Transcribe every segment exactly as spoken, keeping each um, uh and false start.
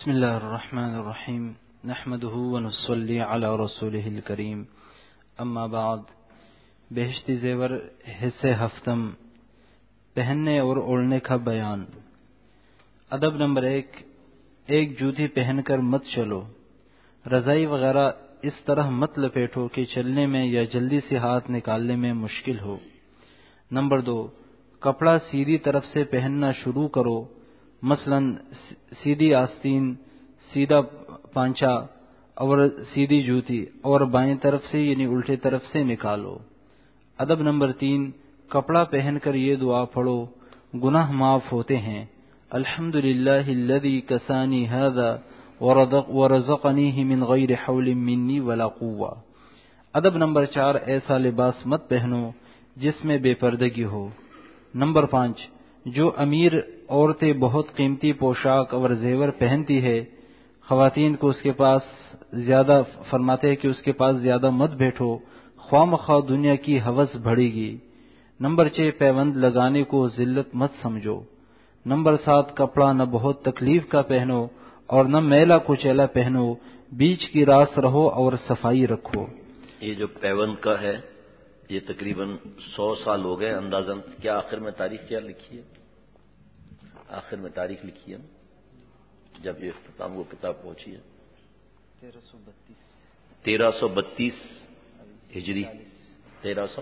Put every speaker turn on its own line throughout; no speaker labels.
بسم اللہ الرحمن الرحیم نحمده ونصلی علی رسولہ الکریم اما بعد. بہشتی زیور حصے ہفتم، پہننے اور اوڑھنے کا بیان. ادب نمبر ایک، ایک جوتی پہن کر مت چلو. رضائی وغیرہ اس طرح مت لپیٹو کہ چلنے میں یا جلدی سے ہاتھ نکالنے میں مشکل ہو. نمبر دو، کپڑا سیدھی طرف سے پہننا شروع کرو، مثلا سیدھی آستین، سیدھا پانچا اور سیدھی جوتی، اور بائیں طرف سے یعنی الٹے طرف سے نکالو. ادب نمبر تین، کپڑا پہن کر یہ دعا پڑھو، گناہ معاف ہوتے ہیں. الحمد للہ الذی کسانی ھذا ورزقنیہ من غیر حول منی ولا قوہ. ادب نمبر چار، ایسا لباس مت پہنو جس میں بے پردگی ہو. نمبر پانچ، جو امیر عورتیں بہت قیمتی پوشاک اور زیور پہنتی ہے، خواتین کو اس کے پاس زیادہ فرماتے ہیں کہ اس کے پاس زیادہ مت بیٹھو، خواہ مخواہ دنیا کی ہوس بڑھے گی. نمبر چھ، پیوند لگانے کو ذلت مت سمجھو. نمبر سات، کپڑا نہ بہت تکلیف کا پہنو اور نہ میلا کچیلا پہنو، بیچ کی راست رہو اور صفائی رکھو.
یہ جو پیوند کا ہے یہ تقریباً سو سال ہو گئے اندازاً. کیا آخر میں تاریخ کیا لکھی ہے؟ آخر میں تاریخ لکھی ہے جب یہ اختتام کو کتاب پہنچی ہے؟
تیرہ سو بتیس
تیرہ سو بتیس ہجری. تیرہ سو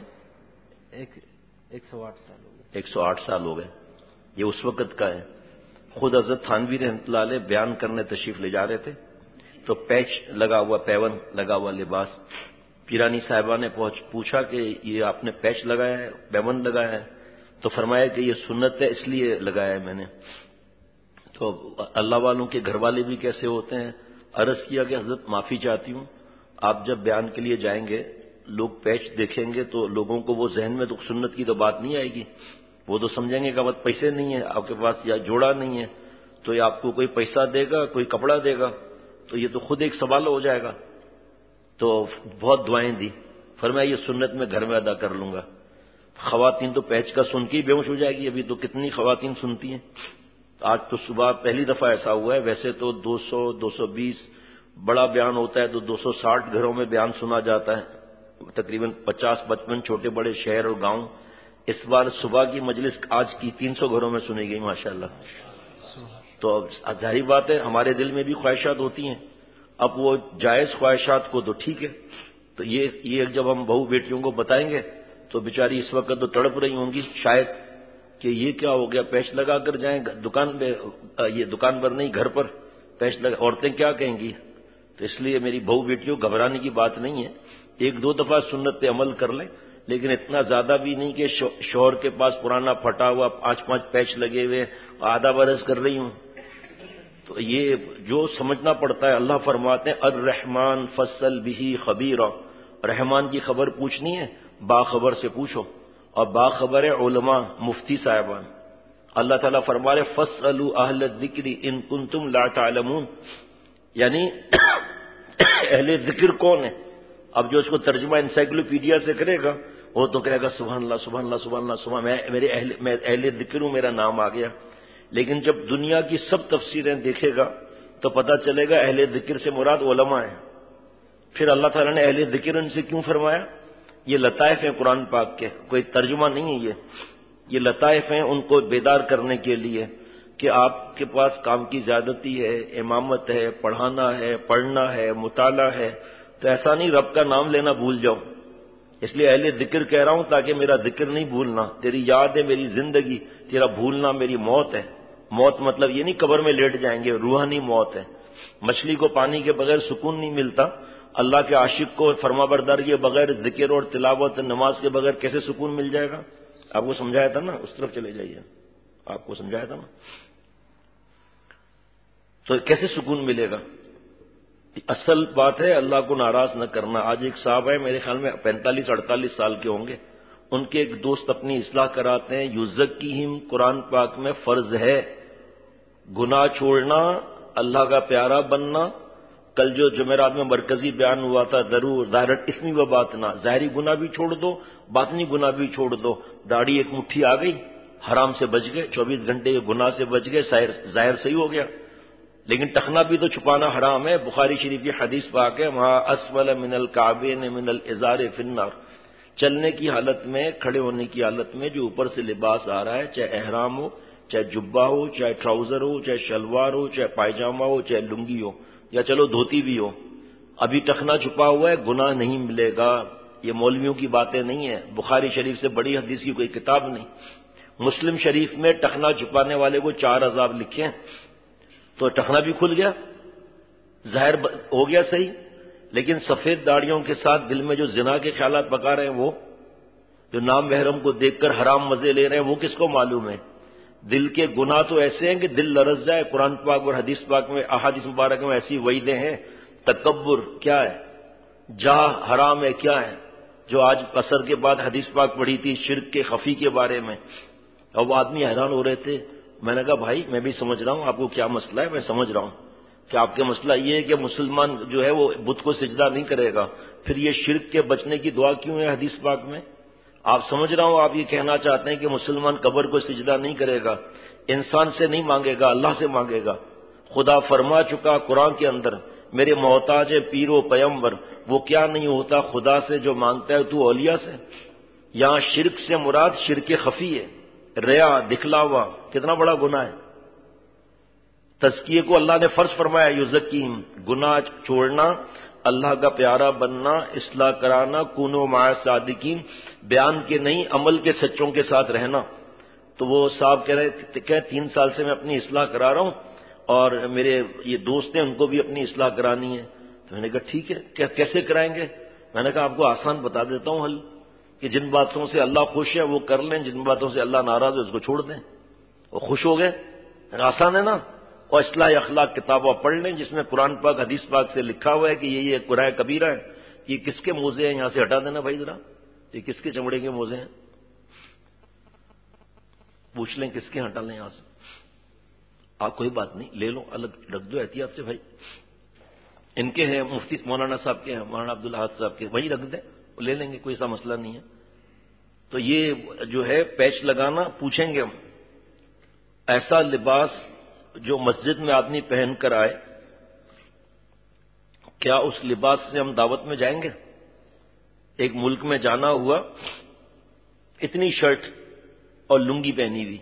ایک سو آٹھ سال ہو گئے.
ایک سو آٹھ سال ہو گئے. یہ اس وقت کا ہے. خود حضرت تھانوی رحمۃ اللہ علیہ بیان کرنے تشریف لے جا رہے تھے تو پیچ لگا ہوا، پیون لگا ہوا لباس. پیرانی صاحبہ نے پوچھا کہ یہ آپ نے پیچ لگایا ہے، پیون لگایا ہے؟ تو فرمایا کہ یہ سنت ہے اس لیے لگایا ہے میں نے. تو اللہ والوں کے گھر والے بھی کیسے ہوتے ہیں؟ عرض کیا کہ حضرت معافی چاہتی ہوں، آپ جب بیان کے لیے جائیں گے لوگ پیچ دیکھیں گے تو لوگوں کو وہ ذہن میں تو سنت کی تو بات نہیں آئے گی. وہ تو سمجھیں گے کہ اب پیسے نہیں ہیں آپ کے پاس یا جوڑا نہیں ہے تو یہ آپ کو کوئی پیسہ دے گا، کوئی کپڑا دے گا، تو یہ تو خود ایک سوال ہو جائے گا. تو بہت دعائیں دی. فرمایا یہ سنت میں گھر میں ادا کر لوں گا. خواتین تو پیچ کا سن کے ہی بے ہوش ہو جائے گی. ابھی تو کتنی خواتین سنتی ہیں. آج تو صبح پہلی دفعہ ایسا ہوا ہے. ویسے تو دو سو دو سو بیس بڑا بیان ہوتا ہے تو دو سو ساٹھ گھروں میں بیان سنا جاتا ہے. تقریباً پچاس پچپن چھوٹے بڑے شہر اور گاؤں. اس بار صبح کی مجلس آج کی تین سو گھروں میں سنی گئی ماشاءاللہ. تو ظاہری بات ہے ہمارے دل میں بھی خواہشات ہوتی ہیں. اب وہ جائز خواہشات کو تو ٹھیک ہے، تو یہ یہ جب ہم بہو بیٹیوں کو بتائیں گے تو بیچاری اس وقت تو تڑپ رہی ہوں گی شاید کہ یہ کیا ہو گیا، پیچ لگا کر جائیں دکان پہ، یہ دکان پر نہیں گھر پر پیچ لگا، عورتیں کیا کہیں گی. تو اس لیے میری بہو بیٹیوں گھبرانے کی بات نہیں ہے. ایک دو دفعہ سنت پہ عمل کر لیں، لیکن اتنا زیادہ بھی نہیں کہ شوہر کے پاس پرانا پھٹا ہوا پانچ پانچ پیچ لگے ہوئے آدھا برس کر رہی ہوں. تو یہ جو سمجھنا پڑتا ہے. اللہ فرماتے ہیں الرحمن فصل بھی خبیرا، رحمان کی خبر پوچھنی ہے باخبر سے پوچھو، اور باخبر ہے علماء مفتی صاحبان. اللہ تعالیٰ فرما رہے فاسألوا اہل الذکر ان کنتم لا تعلمون، یعنی اہل ذکر کون ہے؟ اب جو اس کو ترجمہ انسائکلوپیڈیا سے کرے گا وہ تو کہے گا سبحان اللہ سبحان اللہ سبحان اللہ سبحان میں میرے اہل میں اہل ذکر ہوں، میرا نام آ گیا. لیکن جب دنیا کی سب تفسیریں دیکھے گا تو پتہ چلے گا اہل ذکر سے مراد علماء ہیں. پھر اللہ تعالیٰ نے اہل ذکر ان سے کیوں فرمایا؟ یہ لطائف ہیں قرآن پاک کے، کوئی ترجمہ نہیں ہے. یہ یہ لطائف ہیں ان کو بیدار کرنے کے لیے کہ آپ کے پاس کام کی زیادتی ہے، امامت ہے، پڑھانا ہے، پڑھنا ہے، مطالعہ ہے، تو ایسا نہیں رب کا نام لینا بھول جاؤ. اس لیے اہل ذکر کہہ رہا ہوں تاکہ میرا ذکر نہیں بھولنا. تیری یاد ہے میری زندگی، تیرا بھولنا میری موت ہے. موت مطلب یہ نہیں قبر میں لیٹ جائیں گے، روحانی موت ہے. مچھلی کو پانی کے بغیر سکون نہیں ملتا، اللہ کے عاشق کو فرما بردار کے بغیر، ذکر اور تلاوت نماز کے بغیر کیسے سکون مل جائے گا؟ آپ کو سمجھایا تھا نا، اس طرف چلے جائیے، آپ کو سمجھایا تھا نا. تو کیسے سکون ملے گا؟ اصل بات ہے اللہ کو ناراض نہ کرنا. آج ایک صاحب ہے میرے خیال میں پینتالیس اڑتالیس سال کے ہوں گے، ان کے ایک دوست اپنی اصلاح کراتے ہیں یزکیہم قرآن پاک میں فرض ہے گناہ چھوڑنا، اللہ کا پیارا بننا. کل جو جمعرات میں مرکزی بیان ہوا تھا ضرور ظاہر اسمی و باطنا، ظاہری گناہ بھی چھوڑ دو باطنی گناہ بھی چھوڑ دو. داڑھی ایک مٹھی آ گئی، حرام سے بچ گئے، چوبیس گھنٹے کے گناہ سے بچ گئے، ظاہر صحیح ہو گیا. لیکن ٹخنا بھی تو چھپانا حرام ہے. بخاری شریف کی حدیث پاک ہے وہاں اسفل من الکعبین من الازار فی النار. چلنے کی حالت میں، کھڑے ہونے کی حالت میں جو اوپر سے لباس آ رہا ہے، چاہے احرام ہو، چاہے جبہ ہو، چاہے ٹراؤزر ہو، چاہے شلوار ہو، چاہے پائجامہ ہو، چاہے لنگی ہو، یا چلو دھوتی بھی ہو، ابھی ٹخنا چھپا ہوا ہے، گناہ نہیں ملے گا. یہ مولویوں کی باتیں نہیں ہیں، بخاری شریف سے بڑی حدیث کی کوئی کتاب نہیں. مسلم شریف میں ٹخنا چھپانے والے کو چار عذاب لکھے ہیں. تو ٹخنا بھی کھل گیا، ظاہر ہو گیا صحیح، لیکن سفید داڑیوں کے ساتھ دل میں جو زنا کے خیالات پکا رہے ہیں، وہ جو نام محرم کو دیکھ کر حرام مزے لے رہے ہیں، وہ کس کو معلوم ہے؟ دل کے گناہ تو ایسے ہیں کہ دل لرز جائے. قرآن پاک اور حدیث پاک میں، احادیث مبارک میں ایسی وعیدیں ہیں. تکبر کیا ہے، جاہ حرام ہے کیا ہے. جو آج عصر کے بعد حدیث پاک پڑھی تھی شرک کے خفی کے بارے میں، اور وہ آدمی حیران ہو رہے تھے. میں نے کہا بھائی میں بھی سمجھ رہا ہوں آپ کو کیا مسئلہ ہے، میں سمجھ رہا ہوں کہ آپ کا مسئلہ یہ ہے کہ مسلمان جو ہے وہ بت کو سجدہ نہیں کرے گا. پھر یہ شرک کے بچنے کی دعا کیوں ہے حدیث پاک میں؟ آپ سمجھ رہا ہوں آپ یہ کہنا چاہتے ہیں کہ مسلمان قبر کو سجدہ نہیں کرے گا، انسان سے نہیں مانگے گا، اللہ سے مانگے گا. خدا فرما چکا قرآن کے اندر، میرے محتاج پیر و پیمبر، وہ کیا نہیں ہوتا خدا سے جو مانگتا ہے تو اولیاء سے. یہاں شرک سے مراد شرک خفی ہے، ریا، دکھلاوا، کتنا بڑا گناہ ہے. تزکیے کو اللہ نے فرض فرمایا، یزکیم، گناہ چھوڑنا، اللہ کا پیارا بننا، اصلاح کرانا، کونو مع صادقین، بیان کے نہیں عمل کے سچوں کے ساتھ رہنا. تو وہ صاحب کہہ رہے کہ تین سال سے میں اپنی اصلاح کرا رہا ہوں اور میرے یہ دوست ہیں ان کو بھی اپنی اصلاح کرانی ہے. تو میں نے کہا ٹھیک ہے، کیسے کرائیں گے؟ میں نے کہا آپ کو آسان بتا دیتا ہوں حل، کہ جن باتوں سے اللہ خوش ہے وہ کر لیں، جن باتوں سے اللہ ناراض ہے اس کو چھوڑ دیں. وہ خوش ہو گئے، آسان ہے نا. اور اصلاح اخلاق کتابیں پڑھ لیں جس میں قرآن پاک حدیث پاک سے لکھا ہوا ہے کہ یہ یہ گناہ کبیرہ ہے. یہ کس کے موزے ہیں؟ یہاں سے ہٹا دینا بھائی ذرا، یہ کس کے چمڑے کے موزے ہیں؟ پوچھ لیں کس کے، ہٹا لیں یہاں سے. آپ کوئی بات نہیں، لے لو، الگ رکھ دو احتیاط سے بھائی. ان کے ہیں، مفتی مولانا صاحب کے ہیں، مولانا عبدالحاد صاحب کے، وہی رکھ دیں، لے لیں گے، کوئی ایسا مسئلہ نہیں ہے. تو یہ جو ہے پیچ لگانا، پوچھیں گے ہم ایسا لباس جو مسجد میں آدمی پہن کر آئے، کیا اس لباس سے ہم دعوت میں جائیں گے؟ ایک ملک میں جانا ہوا، اتنی شرٹ اور لنگی پہنی ہوئی،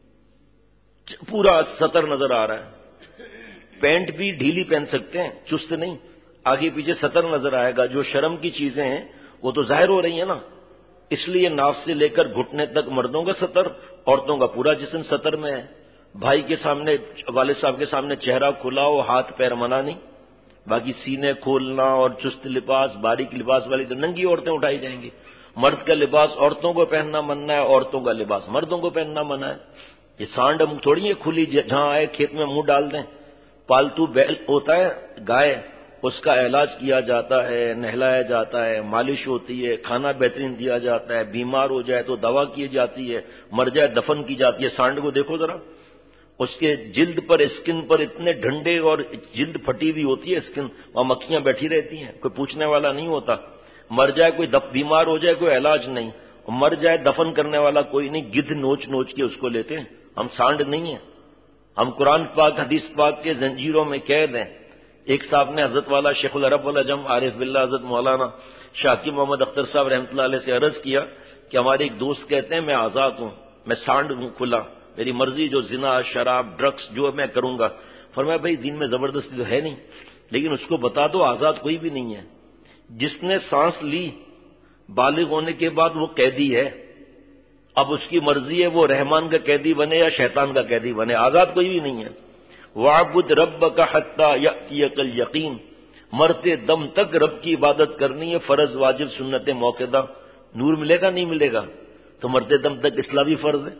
پورا سطر نظر آ رہا ہے. پینٹ بھی ڈھیلی پہن سکتے ہیں، چست نہیں، آگے پیچھے سطر نظر آئے گا. جو شرم کی چیزیں ہیں وہ تو ظاہر ہو رہی ہیں نا. اس لیے ناف سے لے کر گھٹنے تک مردوں کا سطر، عورتوں کا پورا جسم سطر میں ہے. بھائی کے سامنے، والد صاحب کے سامنے چہرہ کھلا ہو، ہاتھ پیر منع نہیں، باقی سینے کھولنا اور چست لباس، باریک لباس والی تو ننگی عورتیں اٹھائی جائیں گی. مرد کا لباس عورتوں کو پہننا منع ہے، عورتوں کا لباس مردوں کو پہننا منع ہے. یہ سانڈ تھوڑی ہے کھلی جہاں آئے کھیت میں منہ ڈال دیں. پالتو بیل ہوتا ہے گائے، اس کا علاج کیا جاتا ہے، نہلایا جاتا ہے، مالش ہوتی ہے، کھانا بہترین دیا جاتا ہے، بیمار ہو جائے تو دوا کی جاتی ہے، مر جائے دفن کی جاتی ہے. سانڈ کو دیکھو ذرا، اس کے جلد پر، اسکن پر اتنے ڈنڈے، اور جلد پھٹی ہوئی ہوتی ہے اسکن، وہاں مکھیاں بیٹھی رہتی ہیں، کوئی پوچھنے والا نہیں ہوتا. مر جائے کوئی، بیمار ہو جائے کوئی علاج نہیں، مر جائے دفن کرنے والا کوئی نہیں، گدھ نوچ نوچ کے اس کو لیتے ہیں. ہم سانڈ نہیں ہیں، ہم قرآن پاک حدیث پاک کے زنجیروں میں قید ہیں. ایک صاحب نے حضرت والا شیخ العرب والعجم عارف باللہ حضرت مولانا شاکی محمد اختر صاحب رحمۃ اللہ علیہ سے عرض کیا کہ ہمارے ایک دوست کہتے ہیں میں آزاد ہوں، میں سانڈ ہوں، کھلا، میری مرضی، جو زنا، شراب، ڈرگس جو میں کروں گا. فرمایا بھائی دین میں زبردستی تو ہے نہیں، لیکن اس کو بتا دو آزاد کوئی بھی نہیں ہے. جس نے سانس لی بالغ ہونے کے بعد وہ قیدی ہے، اب اس کی مرضی ہے وہ رحمان کا قیدی بنے یا شیطان کا قیدی بنے، آزاد کوئی بھی نہیں ہے. وَاعْبُدْ رَبَّكَ حَتَّى يَأْتِيَكَ الْيَقِينُ، مرتے دم تک رب کی عبادت کرنی ہے، فرض، واجب، سنت موقدہ. نور ملے گا نہیں ملے گا؟ تو مرتے دم تک اصلاح بھی فرض ہے.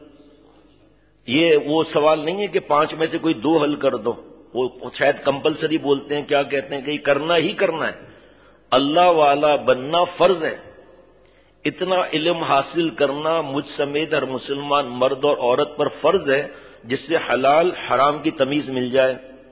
یہ وہ سوال نہیں ہے کہ پانچ میں سے کوئی دو حل کر دو، وہ شاید کمپلسری بولتے ہیں، کیا کہتے ہیں کہ یہ کرنا ہی کرنا ہے. اللہ والا بننا فرض ہے. اتنا علم حاصل کرنا مجھ سمیت ہر مسلمان مرد اور عورت پر فرض ہے جس سے حلال حرام کی تمیز مل جائے.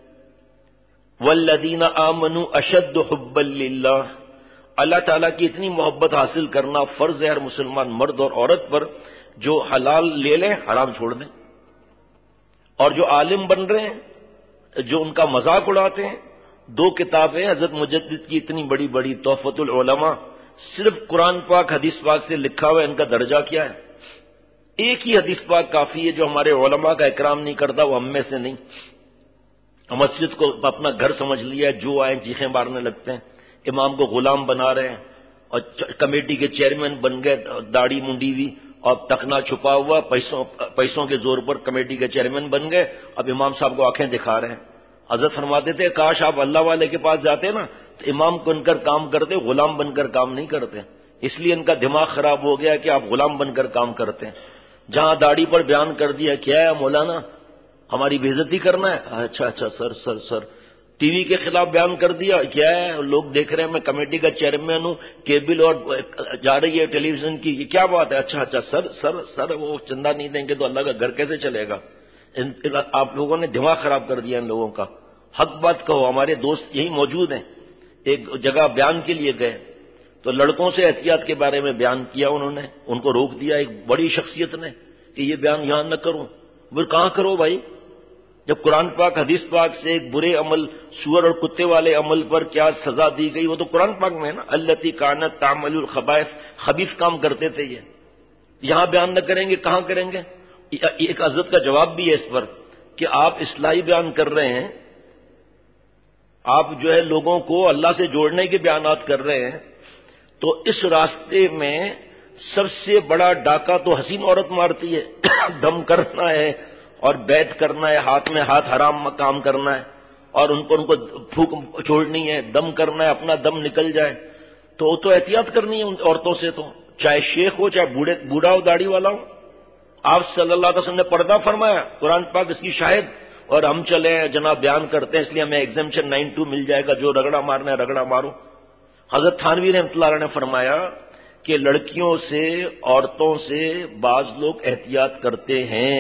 والذین آمنوا اشد حبا للہ، اللہ تعالیٰ کی اتنی محبت حاصل کرنا فرض ہے ہر مسلمان مرد اور عورت پر جو حلال لے لیں حرام چھوڑ دیں. اور جو عالم بن رہے ہیں جو ان کا مذاق اڑاتے ہیں. دو کتابیں حضرت مجدد کی اتنی بڑی بڑی، تحفۃ العلماء، صرف قرآن پاک حدیث پاک سے لکھا ہوا ہے. ان کا درجہ کیا ہے؟ ایک ہی حدیث پاک کافی ہے. جو ہمارے علماء کا اکرام نہیں کرتا وہ ہم میں سے نہیں. مسجد کو اپنا گھر سمجھ لیا، جو آئے چیخیں مارنے لگتے ہیں. امام کو غلام بنا رہے ہیں اور کمیٹی کے چیئرمین بن گئے، داڑھی منڈی ہوئی اور ٹکنا چھپا ہوا، پیسوں پیسوں کے زور پر کمیٹی کے چیئرمین بن گئے. اب امام صاحب کو آنکھیں دکھا رہے ہیں. حضرت فرماتے تھے کاش آپ اللہ والے کے پاس جاتے نا تو امام بن کر کام کرتے، غلام بن کر کام نہیں کرتے. اس لیے ان کا دماغ خراب ہو گیا کہ آپ غلام بن کر کام کرتے ہیں. جہاں داڑھی پر بیان کر دیا کیا ہے مولانا ہماری بے عزتی کرنا ہے، اچھا اچھا سر سر سر. ٹی وی کے خلاف بیان کر دیا کیا ہے، لوگ دیکھ رہے ہیں میں کمیٹی کا چیئرمین ہوں، کیبل اور جا رہی ہے ٹیلی ویژن کی، یہ کیا بات ہے، اچھا اچھا سر سر سر وہ چندہ نہیں دیں گے تو اللہ کا گھر کیسے چلے گا. آپ لوگوں نے دماغ خراب کر دیا ان لوگوں کا. حق بات کہو. ہمارے دوست یہی موجود ہیں، ایک جگہ بیان کے لیے گئے تو لڑکوں سے احتیاط کے بارے میں بیان کیا، انہوں نے ان کو روک دیا ایک بڑی شخصیت نے کہ یہ بیان یہاں نہ کروں. بول کہاں کرو بھائی، جب قرآن پاک حدیث پاک سے ایک برے عمل، سور اور کتے والے عمل پر کیا سزا دی گئی وہ تو قرآن پاک میں ہے نا. التی کانت تعمل الخبائث، خبیث کام کرتے تھے یہ. یہاں بیان نہ کریں گے کہاں کریں گے؟ ایک حضرت کا جواب بھی ہے اس پر کہ آپ اصلاحی بیان کر رہے ہیں، آپ جو ہے لوگوں کو اللہ سے جوڑنے کے بیانات کر رہے ہیں، تو اس راستے میں سب سے بڑا ڈاکہ تو حسین عورت مارتی ہے. دم کرنا ہے اور بیعت کرنا ہے، ہاتھ میں ہاتھ حرام کام کرنا ہے اور ان کو ان کو پھونک چھوڑنی ہے، دم کرنا ہے، اپنا دم نکل جائے. تو تو احتیاط کرنی ہے ان عورتوں سے، تو چاہے شیخ ہو چاہے بوڑھے بوڑھا ہو داڑھی والا ہو. آپ صلی اللہ علیہ وسلم نے پردہ فرمایا، قرآن پاک اس کی شاہد، اور ہم چلے جناب بیان کرتے ہیں اس لیے ہمیں ایگزمپشن نائن ٹو مل جائے گا، جو رگڑا مارنا ہے رگڑا مارو. حضرت تھانوی رحمۃ اللہ علیہ نے فرمایا کہ لڑکیوں سے، عورتوں سے بعض لوگ احتیاط کرتے ہیں.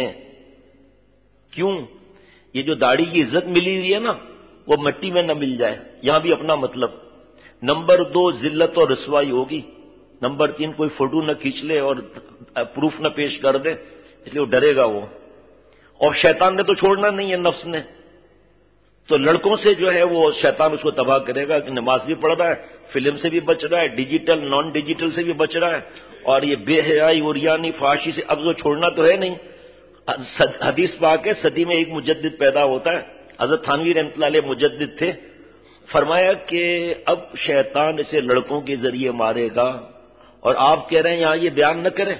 کیوں؟ یہ جو داڑھی کی عزت ملی ہوئی ہے نا وہ مٹی میں نہ مل جائے. یہاں بھی اپنا مطلب. نمبر دو ذلت اور رسوائی ہوگی. نمبر تین کوئی فوٹو نہ کھینچ لے اور پروف نہ پیش کر دے، اس لیے وہ ڈرے گا وہ. اور شیطان نے تو چھوڑنا نہیں ہے، نفس نے. تو لڑکوں سے جو ہے وہ شیطان اس کو تباہ کرے گا کہ نماز بھی پڑھ رہا ہے، فلم سے بھی بچ رہا ہے، ڈیجیٹل نان ڈیجیٹل سے بھی بچ رہا ہے، اور یہ بے حیائی اوریانی فحاشی سے اب وہ چھوڑنا تو ہے نہیں. حدیث پاک ہے صدی میں ایک مجدد پیدا ہوتا ہے. حضرت تھانوی رحمۃ اللہ علیہ مجدد تھے. فرمایا کہ اب شیطان اسے لڑکوں کے ذریعے مارے گا، اور آپ کہہ رہے ہیں یہاں یہ بیان نہ کریں.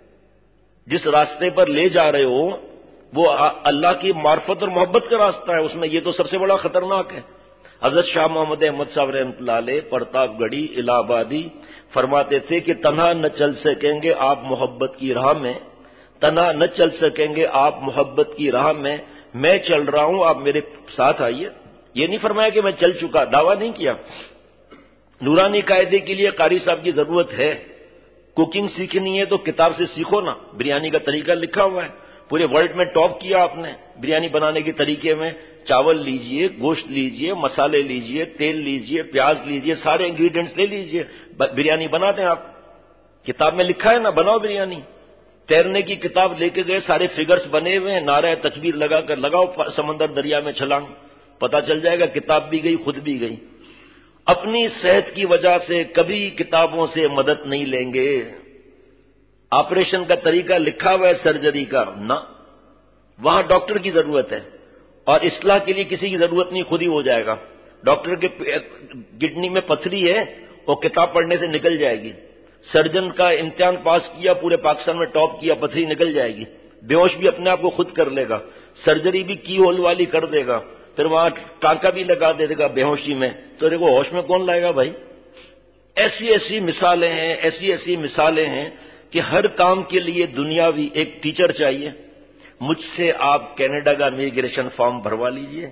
جس راستے پر لے جا رہے ہو وہ اللہ کی معرفت اور محبت کا راستہ ہے، اس میں یہ تو سب سے بڑا خطرناک ہے. حضرت شاہ محمد احمد صاحب رحمۃ اللہ علیہ پرتاپ گڑھی الہ آبادی فرماتے تھے کہ تنہا نہ چل سکیں گے آپ محبت کی راہ میں، تنہا نہ چل سکیں گے آپ محبت کی راہ میں، میں چل رہا ہوں آپ میرے ساتھ آئیے. یہ نہیں فرمایا کہ میں چل چکا، دعویٰ نہیں کیا. نورانی قاعدے کے لیے قاری صاحب کی ضرورت ہے. کوکنگ سیکھنی ہے تو کتاب سے سیکھو نا. بریانی کا طریقہ لکھا ہوا ہے، پورے ورلڈ میں ٹاپ کیا آپ نے بریانی بنانے کے طریقے میں. چاول لیجئے، گوشت لیجئے، مسالے لیجئے، تیل لیجئے، پیاز لیجئے، سارے انگریڈینٹس لے لیجئے، بریانی بنا دیں آپ. کتاب میں لکھا ہے نا، بناؤ بریانی. تیرنے کی کتاب لے کے گئے، سارے فگرز بنے ہوئے ہیں، نعرہ تکبیر لگا کر لگاؤ سمندر دریا میں چھلانگ، پتا چل جائے گا کتاب بھی گئی خود بھی گئی. اپنی صحت کی وجہ سے کبھی کتابوں سے مدد نہیں لیں گے. آپریشن کا طریقہ لکھا ہوا ہے سرجری کا، نہ وہاں ڈاکٹر کی ضرورت ہے، اور اصلاح کے لیے کسی کی ضرورت نہیں، خود ہی ہو جائے گا. ڈاکٹر کے کڈنی میں پتھری ہے، وہ کتاب پڑھنے سے نکل جائے گی. سرجن کا امتحان پاس کیا، پورے پاکستان میں ٹاپ کیا، پتھری نکل جائے گی. بے ہوش بھی اپنے آپ کو خود کر لے گا. سرجری بھی کی ہول والی کر دے گا، پھر وہاں ٹانکا بھی لگا دے گا بے ہوشی میں. تو دیکھو ہوش میں کون لائے گا بھائی؟ ایسی ایسی مثالیں ہیں، ایسی ایسی مثالیں ہیں کہ ہر کام کے لیے دنیاوی ایک ٹیچر چاہیے. مجھ سے آپ کینیڈا کا امیگریشن فارم بھروا لیجئے،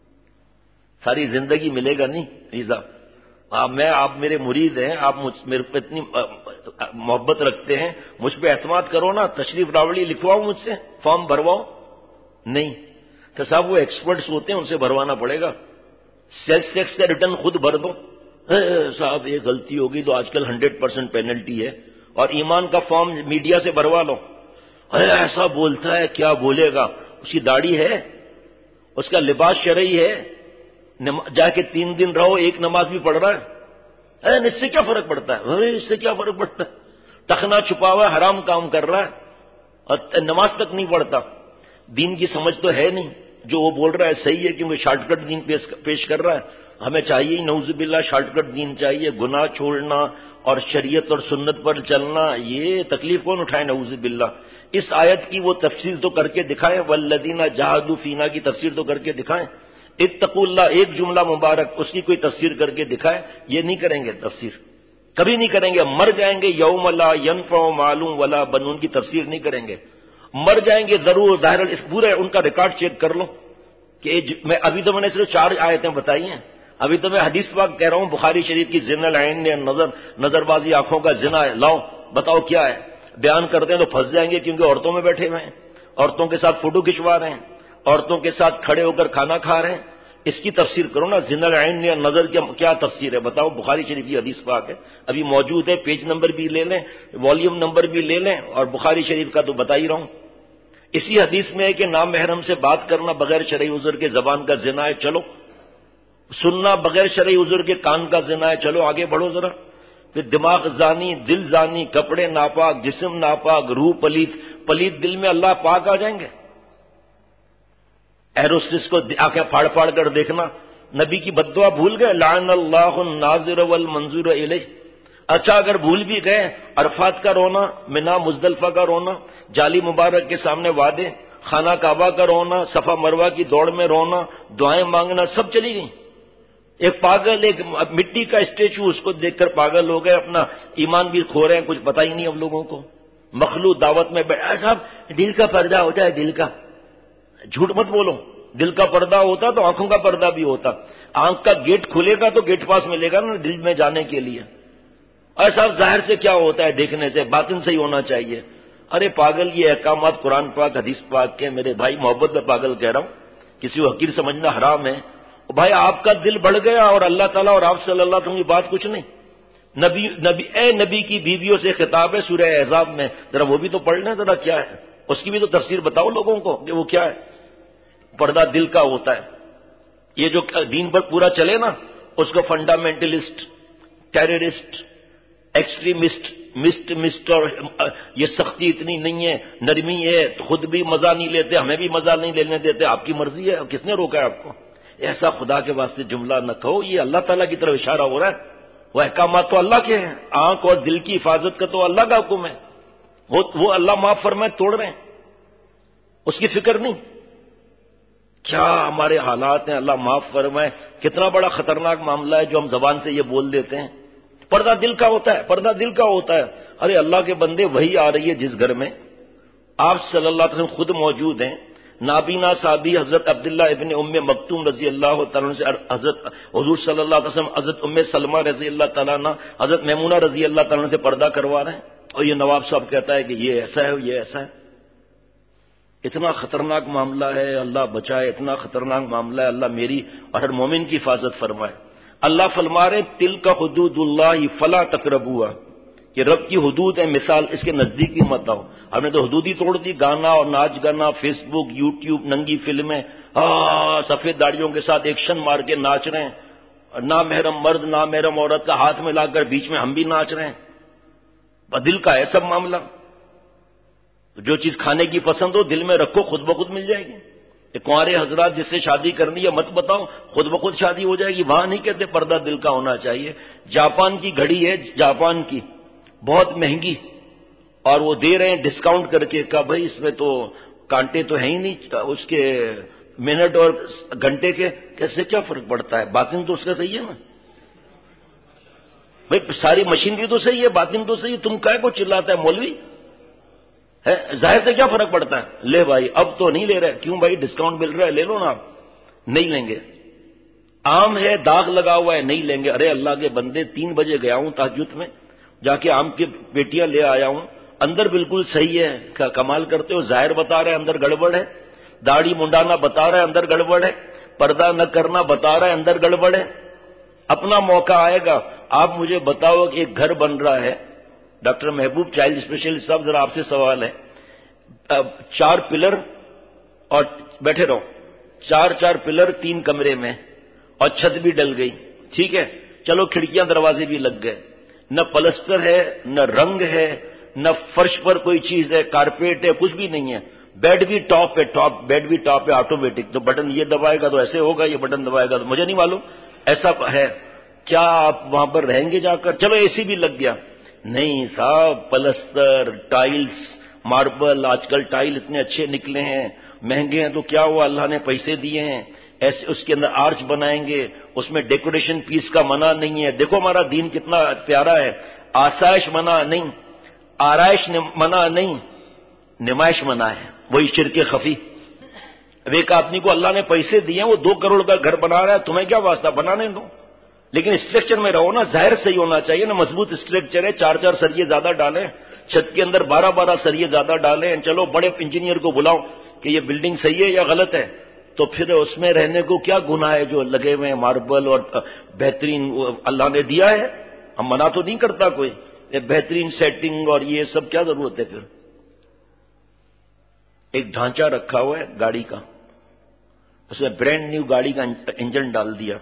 ساری زندگی ملے گا نہیں ویزا. میں آپ میرے مرید ہیں، آپ مجھ میرے پہ اتنی محبت رکھتے ہیں، مجھ پہ اعتماد کرو نا، تشریف راوڑی لکھواؤ مجھ سے، فارم بھرواؤ. نہیں تو صاحب وہ ایکسپرٹس ہوتے ہیں، ان سے بھروانا پڑے گا. سیلس ٹیکس کا ریٹرن خود بھر دو. صاحب یہ غلطی ہوگی تو آج کل ہنڈریڈ پرسینٹ پینلٹی ہے. اور ایمان کا فارم میڈیا سے بھروا لو. ایسا بولتا ہے، کیا بولے گا؟ اس کی داڑھی ہے، اس کا لباس شرعی ہے، جا کے تین دن رہو ایک نماز بھی پڑھ رہا ہے، اس سے کیا فرق پڑتا ہے؟ اس سے کیا فرق پڑتا ہے؟ ٹخنا چھپا ہوا حرام کام کر رہا ہے اور نماز تک نہیں پڑھتا. دین کی سمجھ تو ہے نہیں. جو وہ بول رہا ہے صحیح ہے کیونکہ شارٹ کٹ دین پیش کر رہا ہے. ہمیں چاہیے ہی نعوذ باللہ شارٹ کٹ دین چاہیے. گناہ چھوڑنا اور شریعت اور سنت پر چلنا، یہ تکلیف کون اٹھائے؟ نعوذ باللہ. اس آیت کی وہ تفسیر تو کر کے دکھائیں، والذین جاہدوا فینا کی تفسیر تو کر کے دکھائیں. اتقوا اللہ ایک جملہ مبارک، اس کی کوئی تفسیر کر کے دکھائے. یہ نہیں کریں گے تفسیر، کبھی نہیں کریں گے. مر جائیں گے یوم لا ینفع مال ولا بنون کی تفسیر نہیں کریں گے. مر جائیں گے ضرور. ظاہر اس پورے ان کا ریکارڈ چیک کر لو کہ میں ابھی تو میں نے صرف چار آیتیں بتائی ہیں. ابھی تو میں حدیث پاک کہہ رہا ہوں بخاری شریف کی زنا العین نے نظر نظر بازی آنکھوں کا زنا ہے. لاؤ بتاؤ کیا ہے. بیان کرتے ہیں تو پھنس جائیں گے کیونکہ عورتوں میں بیٹھے ہوئے ہیں، عورتوں کے ساتھ فوٹو کھنچوا رہے ہیں، عورتوں کے ساتھ کھڑے ہو کر کھانا کھا رہے ہیں. اس کی تفسیر کرو نا. زنا العین نے نظر کیا تفسیر ہے بتاؤ. بخاری شریف کی حدیث پاک ہے، ابھی موجود ہے. پیج نمبر بھی لے لیں، والیوم نمبر بھی لے لیں. اور بخاری شریف کا تو بتا ہی رہا ہوں. اسی حدیث میں ہے کہ نامحرم سے بات کرنا بغیر شرعی عذر کے زبان کا زنا ہے. چلو. سننا بغیر شرعی عذر کے کان کا زنا ہے. چلو آگے بڑھو ذرا. پھر دماغ زانی، دل زانی، کپڑے ناپاک، جسم ناپاک، روح پلیت. پلیت دل میں اللہ پاک آ جائیں گے. ایروسٹس کو آنکھیں پھاڑ پھاڑ کر دیکھنا. نبی کی بددعا بھول گئے؟ لعن اللہ الناظر والمنظور الیہ. اچھا اگر بھول بھی گئے، عرفات کا رونا، منا مزدلفہ کا رونا، جالی مبارک کے سامنے وعدے، خانہ کعبہ کا رونا، صفا مروہ کی دوڑ میں رونا، دعائیں مانگنا، سب چلی گئی. ایک پاگل، ایک مٹی کا اسٹیچو، اس کو دیکھ کر پاگل ہو گئے. اپنا ایمان بھی کھو رہے ہیں، کچھ پتہ ہی نہیں اب لوگوں کو. مخلوق دعوت میں بیٹھا، صاحب دل کا پردہ ہوتا ہے، دل کا. جھوٹ مت بولو. دل کا پردہ ہوتا تو آنکھوں کا پردہ بھی ہوتا. آنکھ کا گیٹ کھلے گا تو گیٹ پاس ملے گا نا دل میں جانے کے لیے. ایسا ظاہر سے کیا ہوتا ہے دیکھنے سے؟ باطن سے ہی ہونا چاہیے. ارے پاگل یہ احکامات قرآن پاک حدیث پاک کے، میرے بھائی محبت میں پاگل کہہ رہا ہوں، کسی کو حقیر سمجھنا حرام ہے. بھائی آپ کا دل بڑھ گیا اور اللہ تعالیٰ اور آپ صلی اللہ علیہ وسلم کی بات کچھ نہیں. نبی نبی اے نبی کی بیویوں سے خطاب ہے سورہ احزاب میں، ذرا وہ بھی تو پڑھ لیں ذرا کیا ہے. اس کی بھی تو تفسیر بتاؤ لوگوں کو کہ وہ کیا ہے. پردہ دل کا ہوتا ہے. یہ جو دین پر پورا چلے نا، اس کو فنڈامنٹلسٹ، ٹیررسٹ، ایکسٹریمسٹ، مسٹ مسٹ اور یہ سختی اتنی نہیں ہے، نرمی ہے، خود بھی مزہ نہیں لیتے، ہمیں بھی مزہ نہیں لینے دیتے. آپ کی مرضی ہے، کس نے روکا ہے آپ کو؟ ایسا خدا کے واسطے جملہ نہ کہو. یہ اللہ تعالیٰ کی طرف اشارہ ہو رہا ہے. وہ احکامات تو اللہ کے ہیں. آنکھ اور دل کی حفاظت کا تو اللہ کا حکم ہے. وہ اللہ معاف فرمائے توڑ رہے ہیں، اس کی فکر نہیں. کیا ہمارے حالات ہیں، اللہ معاف فرمائے. کتنا بڑا خطرناک معاملہ ہے جو ہم زبان سے یہ بول دیتے ہیں. پردہ دل کا ہوتا ہے، پردہ دل کا ہوتا ہے. ارے اللہ کے بندے، وہی آ رہی ہے جس گھر میں آپ صلی اللہ علیہ وسلم خود موجود ہیں. نابینا صحابی حضرت عبداللہ ابن ام مکتوم رضی اللہ تعالیٰ عنہ سے حضرت حضور صلی اللہ علیہ وسلم حضرت ام سلمہ رضی اللہ تعالیٰ عنہ حضرت میمونہ رضی اللہ تعالیٰ عنہ سے پردہ کروا رہے ہیں. اور یہ نواب صاحب کہتا ہے کہ یہ ایسا ہے، یہ ایسا ہے. اتنا خطرناک معاملہ ہے، اللہ بچائے. اتنا خطرناک معاملہ ہے، اللہ میری اور ہر مومن کی حفاظت فرمائے. اللہ فرما رہے تلک حدود اللہ فلا تقربوها. یہ رب کی حدود ہے، مثال اس کے نزدیک بھی مت آؤ. ہم نے تو حدود ہی توڑ دی. گانا اور ناچ گانا، فیس بک، یوٹیوب، ننگی فلمیں، ہاں سفید داڑیوں کے ساتھ ایکشن مار کے ناچ رہے ہیں. نامحرم مرد نامحرم عورت کا ہاتھ میں لا کر بیچ میں ہم بھی ناچ رہے ہیں. دل کا ہے سب معاملہ. جو چیز کھانے کی پسند ہو دل میں رکھو، خود بخود مل جائے گی. کنوارے حضرات جس سے شادی کرنی ہے مت بتاؤ، خود بخود شادی ہو جائے گی. وہاں نہیں کہتے پردہ دل کا ہونا چاہیے. جاپان کی گھڑی ہے، جاپان کی بہت مہنگی، اور وہ دے رہے ہیں ڈسکاؤنٹ کر کے. کہا بھائی اس میں تو کانٹے تو ہیں ہی نہیں، اس کے منٹ اور گھنٹے کے کیسے کیا فرق پڑتا ہے؟ باطن تو اس کا صحیح ہے نا بھائی. ساری مشینری تو صحیح ہے، باطن تو صحیح ہے. تم کہے کو چلاتا ہے مولوی ہے؟ ظاہر سے کیا فرق پڑتا ہے؟ لے بھائی اب تو نہیں لے رہے. کیوں بھائی؟ ڈسکاؤنٹ مل رہا ہے، لے لو نا. آپ نہیں لیں گے. آم ہے، داغ لگا ہوا ہے، نہیں لیں گے. ارے اللہ کے بندے، تین بجے گیا ہوں تہجد میں، جا کے آم کی پیٹیاں لے آیا ہوں. اندر بالکل صحیح ہے، کمال کرتے ہو. ظاہر بتا رہے ہیں اندر گڑبڑ ہے. داڑھی منڈانا بتا رہا ہے اندر گڑبڑ ہے. پردہ نہ کرنا بتا رہا ہے اندر گڑبڑ ہے. اپنا موقع آئے گا. آپ مجھے بتاؤ کہ ایک گھر بن رہا ہے. ڈاکٹر محبوب چائلڈ اسپیشلسٹ صاحب ذرا آپ سے سوال ہے. چار پلر اور بیٹھے رہو، چار چار پلر تین کمرے میں اور چھت بھی ڈل گئی، ٹھیک ہے، چلو کھڑکیاں دروازے بھی لگ گئے، نہ پلسٹر ہے نہ رنگ ہے نہ فرش پر کوئی چیز ہے، کارپیٹ ہے، کچھ بھی نہیں ہے، بیڈ بھی ٹاپ ہے، ٹاپ بیڈ بھی ٹاپ ہے آٹومیٹک، تو بٹن یہ دبائے گا تو ایسے ہوگا، یہ بٹن دبائے گا تو مجھے نہیں معلوم ایسا ہے، کیا آپ وہاں پر رہیں گے جا کر؟ چلو اے سی بھی لگ گیا، نہیں صاحب، پلستر، ٹائلز، ماربل، آج کل ٹائل اتنے اچھے نکلے ہیں، مہنگے ہیں تو کیا ہوا، اللہ نے پیسے دیے ہیں، ایسے اس کے اندر آرچ بنائیں گے، اس میں ڈیکوریشن پیس کا منع نہیں ہے۔ دیکھو ہمارا دین کتنا پیارا ہے، آسائش منع نہیں، آرائش منع نہیں، نمائش منع ہے، وہی شرک خفی۔ اب ایک آدمی کو اللہ نے پیسے دیے ہیں، وہ دو کروڑ کا گھر بنا رہا ہے، تمہیں کیا واسطہ، بنانے دو، لیکن اسٹرکچر میں رہو نا، ظاہر صحیح ہونا چاہیے نا، مضبوط اسٹرکچر ہے، چار چار سریے زیادہ ڈالیں، چھت کے اندر بارہ بارہ سریے زیادہ ڈالیں، چلو بڑے انجینئر کو بلاؤ کہ یہ بلڈنگ صحیح ہے یا غلط ہے، تو پھر اس میں رہنے کو کیا گناہ ہے، جو لگے ہوئے ہیں ماربل اور بہترین اللہ نے دیا ہے، ہم منع تو نہیں کرتا کوئی، یہ بہترین سیٹنگ اور یہ سب کیا ضرورت ہے؟ پھر ایک ڈھانچہ رکھا ہوا ہے گاڑی کا، اس میں برینڈ نیو گاڑی کا انجن ڈال دیا،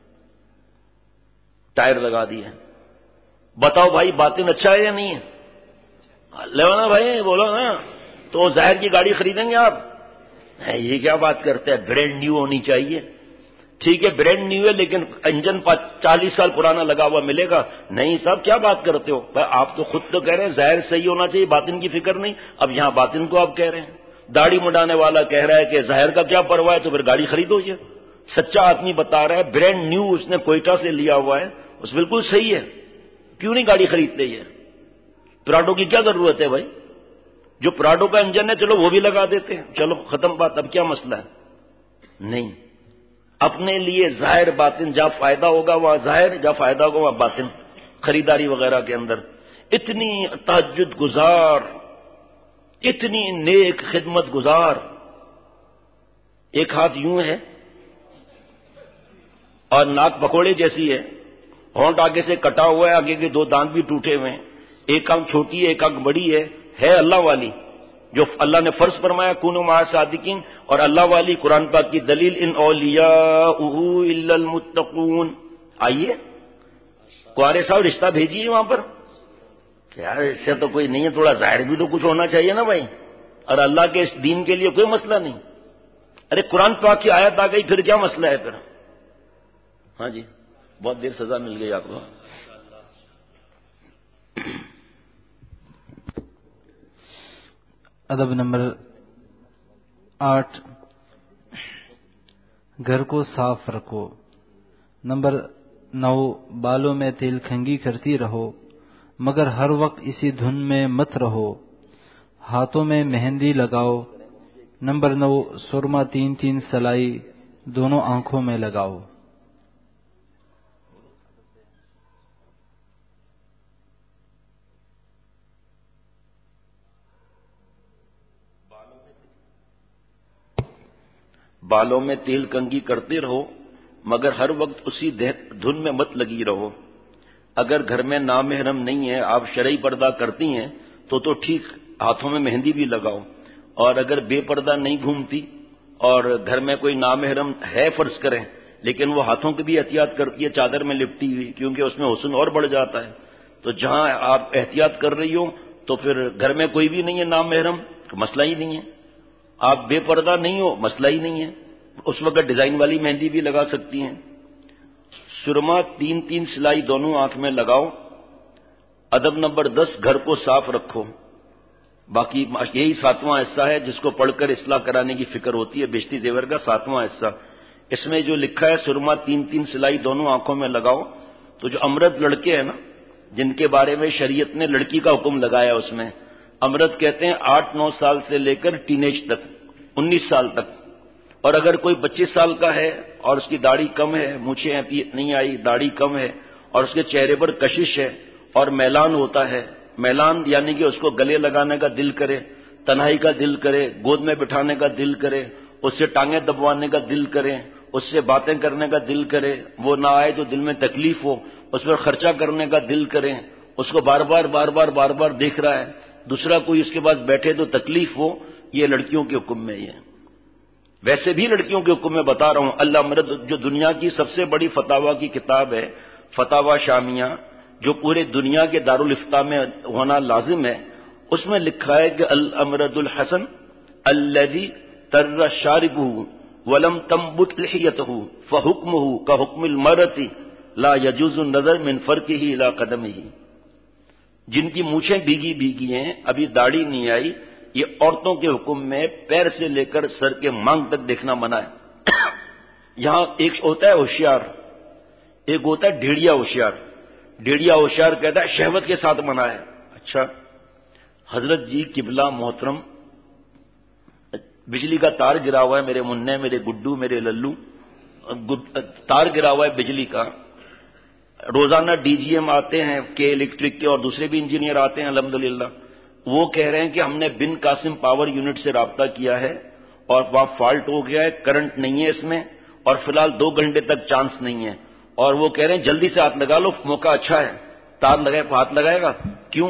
ٹائر لگا دیے، بتاؤ بھائی باطن اچھا ہے یا نہیں ہے؟ لو نا بھائی، بولو نا، تو ظاہر کی گاڑی خریدیں گے آپ؟ یہ کیا بات کرتے ہیں، برینڈ نیو ہونی چاہیے، ٹھیک ہے برینڈ نیو ہے لیکن انجن چالیس سال پرانا لگا ہوا ملے گا؟ نہیں صاحب کیا بات کرتے ہو بھائی، آپ تو خود تو کہہ رہے ہیں ظاہر صحیح ہونا چاہیے، باطن کی فکر نہیں، اب یہاں باطن کو آپ کہہ رہے ہیں۔ داڑھی مڈانے والا کہہ رہا ہے کہ ظاہر کا کیا پرواہ ہے، تو پھر گاڑی خریدو، یہ سچا آدمی بتا رہا ہے، برینڈ نیو اس نے کوئٹہ سے لیا ہوا ہے، اس بالکل صحیح ہے، کیوں نہیں گاڑی خریدتے؟ یہ پراڈو کی کیا ضرورت ہے بھائی، جو پراڈو کا انجن ہے چلو وہ بھی لگا دیتے ہیں، چلو ختم بات، اب کیا مسئلہ ہے؟ نہیں، اپنے لیے ظاہر باطن، جہاں فائدہ ہوگا وہاں ظاہر، جہاں فائدہ ہوگا وہاں باطن، خریداری وغیرہ کے اندر اتنی تہجد گزار، اتنی نیک خدمت گزار، ایک ہاتھ یوں ہے اور ناک پکوڑے جیسی ہے، ہونٹ آگے سے کٹا ہوا ہے، آگے کے دو دانت بھی ٹوٹے ہوئے ہیں، ایک آنکھ چھوٹی ہے ایک آنکھ بڑی ہے، ہے اللہ والی، جو اللہ نے فرض فرمایا کونوا مع صادقین، اور اللہ والی قرآن پاک کی دلیل ان اولیاءہ الا المتقون۔ آئیے کارے صاحب رشتہ بھیجیے وہاں پر، یار اس سے تو کوئی نہیں ہے، تھوڑا ظاہر بھی تو کچھ ہونا چاہیے نا بھائی، اور اللہ کے اس دین کے لیے کوئی مسئلہ نہیں، ارے قرآن پاک کی آیت آ گئی پھر کیا مسئلہ ہے پھر؟ ہاں جی، بہت دیر سزا مل گئی آپ کو۔
ادب نمبر آٹھ، گھر کو صاف رکھو۔ نمبر نو، بالوں میں تیل کھنگی کرتی رہو مگر ہر وقت اسی دھن میں مت رہو، ہاتھوں میں مہندی لگاؤ۔ نمبر نو، سرما تین تین سلائی دونوں آنکھوں میں لگاؤ۔
بالوں میں تیل کنگھی کرتے رہو مگر ہر وقت اسی دھن میں مت لگی رہو۔ اگر گھر میں نامحرم نہیں ہے، آپ شرعی پردہ کرتی ہیں تو تو ٹھیک، ہاتھوں میں مہندی بھی لگاؤ، اور اگر بے پردہ نہیں گھومتی اور گھر میں کوئی نامحرم ہے فرض کریں، لیکن وہ ہاتھوں کی بھی احتیاط کرتی ہے چادر میں لپٹی ہوئی، کیونکہ اس میں حسن اور بڑھ جاتا ہے، تو جہاں آپ احتیاط کر رہی ہو تو پھر گھر میں کوئی بھی نہیں ہے نامحرم، مسئلہ ہی نہیں ہے، آپ بے پردہ نہیں ہو، مسئلہ ہی نہیں ہے، اس وقت ڈیزائن والی مہندی بھی لگا سکتی ہیں۔ سرما تین تین سلائی دونوں آنکھ میں لگاؤ۔ ادب نمبر دس، گھر کو صاف رکھو۔ باقی یہی ساتواں حصہ ہے جس کو پڑھ کر اصلاح کرانے کی فکر ہوتی ہے، بیشتی زیور کا ساتواں حصہ، اس میں جو لکھا ہے سرما تین تین سلائی دونوں آنکھوں میں لگاؤ، تو جو امرد لڑکے ہیں نا جن کے بارے میں شریعت نے لڑکی کا حکم لگایا، اس میں امرد کہتے ہیں آٹھ نو سال سے لے کر ٹینیج تک، انیس سال تک، اور اگر کوئی پچیس سال کا ہے اور اس کی داڑھی کم ہے، مونچھیں نہیں آئی، داڑھی کم ہے، اور اس کے چہرے پر کشش ہے اور میلان ہوتا ہے، میلان یعنی کہ اس کو گلے لگانے کا دل کرے، تنہائی کا دل کرے، گود میں بٹھانے کا دل کرے، اس سے ٹانگیں دبوانے کا دل کرے، اس سے باتیں کرنے کا دل کرے، وہ نہ آئے تو دل میں تکلیف ہو، اس پر خرچہ کرنے کا دل کرے، اس کو بار بار بار بار بار بار دیکھ رہا ہے، دوسرا کوئی اس کے پاس بیٹھے تو تکلیف ہو، یہ لڑکیوں کے حکم میں یہ ویسے بھی لڑکیوں کے حکم میں بتا رہا ہوں، اللہ مرد جو دنیا کی سب سے بڑی فتاوا کی کتاب ہے فتاوا شامیہ، جو پورے دنیا کے دارالافتاء میں ہونا لازم ہے، اس میں لکھا ہے کہ الامرد الحسن الذي تر شاربه ولم تنبت لحيته فحكمه كحكم المرأة لا يجوز النظر من فرقه الى قدمه. جن کی مونچھیں بھیگی بھیگی ہیں، ابھی داڑھی نہیں آئی، یہ عورتوں کے حکم میں پیر سے لے کر سر کے مانگ تک دیکھنا منع ہے. یہاں ایک ہوتا ہے ہوشیار، ایک ہوتا ہے ڈھیڑیا ہوشیار. ڈھیڑیا ہوشیار کہتا ہے شہوت کے ساتھ منع ہے. اچھا حضرت جی قبلہ محترم، بجلی کا تار گرا ہوا ہے میرے منع، میرے گڈو، میرے للو، تار گرا ہوا ہے بجلی کا. روزانہ ڈی جی ایم آتے ہیں کے الیکٹرک کے اور دوسرے بھی انجینئر آتے ہیں الحمدللہ. وہ کہہ رہے ہیں کہ ہم نے بن قاسم پاور یونٹ سے رابطہ کیا ہے اور وہاں فالٹ ہو گیا ہے، کرنٹ نہیں ہے اس میں، اور فی الحال دو گھنٹے تک چانس نہیں ہے. اور وہ کہہ رہے ہیں جلدی سے ہاتھ لگا لو، موقع اچھا ہے. تار لگائے ہاتھ لگائے گا کیوں؟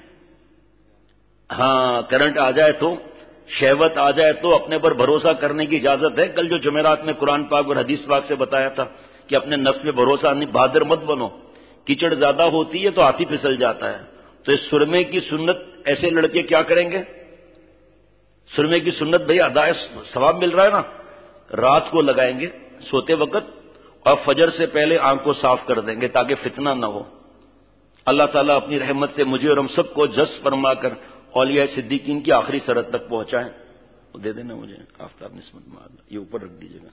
ہاں کرنٹ آ جائے تو، شہوت آ جائے تو اپنے پر بھروسہ کرنے کی اجازت ہے. کل جو جمعرات میں قرآن پاک اور حدیث پاک سے بتایا تھا کہ اپنے نفس میں بھروسہ نہیں، بہادر مت بنو. کیچڑ زیادہ ہوتی ہے تو ہاتھی پھسل جاتا ہے. تو اس سرمے کی سنت ایسے لڑکے کیا کریں گے؟ سرمے کی سنت بھئی ادائے ثواب مل رہا ہے نا، رات کو لگائیں گے سوتے وقت اور فجر سے پہلے آنکھ کو صاف کر دیں گے تاکہ فتنہ نہ ہو. اللہ تعالیٰ اپنی رحمت سے مجھے اور ہم سب کو جذب فرما کر اولیاء صدیقین کی آخری سرحد تک پہنچائیں. وہ دے دینا مجھے آفتاب نسبت مال، یہ اوپر رکھ دیجیے گا.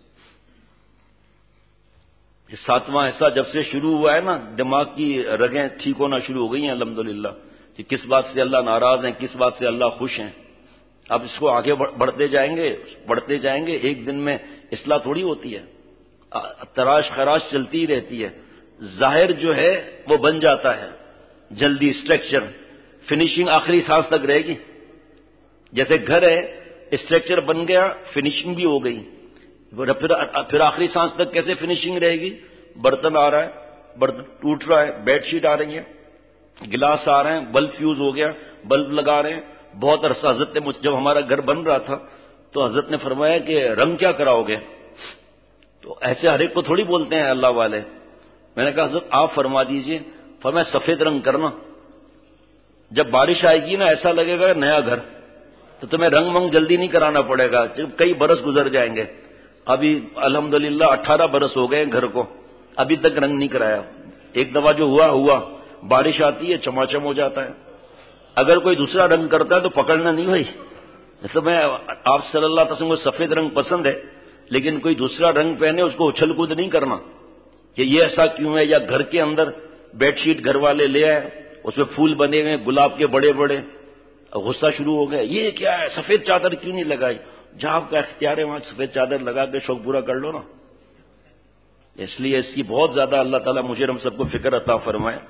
یہ ساتواں حصہ جب سے شروع ہوا ہے نا، دماغ کی رگیں ٹھیک ہونا شروع ہو گئی ہیں الحمدللہ، کہ کس بات سے اللہ ناراض ہیں، کس بات سے اللہ خوش ہیں. اب اس کو آگے بڑھتے جائیں گے بڑھتے جائیں گے ایک دن میں اصلاح تھوڑی ہوتی ہے، تراش خراش چلتی ہی رہتی ہے. ظاہر جو ہے وہ بن جاتا ہے جلدی، اسٹرکچر فنیشنگ آخری سانس تک رہے گی. جیسے گھر ہے، اسٹرکچر بن گیا، فنیشنگ بھی ہو گئی، پھر آخری سانس تک کیسے فنیشنگ رہے گی؟ برتن آ رہا ہے، برتن ٹوٹ رہا ہے، بیڈ شیٹ آ رہی ہے، گلاس آ رہے ہیں، بلب فیوز ہو گیا، بلب لگا رہے ہیں. بہت عرصہ حضرت نے جب ہمارا گھر بن رہا تھا تو حضرت نے فرمایا کہ رنگ کیا کراؤ گے؟ تو ایسے ہر ایک کو تھوڑی بولتے ہیں اللہ والے. میں نے کہا حضرت آپ فرما دیجئے. فرمایا سفید رنگ کرنا، جب بارش آئے گی نا ایسا لگے گا نیا گھر، تو تمہیں رنگ منگ جلدی نہیں کرانا پڑے گا، کئی برس گزر جائیں گے. ابھی الحمدللہ اٹھارہ برس ہو گئے گھر کو، ابھی تک رنگ نہیں کرایا. ایک دفعہ جو ہوا ہوا، بارش آتی ہے چماچم ہو جاتا ہے. اگر کوئی دوسرا رنگ کرتا ہے تو پکڑنا نہیں ہوئی. تو میں آپ صلی اللہ علیہ وسلم کو سفید رنگ پسند ہے، لیکن کوئی دوسرا رنگ پہنے اس کو اچھل کود نہیں کرنا کہ یہ ایسا کیوں ہے. یا گھر کے اندر بیڈ شیٹ گھر والے لے آئے، اس میں پھول بنے ہوئے گلاب کے بڑے بڑے، غصہ شروع ہو گیا، یہ کیا ہے، سفید چادر کیوں نہیں لگائی؟ جہاں آپ کا اختیار ہے وہاں سفید چادر لگا کے شوق پورا کر لو نا. اس لیے اس کی بہت زیادہ اللہ تعالیٰ مجھے ہم سب کو فکر عطا فرمائے.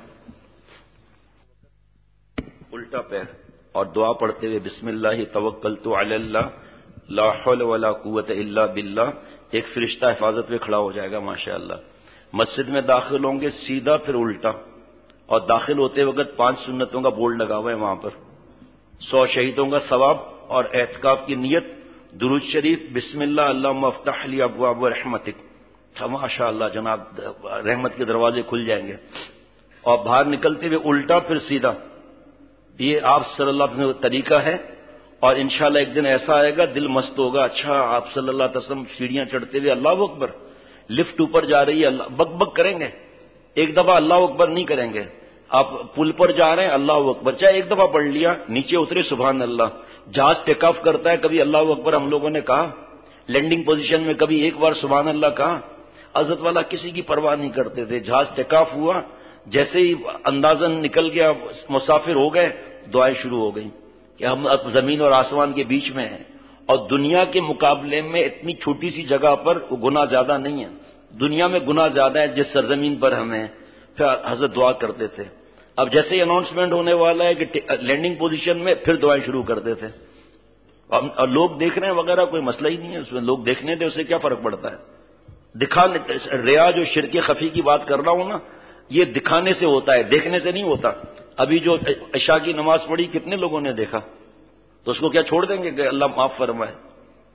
الٹا پیر اور دعا پڑھتے ہوئے بسم اللہ توکلت علی اللہ لا حول ولا قوت الا باللہ. ایک فرشتہ حفاظت میں کھڑا ہو جائے گا ماشاءاللہ. مسجد میں داخل ہوں گے سیدھا پھر الٹا، اور داخل ہوتے وقت پانچ سنتوں کا بورڈ لگا ہوا ہے وہاں پر. سو شہیدوں کا ثواب اور اعتکاف کی نیت، درود شریف، بسم اللہ اللہم افتح لی ابواب رحمتک. ماشاء اللہ جناب رحمت کے دروازے کھل جائیں گے. اور باہر نکلتے ہوئے الٹا پھر سیدھا. یہ آپ صلی اللہ علیہ وسلم کا طریقہ ہے. اور انشاءاللہ ایک دن ایسا آئے گا دل مست ہوگا. اچھا آپ صلی اللہ علیہ وسلم سیڑھیاں چڑھتے ہوئے اللہ اکبر، لفٹ اوپر جا رہی ہے، اللہ بک بک کریں گے. ایک دفعہ اللہ اکبر نہیں کریں گے. آپ پل پر جا رہے ہیں اللہ اکبر، چاہے ایک دفعہ پڑھ لیا، نیچے اترے سبحان اللہ. جہاز ٹیک آف کرتا ہے کبھی اللہ اکبر ہم لوگوں نے کہا؟ لینڈنگ پوزیشن میں کبھی ایک بار سبحان اللہ کہا؟ حضرت والا کسی کی پرواہ نہیں کرتے تھے. جہاز ٹیک آف ہوا، جیسے ہی اندازن نکل گیا، مسافر ہو گئے، دعائیں شروع ہو گئی کہ ہم اب زمین اور آسمان کے بیچ میں ہیں. اور دنیا کے مقابلے میں اتنی چھوٹی سی جگہ پر گناہ زیادہ نہیں ہے. دنیا میں گناہ زیادہ ہے جس سرزمین پر ہمیں. پھر حضرت دعا کرتے تھے. اب جیسے ہی اناؤنسمنٹ ہونے والا ہے کہ لینڈنگ پوزیشن میں، پھر دعائیں شروع کرتے تھے. اور لوگ دیکھ رہے ہیں وغیرہ کوئی مسئلہ ہی نہیں ہے اس میں. لوگ دیکھنے دے، اسے کیا فرق پڑتا ہے؟ دکھانے، ریا جو شرک خفی کی بات کر رہا ہوں نا، یہ دکھانے سے ہوتا ہے، دیکھنے سے نہیں ہوتا. ابھی جو عشاء کی نماز پڑھی کتنے لوگوں نے دیکھا؟ تو اس کو کیا چھوڑ دیں گے کہ اللہ معاف فرمائے؟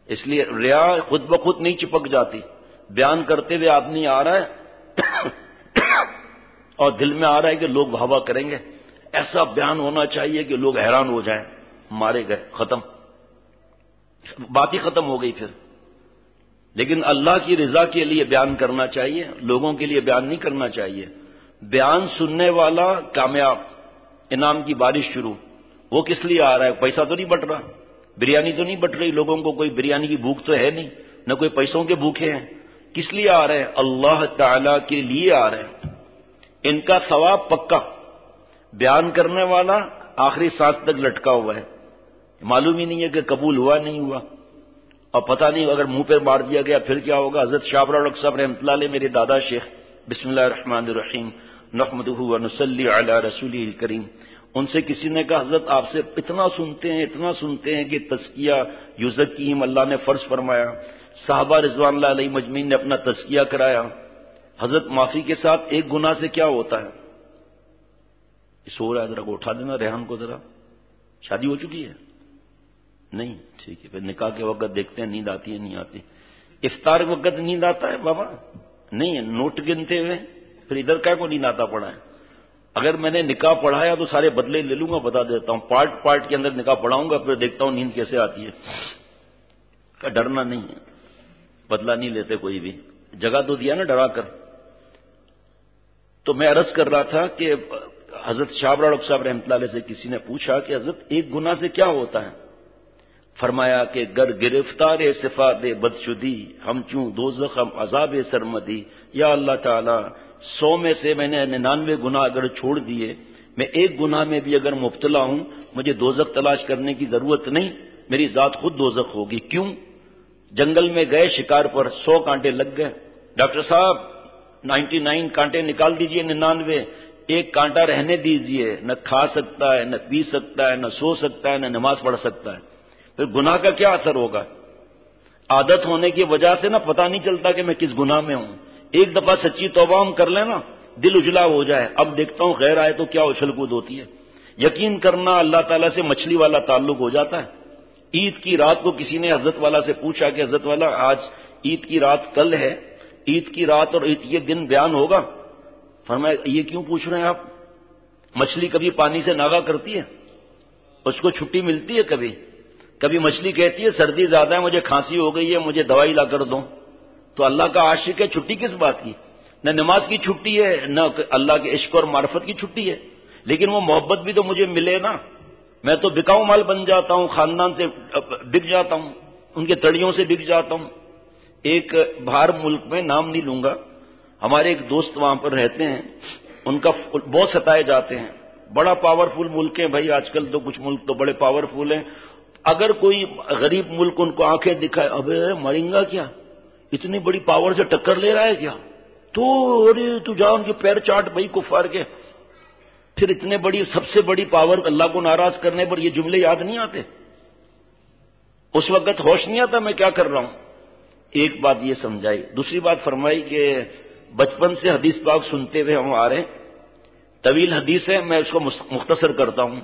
اس لیے ریا خود بخود نہیں چپک جاتی، بیان کرتے ہوئے آدمی آ رہا ہے اور دل میں آ رہا ہے کہ لوگ واہ واہ کریں گے، ایسا بیان ہونا چاہیے کہ لوگ حیران ہو جائیں، مارے گئے، ختم، بات ہی ختم ہو گئی پھر۔ لیکن اللہ کی رضا کے لیے بیان کرنا چاہیے، لوگوں کے لیے بیان نہیں کرنا چاہیے۔ بیان سننے والا کامیاب، انعام کی بارش شروع، وہ کس لیے آ رہا ہے؟ پیسہ تو نہیں بٹ رہا، بریانی تو نہیں بٹ رہی، لوگوں کو کوئی بریانی کی بھوک تو ہے نہیں، نہ کوئی پیسوں کے بھوکے ہیں، کس لیے آ رہے ہیں؟ اللہ تعالی کے لیے آ رہے ہیں۔ ان کا ثواب پکا، بیان کرنے والا آخری سانس تک لٹکا ہوا ہے، معلوم ہی نہیں ہے کہ قبول ہوا نہیں ہوا، اور پتہ نہیں اگر منہ پہ مار دیا گیا پھر کیا ہوگا۔ حضرت شاہ ابرار صاحب رحمۃ اللہ علیہ میرے دادا شیخ، بسم اللہ الرحمن الرحیم نحمدہ ونصلی علی رسولہ الکریم، ان سے کسی نے کہا حضرت آپ سے اتنا سنتے ہیں اتنا سنتے ہیں کہ تزکیہ یزکیہم اللہ نے فرض فرمایا، صحابہ رضوان اللہ علیہ مجمعین نے اپنا تزکیہ کرایا، حضرت معافی کے ساتھ ایک گناہ سے کیا ہوتا ہے؟ سو رہا ہے، ذرا کو اٹھا دینا ریحان کو، ذرا شادی ہو چکی ہے؟ نہیں، ٹھیک ہے، پھر نکاح کے وقت دیکھتے ہیں نیند آتی ہے نہیں آتی، افطار کے وقت نیند آتا ہے بابا؟ نہیں ہے، نوٹ گنتے ہوئے پھر ادھر کیا کو نیند آتا پڑا ہے؟ اگر میں نے نکاح پڑھایا تو سارے بدلے لے لوں گا، بتا دیتا ہوں، پارٹ پارٹ کے اندر نکاح پڑھاؤں گا، پھر دیکھتا ہوں نیند کیسے آتی ہے۔ ڈرنا نہیں ہے، بدلہ نہیں لیتے کوئی بھی، جگہ تو دیا نا ڈرا کر۔ تو میں عرض کر رہا تھا کہ حضرت شاہ ابرار صاحب رحمۃ اللہ علیہ سے کسی نے پوچھا کہ حضرت ایک گناہ سے کیا ہوتا ہے؟ فرمایا کہ گر گرفتار صفات بدشدی ہم چوں دوزخ ہم عذاب سرمدی، یا اللہ تعالی سو میں سے میں نے ننانوے گناہ اگر چھوڑ دیے، میں ایک گناہ میں بھی اگر مبتلا ہوں، مجھے دوزخ تلاش کرنے کی ضرورت نہیں، میری ذات خود دوزخ ہوگی۔ کیوں؟ جنگل میں گئے شکار پر، سو کانٹے لگ گئے، ڈاکٹر صاحب نائنٹی نائن کانٹے نکال دیجئے، ننانوے، ایک کانٹا رہنے دیجئے، نہ کھا سکتا ہے، نہ پی سکتا ہے، نہ سو سکتا ہے، نہ نماز پڑھ سکتا ہے، پھر گناہ کا کیا اثر ہوگا؟ عادت ہونے کی وجہ سے نا پتہ نہیں چلتا کہ میں کس گناہ میں ہوں، ایک دفعہ سچی توبہ ہم کر لیں نا، دل اجلا ہو جائے، اب دیکھتا ہوں غیر آئے تو کیا اچھل کود ہوتی ہے، یقین کرنا اللہ تعالیٰ سے مچھلی والا تعلق ہو جاتا ہے۔ عید کی رات کو کسی نے حضرت والا سے پوچھا کہ حضرت والا آج عید کی رات کل ہے، عید کی رات اور عید کے دن بیان ہوگا؟ فرمایا یہ کیوں پوچھ رہے ہیں آپ؟ مچھلی کبھی پانی سے ناغا کرتی ہے؟ اس کو چھٹی ملتی ہے کبھی؟ کبھی مچھلی کہتی ہے سردی زیادہ ہے، مجھے کھانسی ہو گئی ہے، مجھے دوائی لا کر دو؟ تو اللہ کا عاشق ہے، چھٹی کس بات کی؟ نہ نماز کی چھٹی ہے، نہ اللہ کے عشق اور معرفت کی چھٹی ہے، لیکن وہ محبت بھی تو مجھے ملے نا، میں تو بکاؤ مال بن جاتا ہوں، خاندان سے بک جاتا ہوں، ان کے تڑیوں سے بک جاتا ہوں۔ ایک باہر ملک میں، نام نہیں لوں گا، ہمارے ایک دوست وہاں پر رہتے ہیں، ان کا بہت ستائے جاتے ہیں، بڑا پاورفل ملک ہے بھائی، آج کل تو کچھ ملک تو بڑے پاورفل ہیں، اگر کوئی غریب ملک ان کو آنکھیں دکھائے، ابے مریں گا کیا، اتنی بڑی پاور سے ٹکر لے رہا ہے کیا، تو ارے تو جا ان کے پیر چاٹ بھائی کفار کے۔ پھر اتنے بڑی سب سے بڑی پاور اللہ کو ناراض کرنے پر یہ جملے یاد نہیں آتے؟ اس وقت ہوش نہیں آتا میں کیا کر رہا ہوں؟ ایک بات یہ سمجھائی، دوسری بات فرمائی کہ بچپن سے حدیث پاک سنتے ہوئے ہم آ رہے ہیں، طویل حدیث ہے، میں اس کو مختصر کرتا ہوں۔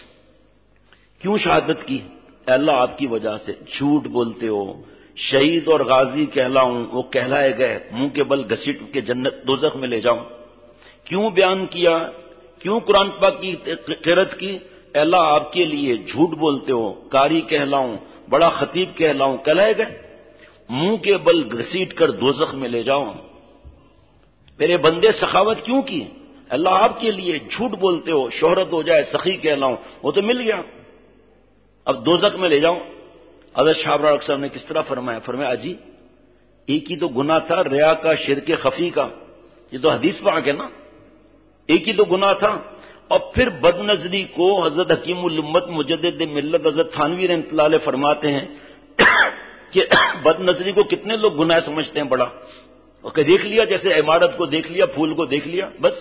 کیوں شہادت کی؟ اے اللہ آپ کی وجہ سے، جھوٹ بولتے ہو، شہید اور غازی کہلاؤں، وہ کہلائے گئے، منہ کے بل گھسیٹ کے جنت دوزخ میں لے جاؤں۔ کیوں بیان کیا؟ کیوں قرآن پاک کی قرأت کی؟ اے اللہ آپ کے لیے، جھوٹ بولتے ہو، قاری کہلاؤں، بڑا خطیب کہلاؤں، کہلائے گئے، منہ کے بل گھسیٹ کر دوزخ میں لے جاؤں۔ میرے بندے سخاوت کیوں کی؟ اللہ آپ کے لیے، جھوٹ بولتے ہو، شہرت ہو جائے، سخی کہلاؤں، وہ تو مل گیا، اب دوزخ میں لے جاؤں۔ حضرت شاہ ابرار صاحب نے کس طرح فرمایا؟ فرمایا اجی ایک ہی تو گناہ تھا، ریا کا، شرک خفی کا، یہ تو حدیث پاک ہے نا، ایک ہی تو گناہ تھا، اور پھر بد نظری کو حضرت حکیم الامت مجدد ملت حضرت تھانوی رحمۃ اللہ علیہ فرماتے ہیں کہ بد نظری کو کتنے لوگ گناہ سمجھتے ہیں بڑا، اور کہ دیکھ لیا جیسے عمارت کو دیکھ لیا، پھول کو دیکھ لیا بس۔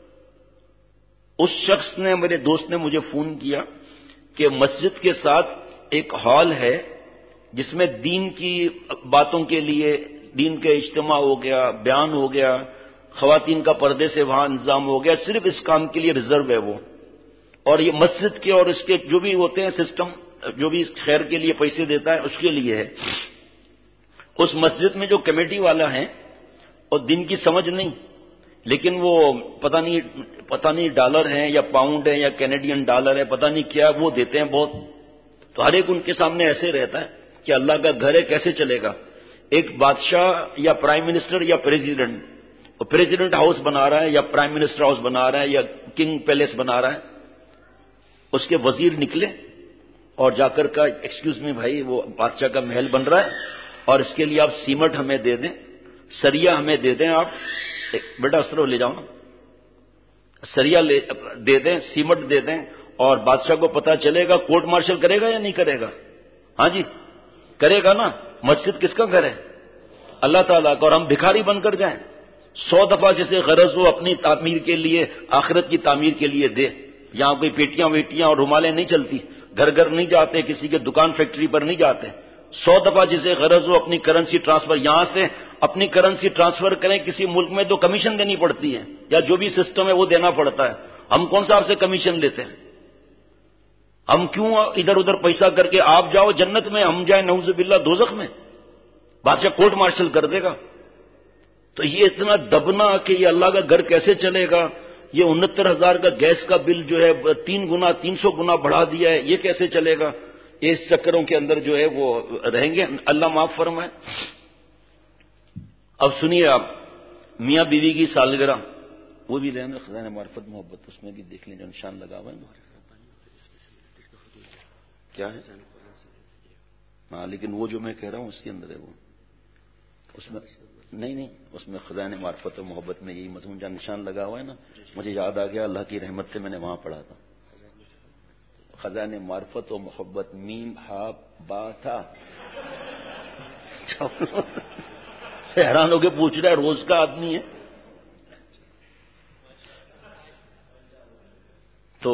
اس شخص نے، میرے دوست نے مجھے فون کیا کہ مسجد کے ساتھ ایک ہال ہے جس میں دین کی باتوں کے لیے دین کے اجتماع ہو گیا، بیان ہو گیا، خواتین کا پردے سے وہاں انتظام ہو گیا، صرف اس کام کے لیے ریزرو ہے وہ، اور یہ مسجد کے اور اس کے جو بھی ہوتے ہیں سسٹم، جو بھی اس خیر کے لیے پیسے دیتا ہے اس کے لیے ہے۔ اس مسجد میں جو کمیٹی والا ہیں اور دن کی سمجھ نہیں، لیکن وہ پتہ نہیں پتہ نہیں ڈالر ہیں یا پاؤنڈ ہے یا کینیڈین ڈالر ہے، پتہ نہیں کیا، وہ دیتے ہیں بہت. تو ہر ایک ان کے سامنے ایسے رہتا ہے کہ اللہ کا گھر ہے کیسے چلے گا. ایک بادشاہ یا پرائم منسٹر یا پریزیڈنٹ، وہ پریزیڈنٹ ہاؤس بنا رہا ہے یا پرائم منسٹر ہاؤس بنا رہا ہے یا کنگ پیلیس بنا رہا ہے. اس کے وزیر نکلے اور جا کر کہا ایکسکیوز می بھائی، وہ بادشاہ کا محل بن رہا ہے اور اس کے لیے آپ سیمٹ ہمیں دے دیں، سریا ہمیں دے دیں، آپ بیٹا اس طرح لے جاؤ نا، سریا دے دیں، سیمٹ دے دیں، اور بادشاہ کو پتا چلے گا کورٹ مارشل کرے گا یا نہیں کرے گا؟ ہاں جی کرے گا نا. مسجد کس کا گھر ہے؟ اللہ تعالیٰ کا. اور ہم بھکاری بن کر جائیں، سو دفعہ جیسے غرض ہو اپنی تعمیر کے لیے، آخرت کی تعمیر کے لیے دے. یہاں کوئی پیٹیاں ویٹیاں اور رومالیں نہیں چلتی، گھر گھر نہیں جاتے، کسی کے دکان فیکٹری پر نہیں جاتے. سو دفعہ جسے غرض ہو اپنی کرنسی ٹرانسفر، یہاں سے اپنی کرنسی ٹرانسفر کریں کسی ملک میں تو کمیشن دینی پڑتی ہے، یا جو بھی سسٹم ہے وہ دینا پڑتا ہے. ہم کون سا آپ سے کمیشن لیتے ہیں؟ ہم کیوں ادھر ادھر پیسہ کر کے آپ جاؤ جنت میں، ہم جائیں نعوذ باللہ دوزخ میں؟ بادشاہ کورٹ مارشل کر دے گا. تو یہ اتنا دبنا کہ یہ اللہ کا گھر کیسے چلے گا. یہ انہتر ہزار کا گیس کا بل جو ہے تین گنا تین سو گنا بڑھا دیا ہے، یہ کیسے چلے گا؟ اس چکروں کے اندر جو ہے وہ رہیں گے. اللہ معاف فرمائے. اب سنیے آپ، میاں بیوی کی سالگرہ وہ بھی لینا، خزانہ معرفت محبت، اس میں بھی دیکھ لیں جو نشان لگا ہوا ہے کیا ہے. ہاں لیکن وہ جو میں کہہ رہا ہوں اس کے اندر ہے، وہ اس میں نہیں نہیں اس میں خزانہ معرفت و محبت میں یہی مضمون جہاں نشان لگا ہوا ہے نا، مجھے یاد آ گیا اللہ کی رحمت سے میں نے وہاں پڑھا تھا. خزانہ معرفت و محبت، میم ہا با تھا. حیران ہو کے پوچھ رہا ہے، روز کا آدمی ہے. تو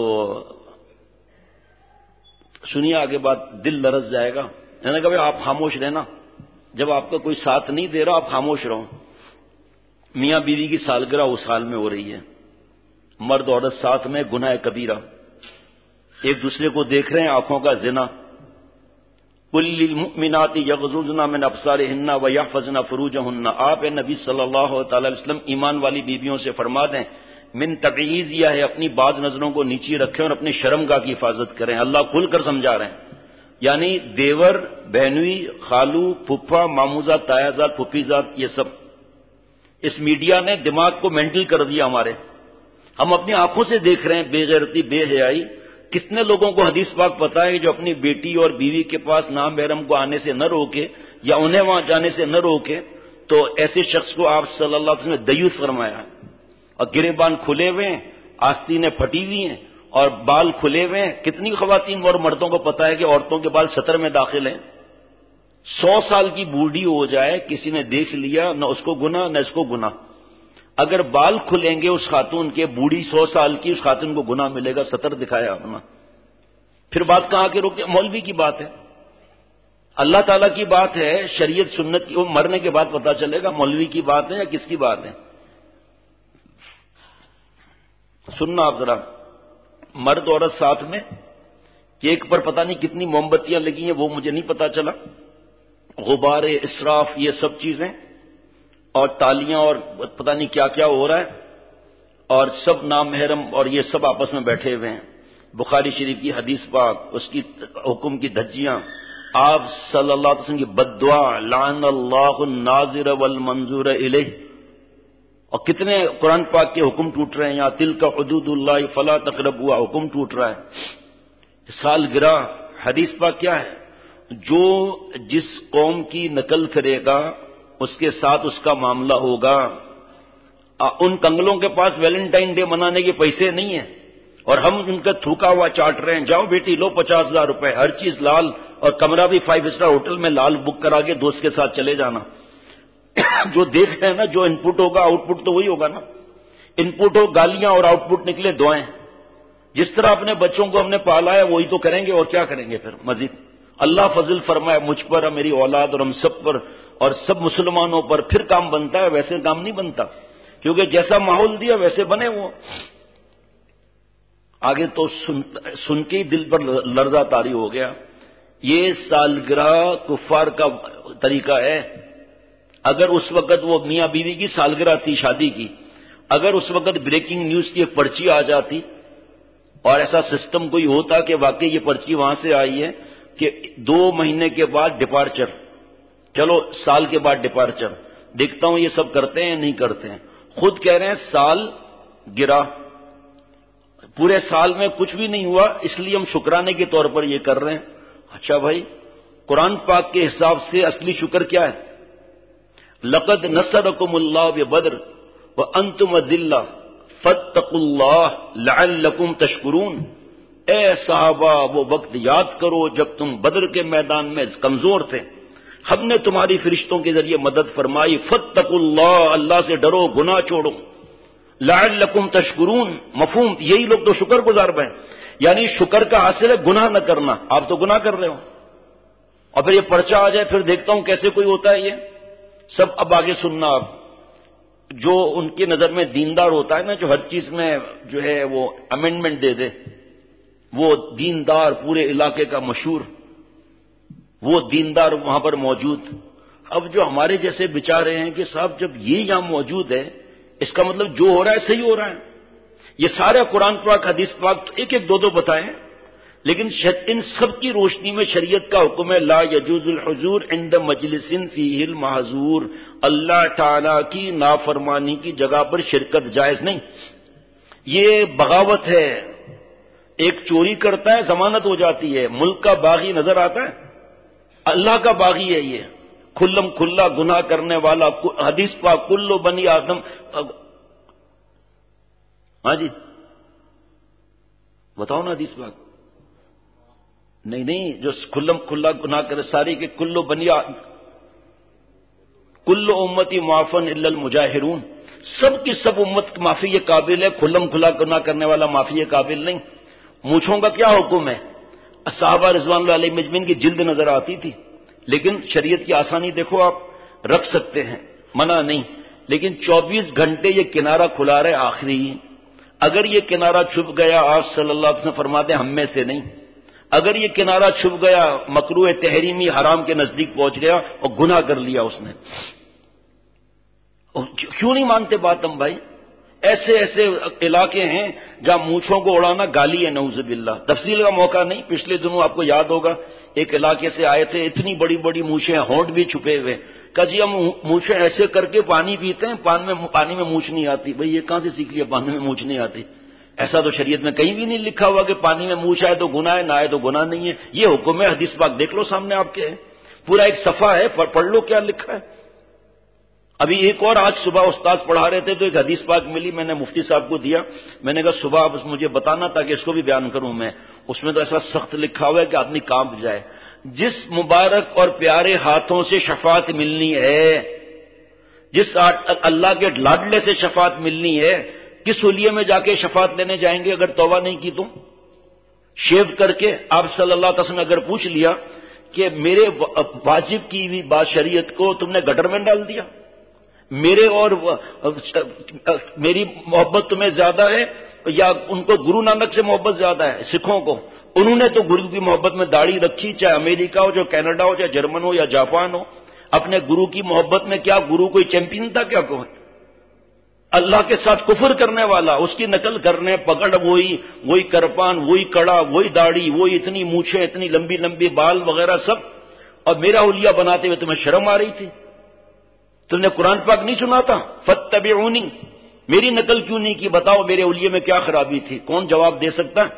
سنیے آگے بات، دل لرز جائے گا. میں نے کہا بھائی آپ خاموش رہنا، جب آپ کا کوئی ساتھ نہیں دے رہا آپ خاموش رہو. میاں بیوی کی سالگرہ اس سال میں ہو رہی ہے، مرد عورت ساتھ میں، گناہ کبیرہ، ایک دوسرے کو دیکھ رہے ہیں، آنکھوں کا زنا. قل للمؤمنات یغضضن من ابصارهن ویحفظن فروجهن. آپ نبی صلی اللہ تعالی علیہ وسلم ایمان والی بیویوں سے فرما دیں من تبعیض یہ ہے اپنی بعض نظروں کو نیچی رکھیں اور اپنی شرمگاہ کی حفاظت کریں. اللہ کھل کر سمجھا رہے ہیں، یعنی دیور، بہنوئی، خالو، پھپھا، ماموزہ، تایازاد، پھپھیزاد، یہ سب اس میڈیا نے دماغ کو مینٹل کر دیا ہمارے. ہم اپنی آنکھوں سے دیکھ رہے ہیں بے غیرتی، بے حیائی. کتنے لوگوں کو حدیث پاک پتا ہے کہ جو اپنی بیٹی اور بیوی کے پاس نامحرم کو آنے سے نہ روکے یا انہیں وہاں جانے سے نہ روکے تو ایسے شخص کو آپ صلی اللہ علیہ وسلم نے دیوس فرمایا ہے. اور گریبان کھلے ہوئے ہیں، آستینیں پھٹی ہوئی ہیں اور بال کھلے ہوئے ہیں. کتنی خواتین اور مردوں کو پتا ہے کہ عورتوں کے بال سطر میں داخل ہیں. سو سال کی بوڑھی ہو جائے، کسی نے دیکھ لیا، نہ اس کو گناہ نہ اس کو گناہ. اگر بال کھلیں گے اس خاتون کے، بوڑھی سو سال کی، اس خاتون کو گناہ ملے گا، سطر دکھایا اپنا. پھر بات کہاں کے روکتے؟ مولوی کی بات ہے، اللہ تعالیٰ کی بات ہے، شریعت سنت کی. وہ مرنے کے بعد پتا چلے گا مولوی کی بات ہے یا کس کی بات ہے. سننا آپ ذرا، مرد عورت ساتھ میں، کیک پر پتہ نہیں کتنی موم بتیاں لگی ہیں وہ مجھے نہیں پتا چلا، غبار، اسراف، یہ سب چیزیں، اور تالیاں اور پتہ نہیں کیا کیا ہو رہا ہے، اور سب نامحرم اور یہ سب آپس میں بیٹھے ہوئے ہیں. بخاری شریف کی حدیث پاک، اس کی حکم کی دھجیاں، آپ صلی اللہ علیہ وسلم کی بد دعا، لعن اللہ الناظر والمنظور الیہ. اور کتنے قرآن پاک کے حکم ٹوٹ رہے ہیں یہاں، تلک حدود اللہ فلا تقربوها، حکم ٹوٹ رہا ہے. سالگرہ، حدیث پاک کیا ہے؟ جو جس قوم کی نقل کرے گا اس کے ساتھ اس کا معاملہ ہوگا. ان کنگلوں کے پاس ویلنٹائن ڈے منانے کے پیسے نہیں ہیں اور ہم ان کا تھوکا ہوا چاٹ رہے ہیں. جاؤ بیٹی لو پچاس ہزار روپے، ہر چیز لال، اور کمرہ بھی فائیو اسٹار ہوٹل میں لال بک کرا کے دوست کے ساتھ چلے جانا. جو دیکھ رہے ہیں نا، جو ان پٹ ہوگا آؤٹ پٹ تو وہی ہوگا نا. ان پٹ ہو گالیاں اور آؤٹ پٹ نکلے دعائیں. جس طرح اپنے بچوں کو ہم نے پالا ہے وہی تو کریں گے، اور کیا کریں گے پھر مزید. اللہ فضل فرمائے مجھ پر اور میری اولاد اور ہم سب پر اور سب مسلمانوں پر. پھر کام بنتا ہے، ویسے کام نہیں بنتا، کیونکہ جیسا ماحول دیا ویسے بنے وہ. آگے تو سن, سن کے ہی دل پر لرزہ طاری ہو گیا. یہ سالگرہ کفار کا طریقہ ہے اگر اس وقت وہ میاں بیوی کی سالگرہ تھی شادی کی، اگر اس وقت بریکنگ نیوز کی ایک پرچی آ جاتی اور ایسا سسٹم کوئی ہوتا کہ واقعی یہ پرچی وہاں سے آئی ہے کہ دو مہینے کے بعد ڈپارچر، چلو سال کے بعد ڈپارچر، دیکھتا ہوں یہ سب کرتے ہیں نہیں کرتے ہیں، خود کہہ رہے ہیں سال گرا، پورے سال میں کچھ بھی نہیں ہوا، اس لیے ہم شکرانے کے طور پر یہ کر رہے ہیں۔ اچھا بھائی، قرآن پاک کے حساب سے اصلی شکر کیا ہے؟ لقد نصرکم اللہ ببدر وانتم اذلہ فاتقوا اللہ لعلکم تشکرون۔ اے صحابہ، وہ وقت یاد کرو جب تم بدر کے میدان میں کمزور تھے، ہم نے تمہاری فرشتوں کے ذریعے مدد فرمائی، فاتقوا اللہ، اللہ سے ڈرو، گناہ چھوڑو، لعلکم تشکرون، مفہوم یہی لوگ تو شکر گزار بیں، یعنی شکر کا حاصل ہے گناہ نہ کرنا، آپ تو گناہ کر رہے ہو، اور پھر یہ پرچہ آ جائے، پھر دیکھتا ہوں کیسے کوئی ہوتا ہے یہ سب۔ اب آگے سننا، آپ جو ان کی نظر میں دیندار ہوتا ہے نا، جو ہر چیز میں جو ہے وہ امینڈمنٹ دے دے، وہ دیندار پورے علاقے کا مشہور، وہ دیندار وہاں پر موجود۔ اب جو ہمارے جیسے بچارے ہیں کہ صاحب جب یہ یہاں موجود ہے، اس کا مطلب جو ہو رہا ہے صحیح ہو رہا ہے۔ یہ سارا قرآن پاک حدیث پاک تو ایک ایک دو دو بتائیں، لیکن ان سب کی روشنی میں شریعت کا حکم ہے لا یجوز الحضور عند مجلس فیہ المحظور، اللہ تعالی کی نافرمانی کی جگہ پر شرکت جائز نہیں۔ یہ بغاوت ہے، ایک چوری کرتا ہے ضمانت ہو جاتی ہے، ملک کا باغی نظر آتا ہے، اللہ کا باغی ہے یہ، کھلم کھلا گناہ کرنے والا۔ حدیث پاک کلو بنی آدم، ہاں جی بتاؤ نا حدیث پاک، نہیں نہیں جو کھلم کھلا گناہ کرے ساری کے کلو بنی کلو امتی معافن الا المجاہرون، سب کی سب امت معافی کے قابل ہے، کھلم کھلا گناہ کرنے والا معافی کے قابل نہیں۔ مونچھوں کا کیا حکم ہے؟ صحابہ رضوان اللہ علیہ مجمعین کی جلد نظر آتی تھی، لیکن شریعت کی آسانی دیکھو، آپ رکھ سکتے ہیں، منع نہیں، لیکن چوبیس گھنٹے یہ کنارہ کھلا رہے آخری، اگر یہ کنارہ چھپ گیا، آپ صلی اللہ علیہ وسلم فرماتے ہیں ہم میں سے نہیں، اگر یہ کنارہ چھپ گیا مکروہ تحریمی حرام کے نزدیک پہنچ گیا اور گناہ کر لیا اس نے۔ کیوں نہیں مانتے بات ہم بھائی؟ ایسے ایسے علاقے ہیں جہاں مونچھوں کو اڑانا گالی ہے، نعوذ باللہ۔ تفصیل کا موقع نہیں، پچھلے دنوں آپ کو یاد ہوگا ایک علاقے سے آئے تھے، اتنی بڑی بڑی مونچھیں، ہونٹ بھی چھپے ہوئے، کہ جی ہم مونچھیں ایسے کر کے پانی پیتے ہیں، پانی میں پانی میں مونچھ نہیں آتی۔ بھئی یہ کہاں سے سیکھ لیا پانی میں مونچھ نہیں آتی؟ ایسا تو شریعت میں کہیں بھی نہیں لکھا ہوا کہ پانی میں مونچھ آئے تو گناہ ہے، نہ آئے تو گناہ نہیں ہے۔ یہ حکم ہے، حدیث پاک دیکھ لو سامنے آپ کے ہے، پورا ایک صفحہ ہے، پڑھ لو کیا لکھا ہے۔ ابھی ایک اور آج صبح استاد پڑھا رہے تھے تو ایک حدیث پاک ملی، میں نے مفتی صاحب کو دیا، میں نے کہا صبح بس مجھے بتانا تاکہ اس کو بھی بیان کروں میں۔ اس میں تو ایسا سخت لکھا ہوا ہے کہ آدمی کانپ جائے۔ جس مبارک اور پیارے ہاتھوں سے شفاعت ملنی ہے، جس اللہ کے لاڈلے سے شفاعت ملنی ہے، کس حلیے میں جا کے شفاعت لینے جائیں گے اگر توبہ نہیں کی تو؟ شیو کر کے آپ صلی اللہ علیہ وسلم نے اگر پوچھ لیا کہ میرے واجب کی ہوئی بات شریعت کو تم نے گٹر میں ڈال دیا، میرے اور میری محبت تمہیں زیادہ ہے یا ان کو گرو نانک سے محبت زیادہ ہے؟ سکھوں کو انہوں نے تو گرو کی محبت میں داڑھی رکھی، چاہے امریکہ ہو، چاہے کینیڈا ہو، چاہے جرمن ہو یا جاپان ہو، اپنے گرو کی محبت میں کیا گرو کوئی چیمپئن تھا کیا؟ کوئی اللہ کے ساتھ کفر کرنے والا، اس کی نقل کرنے، پکڑ وہی وہی کرپان، وہی کڑا، وہی داڑھی، وہی اتنی مونچھیں، اتنی لمبی لمبی بال وغیرہ سب، اور میرا حلیہ بناتے ہوئے تمہیں شرم آ رہی تھی؟ تم نے قرآن پاک نہیں سنا تھا؟ فاتبعونی، میری نقل کیوں نہیں کی؟ بتاؤ میرے حلیے میں کیا خرابی تھی؟ کون جواب دے سکتا ہے؟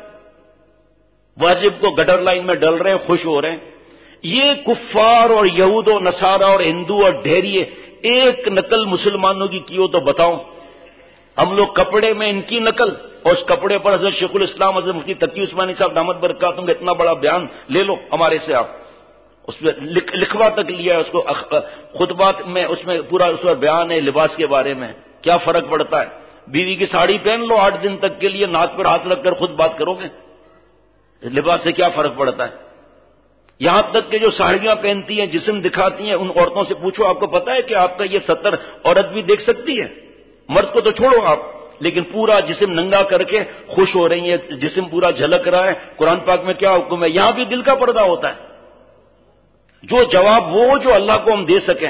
واجب کو گٹر لائن میں ڈل رہے ہیں، خوش ہو رہے ہیں۔ یہ کفار اور یہود و نصارہ اور ہندو اور ڈھیریے ایک نقل مسلمانوں کی کی ہو تو بتاؤ۔ ہم لوگ کپڑے میں ان کی نقل، اور اس کپڑے پر حضرت شیخ الاسلام حضرت مفتی تقی عثمانی صاحب دامت برکاتہم کا اتنا بڑا بیان لے لو ہمارے سے، آپ اس میں لکھوا تک لیا ہے، اس کو خطبات میں اس میں پورا اس پر بیان ہے لباس کے بارے میں، کیا فرق پڑتا ہے؟ بیوی کی ساڑی پہن لو آٹھ دن تک کے لیے، ناک پر ہاتھ رکھ کر خود بات کرو گے، لباس سے کیا فرق پڑتا ہے؟ یہاں تک کہ جو ساڑیاں پہنتی ہیں، جسم دکھاتی ہیں، ان عورتوں سے پوچھو آپ کو پتا ہے کہ آپ کا یہ ستر عورت بھی دیکھ سکتی ہے؟ مرد کو تو چھوڑو آپ، لیکن پورا جسم ننگا کر کے خوش ہو رہی ہے، جسم پورا جھلک رہا ہے۔ قرآن پاک میں کیا حکم ہے؟ یہاں بھی دل کا پردہ ہوتا ہے۔ جو جواب وہ جو اللہ کو ہم دے سکیں،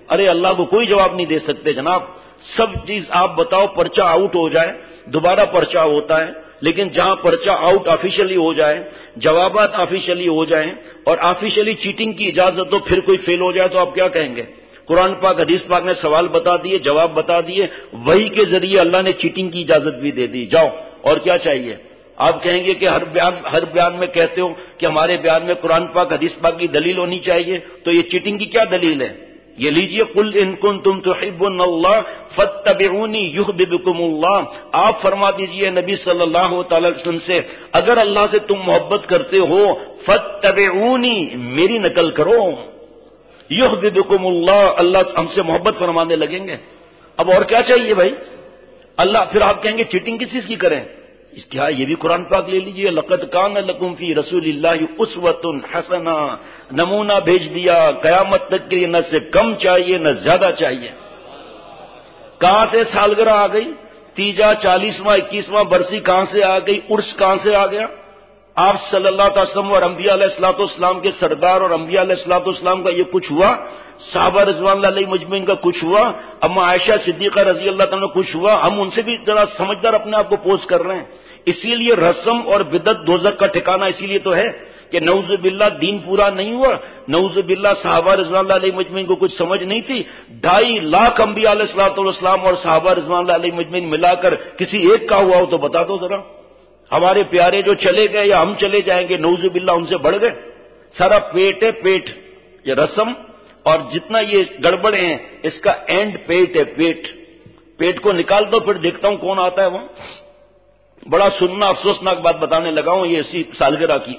ارے اللہ کو کوئی جواب نہیں دے سکتے جناب. سب چیز آپ بتاؤ, پرچہ آؤٹ ہو جائے دوبارہ پرچہ ہوتا ہے, لیکن جہاں پرچہ آؤٹ آفیشلی ہو جائے, جوابات آفیشلی ہو جائیں اور آفیشلی چیٹنگ کی اجازت ہو, پھر کوئی فیل ہو جائے تو آپ کیا کہیں گے؟ قرآن پاک حدیث پاک نے سوال بتا دیے, جواب بتا دیے, وہی کے ذریعے اللہ نے چیٹنگ کی اجازت بھی دے دی. جاؤ اور کیا چاہیے؟ آپ کہیں گے کہ ہر بیان ہر بیان میں کہتے ہو کہ ہمارے بیان میں قرآن پاک حدیث پاک کی دلیل ہونی چاہیے, تو یہ چیٹنگ کی کیا دلیل ہے؟ یہ لیجئے, قل ان کنتم تحبون اللہ فاتبعونی یحببکم اللہ. آپ فرما دیجئے نبی صلی اللہ تعالی علیہ وسلم سے, اگر اللہ سے تم محبت کرتے ہو فاتبعونی, میری نقل کرو, یحببکم اللہ, اللہ ہم سے محبت فرمانے لگیں گے. اب اور کیا چاہیے بھائی؟ اللہ پھر آپ کہیں گے چیٹنگ کس چیز کی کریں؟ کیا یہ بھی قرآن پاک لے لیجئے, لقد کان لکم فی رسول اللہ اسوۃ حسنہ, نمونہ بھیج دیا, قیامت تک کے لیے نہ سے کم چاہیے نہ زیادہ چاہیے. کہاں سے سالگرہ آ گئی؟ تیجا, چالیسواں, اکیسواں برسی کہاں سے آ گئی؟ عرس کہاں سے آ گیا؟ آپ صلی اللہ تعالی وسلم اور انبیاء علیہ الصلوۃ والسلام کے سردار اور انبیاء علیہ الصلوۃ والسلام کا یہ کچھ ہوا؟ صحابہ رضوان اللہ علیہ مجمعین کا کچھ ہوا؟ اما عائشہ صدیقہ رضی اللہ تعالیٰ کچھ ہوا؟ ہم ان سے بھی ذرا سمجھدار اپنے آپ کو پوز کر رہے ہیں. اسی لیے رسم اور بدعت دوزخ کا ٹھکانہ اسی لیے تو ہے کہ نعوذ باللہ دین پورا نہیں ہوا, نعوذ باللہ صحابہ رضوان اللہ علیہ مجمعین کو کچھ سمجھ نہیں تھی. ڈھائی لاکھ انبیاء علیہ الصلوۃ والسلام اور صحابہ رضوان اللہ علیہ مجمعین ملا کر کسی ایک کا ہوا ہو تو بتا دو ذرا. ہمارے پیارے جو چلے گئے یا ہم چلے جائیں گے نعوذ باللہ ان سے بڑھ گئے. سارا پیٹ ہے پیٹ, یہ رسم اور جتنا یہ گڑبڑ ہیں اس کا اینڈ پیٹ ہے. پیٹ پیٹ کو نکال دو, پھر دیکھتا ہوں کون آتا ہے وہاں. بڑا سننا افسوسناک بات بتانے لگا ہوں یہ اسی سالگرہ کی.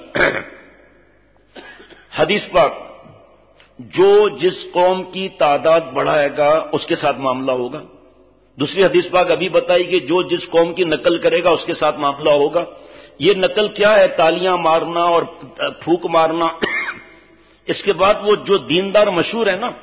حدیث پاک, جو جس قوم کی تعداد بڑھائے گا اس کے ساتھ معاملہ ہوگا. دوسری حدیث پاک ابھی بتائی کہ جو جس قوم کی نقل کرے گا اس کے ساتھ معاملہ ہوگا. یہ نقل کیا ہے؟ تالیاں مارنا اور پھونک مارنا. اس کے بعد وہ جو دیندار مشہور ہے نا,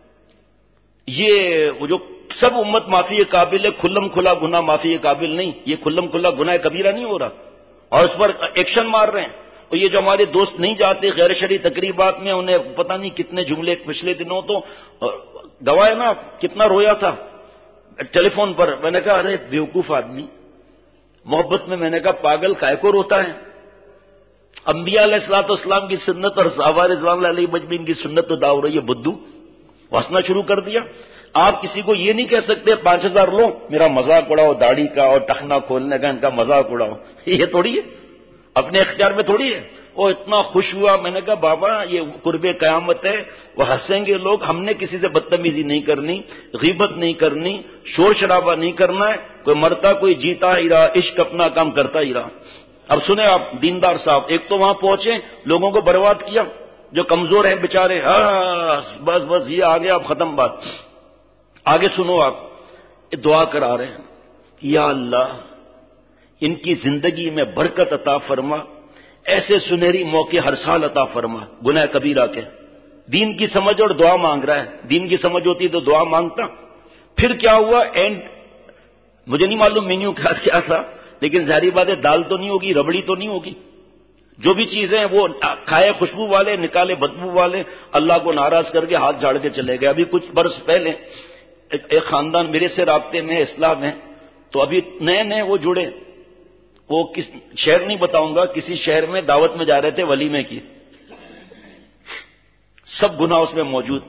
یہ وہ جو سب امت معافی کے قابل ہے, کھلم کھلا گناہ معافی کے قابل نہیں. یہ کھلم کھلا گناہ کبیرہ نہیں ہو رہا اور اس پر ایکشن مار رہے ہیں. اور یہ جو ہمارے دوست نہیں جاتے غیر شرعی تقریبات میں, انہیں پتہ نہیں کتنے جملے پچھلے دنوں تو گواہ ہے نا کتنا رویا تھا ٹیلی فون پر. میں نے کہا ارے بیوقوف آدمی, محبت میں میں نے کہا پاگل کائے کو روتا ہے؟ انبیاء علیہ الصلوۃ والسلام کی سنت اور صحابہ رضوان اللہ علیہ مجمعین کی سنت تو داؤ رہی ہے. بدو ہنسنا شروع کر دیا. آپ کسی کو یہ نہیں کہہ سکتے پانچ ہزار لو میرا مذاق اڑاؤ, داڑھی کا اور ٹخنا کھولنے کا ان کا مذاق اڑاؤ. یہ تھوڑی ہے, اپنے اختیار میں تھوڑی ہے. وہ اتنا خوش ہوا. میں نے کہا بابا یہ قرب قیامت ہے, وہ ہنسیں گے لوگ. ہم نے کسی سے بدتمیزی نہیں کرنی, غیبت نہیں کرنی, شور شرابہ نہیں کرنا ہے. کوئی مرتا کوئی جیتا ہی رہا, عشق اپنا کام کرتا ہی رہا. اب سنیں آپ دیندار صاحب, ایک تو وہاں پہنچے لوگوں کو برباد کیا, جو کمزور ہیں بےچارے, ہاں بس بس یہ آگے اب ختم بات. آگے سنو آپ, دعا کرا رہے ہیں یا اللہ ان کی زندگی میں برکت عطا فرما, ایسے سنہری موقع ہر سال عطا فرما گناہ کبیرہ کے. دین کی سمجھ اور دعا مانگ رہا ہے. دین کی سمجھ ہوتی تو دعا مانگتا. پھر کیا ہوا اینڈ مجھے نہیں معلوم مینیو کیا کیا تھا, لیکن ظاہری بات ہے دال تو نہیں ہوگی, ربڑی تو نہیں ہوگی. جو بھی چیزیں وہ کھائے خوشبو والے, نکالے بدبو والے. اللہ کو ناراض کر کے ہاتھ جھاڑ کے چلے گئے. ابھی کچھ برس پہلے ایک خاندان میرے سے رابطے میں اسلام میں, تو ابھی نئے نئے وہ جڑے, وہ کس شہر نہیں بتاؤں گا, کسی شہر میں دعوت میں جا رہے تھے ولیمے کی. سب گناہ اس میں موجود.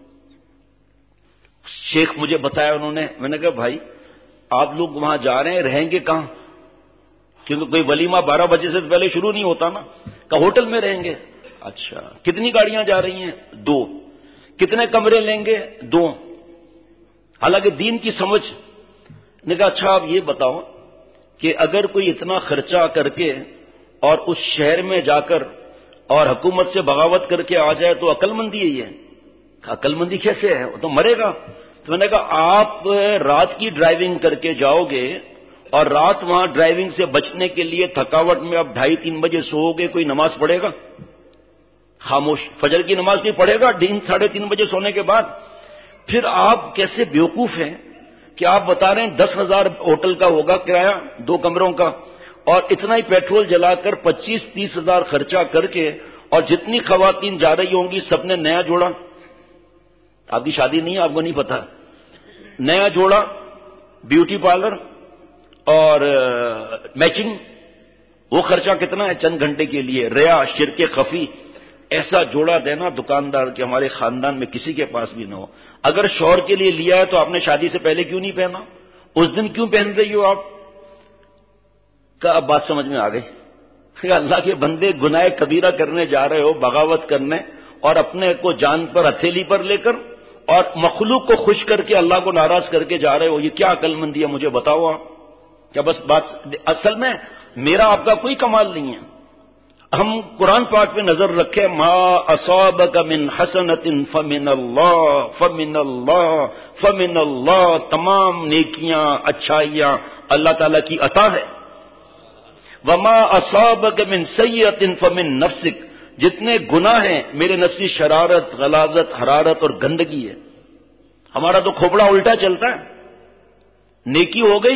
شیخ مجھے بتایا انہوں نے. میں نے کہا بھائی آپ لوگ وہاں جا رہے ہیں, رہیں گے کہاں؟ کیونکہ کوئی ولیمہ بارہ بجے سے پہلے شروع نہیں ہوتا نا. کہ ہوٹل میں رہیں گے. اچھا کتنی گاڑیاں جا رہی ہیں؟ دو. کتنے کمرے لیں گے؟ دو. حالانکہ دین کی سمجھ نے کہا اچھا آپ یہ بتاؤ کہ اگر کوئی اتنا خرچہ کر کے اور اس شہر میں جا کر اور حکومت سے بغاوت کر کے آ جائے تو عقل مندی ہے یہ؟ عقل مندی کیسے ہے, وہ تو مرے گا. تو میں نے کہا آپ رات کی ڈرائیونگ کر کے جاؤ گے اور رات وہاں ڈرائیونگ سے بچنے کے لیے تھکاوٹ میں اب ڈھائی تین بجے سو گے, کوئی نماز پڑھے گا؟ خاموش. فجر کی نماز نہیں پڑھے گا دن ساڑھے تین بجے سونے کے بعد. پھر آپ کیسے بیوقوف ہیں کہ آپ بتا رہے ہیں دس ہزار ہوٹل کا ہوگا کرایہ دو کمروں کا, اور اتنا ہی پیٹرول جلا کر پچیس تیس ہزار خرچہ کر کے, اور جتنی خواتین جا رہی ہوں گی سب نے نیا جوڑا. آپ کی شادی نہیں ہے، آپ کو نہیں پتا. نیا جوڑا، بیوٹی پارلر اور میچنگ، وہ خرچہ کتنا ہے چند گھنٹے کے لیے. ریا، شرک خفی، ایسا جوڑا دینا دکاندار کہ ہمارے خاندان میں کسی کے پاس بھی نہ ہو. اگر شوہر کے لیے لیا ہے تو آپ نے شادی سے پہلے کیوں نہیں پہنا؟ اس دن کیوں پہن رہی ہو آپ؟ کا اب بات سمجھ میں آ گئی. اللہ کے بندے گناہ کبیرہ کرنے جا رہے ہو، بغاوت کرنے، اور اپنے کو جان پر ہتھیلی پر لے کر اور مخلوق کو خوش کر کے اللہ کو ناراض کر کے جا رہے ہو. یہ کیا عقل مندی ہے؟ مجھے بتاؤ آپ. کیا بس بات اصل میں میرا آپ کا کوئی کمال نہیں ہے. ہم قرآن پاک پہ نظر رکھیں. ما اصابک من حسنۃ فمن اللہ فمن اللہ فمن اللہ. تمام نیکیاں، اچھائیاں اللہ تعالی کی عطا ہے. وما اصابک من سیئۃ فمن نفسک. جتنے گناہ ہیں میرے نفسی شرارت، غلاظت، حرارت اور گندگی ہے. ہمارا تو کھوپڑا الٹا چلتا ہے. نیکی ہو گئی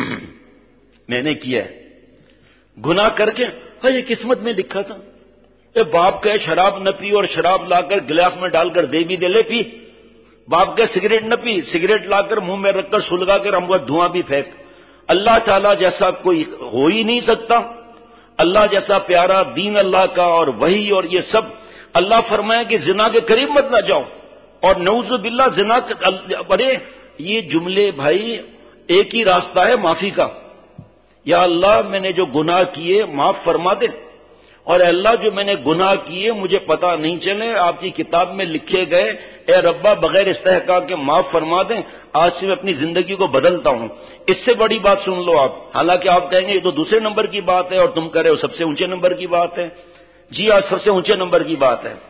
میں نے کیا ہے، گناہ کر کے ہاں یہ قسمت میں لکھا تھا. اے باپ کہے شراب نہ پی اور شراب لا کر گلاس میں ڈال کر دے بھی دے لے پی. باپ کہے سگریٹ نہ پی، سگریٹ لا کر منہ میں رکھ کر سلگا کر ہم کو دھواں بھی پھینک. اللہ تعالیٰ جیسا کوئی ہو ہی نہیں سکتا. اللہ جیسا پیارا دین اللہ کا اور وہی اور یہ سب. اللہ فرمایا کہ زنا کے قریب مت نہ جاؤ، اور نعوذ باللہ زنا. ارے یہ جملے بھائی ایک ہی راستہ ہے معافی کا. یا اللہ میں نے جو گناہ کیے معاف فرما دے، اور اللہ جو میں نے گناہ کیے مجھے پتا نہیں چلے، آپ کی کتاب میں لکھے گئے، اے ربا بغیر استحقاق کے معاف فرما دیں. آج سے میں اپنی زندگی کو بدلتا ہوں. اس سے بڑی بات سن لو آپ. حالانکہ آپ کہیں گے یہ تو دوسرے نمبر کی بات ہے اور تم کہہ رہے ہو سب سے اونچے نمبر کی بات ہے. جی آج سب سے اونچے نمبر کی بات ہے.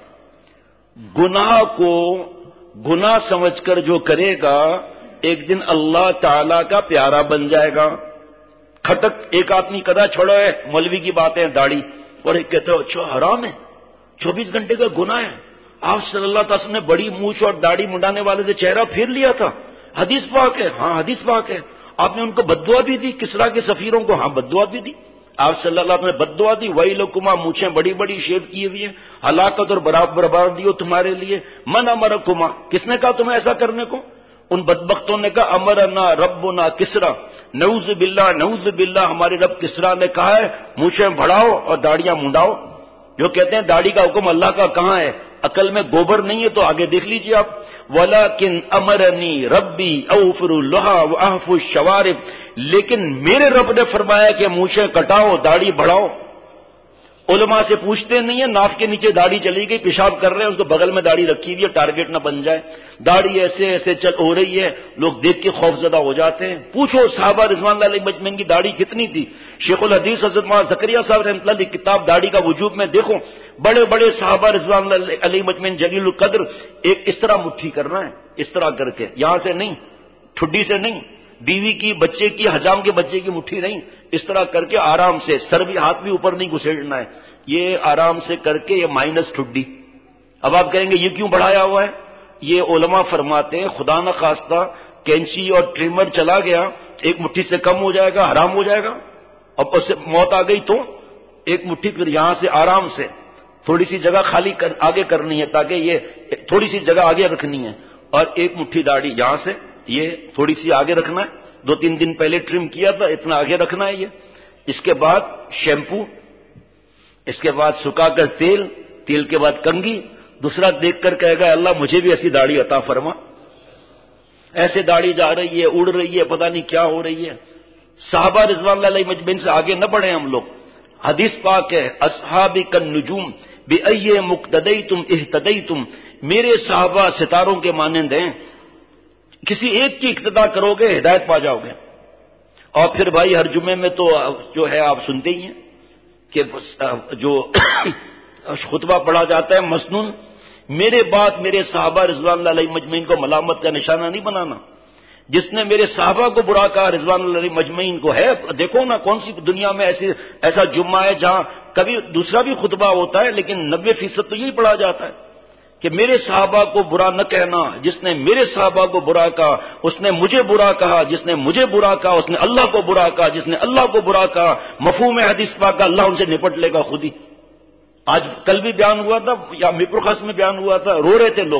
گناہ کو گناہ سمجھ کر جو کرے گا ایک دن اللہ تعالی کا پیارا بن جائے گا. کھٹک ایک آدمی کدا چھوڑا ہے، مولوی کی باتیں داڑھی، اور ایک کہتے ہو اچھا حرام ہے، چوبیس گھنٹے کا گناہ ہے. آپ صلی اللہ تعالی وسلم نے بڑی مونچھ اور داڑھی منڈانے والے سے چہرہ پھیر لیا تھا. حدیث پاک ہے. ہاں حدیث پاک ہے. آپ نے ان کو بددعا بھی دی، کسرا کے سفیروں کو. ہاں بددعا بھی دی. آپ صلی اللہ علیہ وسلم نے بددعا دی، ویلکما، مونچھیں بڑی بڑی شیو کی ہوئی ہیں، ہلاکت اور بربادی ہو تمہارے لیے. من امرکما، کس نے کہا تمہیں ایسا کرنے کو؟ ان بدبختوں نے کہا امرنا ربنا کسرا. نعوذ باللہ نعوذ باللہ ہمارے رب کسرا نے کہا ہے مونچھیں بڑھاؤ اور داڑیاں منڈاؤ. جو کہتے ہیں داڑھی کا حکم اللہ کا کہاں ہے؟ عقل میں گوبر نہیں ہے تو آگے دیکھ لیجیے آپ. ولیکن امرنی ربی اوفر اللحى واحف الشوارب. لیکن میرے رب نے فرمایا کہ مونچھیں کٹاؤ، داڑھی بڑھاؤ. علماء سے پوچھتے نہیں ہیں، ناف کے نیچے داڑھی چلی گئی، پیشاب کر رہے ہیں، اس کو بغل میں داڑھی رکھی ہوئی ہے ٹارگیٹ نہ بن جائے. داڑھی ایسے ایسے چل ہو رہی ہے، لوگ دیکھ کے خوف زدہ ہو جاتے ہیں. پوچھو صحابہ رضوان اللہ علیہ مجمعین کی داڑھی کتنی تھی. شیخ الحدیث حضرت مولانا زکریہ صاحب رحمۃ اللہ کی کتاب داڑھی کا وجوب میں دیکھو، بڑے بڑے صحابہ رضوان اللہ علیہ مجمعین جلیل القدر ایک اس طرح مٹھی کرنا ہے، اس طرح کر کے، یہاں سے نہیں، ٹھڈی سے نہیں، بیوی کی، بچے کی، حجام کے بچے کی مٹھی نہیں، اس طرح کر کے آرام سے، سر بھی ہاتھ بھی اوپر نہیں گھسیڑنا ہے، یہ آرام سے کر کے، یہ مائنس ٹھڈی. اب آپ کہیں گے یہ کیوں بڑھایا ہوا ہے؟ یہ علماء فرماتے ہیں خدا نہ خواستہ کینچی اور ٹریمر چلا گیا، ایک مٹھی سے کم ہو جائے گا، حرام ہو جائے گا. اب اس سے موت آ گئی تو ایک مٹھی پھر یہاں سے آرام سے تھوڑی سی جگہ خالی کر آگے کرنی ہے تاکہ یہ تھوڑی سی جگہ آگے رکھنی ہے، اور ایک مٹھی داڑھی یہاں سے یہ تھوڑی سی آگے رکھنا ہے. دو تین دن پہلے ٹرم کیا تھا، اتنا آگے رکھنا ہے یہ. اس کے بعد شیمپو، اس کے بعد سکھا کر تیل، تیل کے بعد کنگھی. دوسرا دیکھ کر کہے گا اللہ مجھے بھی ایسی داڑھی عطا فرما. ایسے داڑھی جا رہی ہے، اڑ رہی ہے، پتہ نہیں کیا ہو رہی ہے. صحابہ رضوان اللہ علیہ مجمعین سے آگے نہ بڑھیں ہم لوگ. حدیث پاک ہے اصحابی کالنجوم بأی مقتدیتم اہتدیتم. میرے صحابہ ستاروں کے مانند ہیں، کسی ایک کی اقتداء کرو گے ہدایت پا جاؤ گے. اور پھر بھائی ہر جمعے میں تو جو ہے آپ سنتے ہی ہیں کہ جو خطبہ پڑھا جاتا ہے مسنون. میرے بعد میرے صحابہ رضوان اللہ علیہ مجمعین کو ملامت کا نشانہ نہیں بنانا. جس نے میرے صحابہ کو برا کہا رضوان اللہ علیہ مجمعین کو ہے. دیکھو نا کون سی دنیا میں ایسی ایسا جمعہ ہے جہاں کبھی دوسرا بھی خطبہ ہوتا ہے لیکن نبے فیصد تو یہی پڑھا جاتا ہے کہ میرے صحابہ کو برا نہ کہنا. جس نے میرے صحابہ کو برا کہا اس نے مجھے برا کہا، جس نے مجھے برا کہا اس نے اللہ کو برا کہا، جس نے اللہ کو برا کہا مفہوم حدیث پاک کا اللہ ان سے نپٹ لے گا خود ہی. آج کل بھی بیان ہوا تھا یا میپرخاص میں بیان ہوا تھا، رو رہے تھے لوگ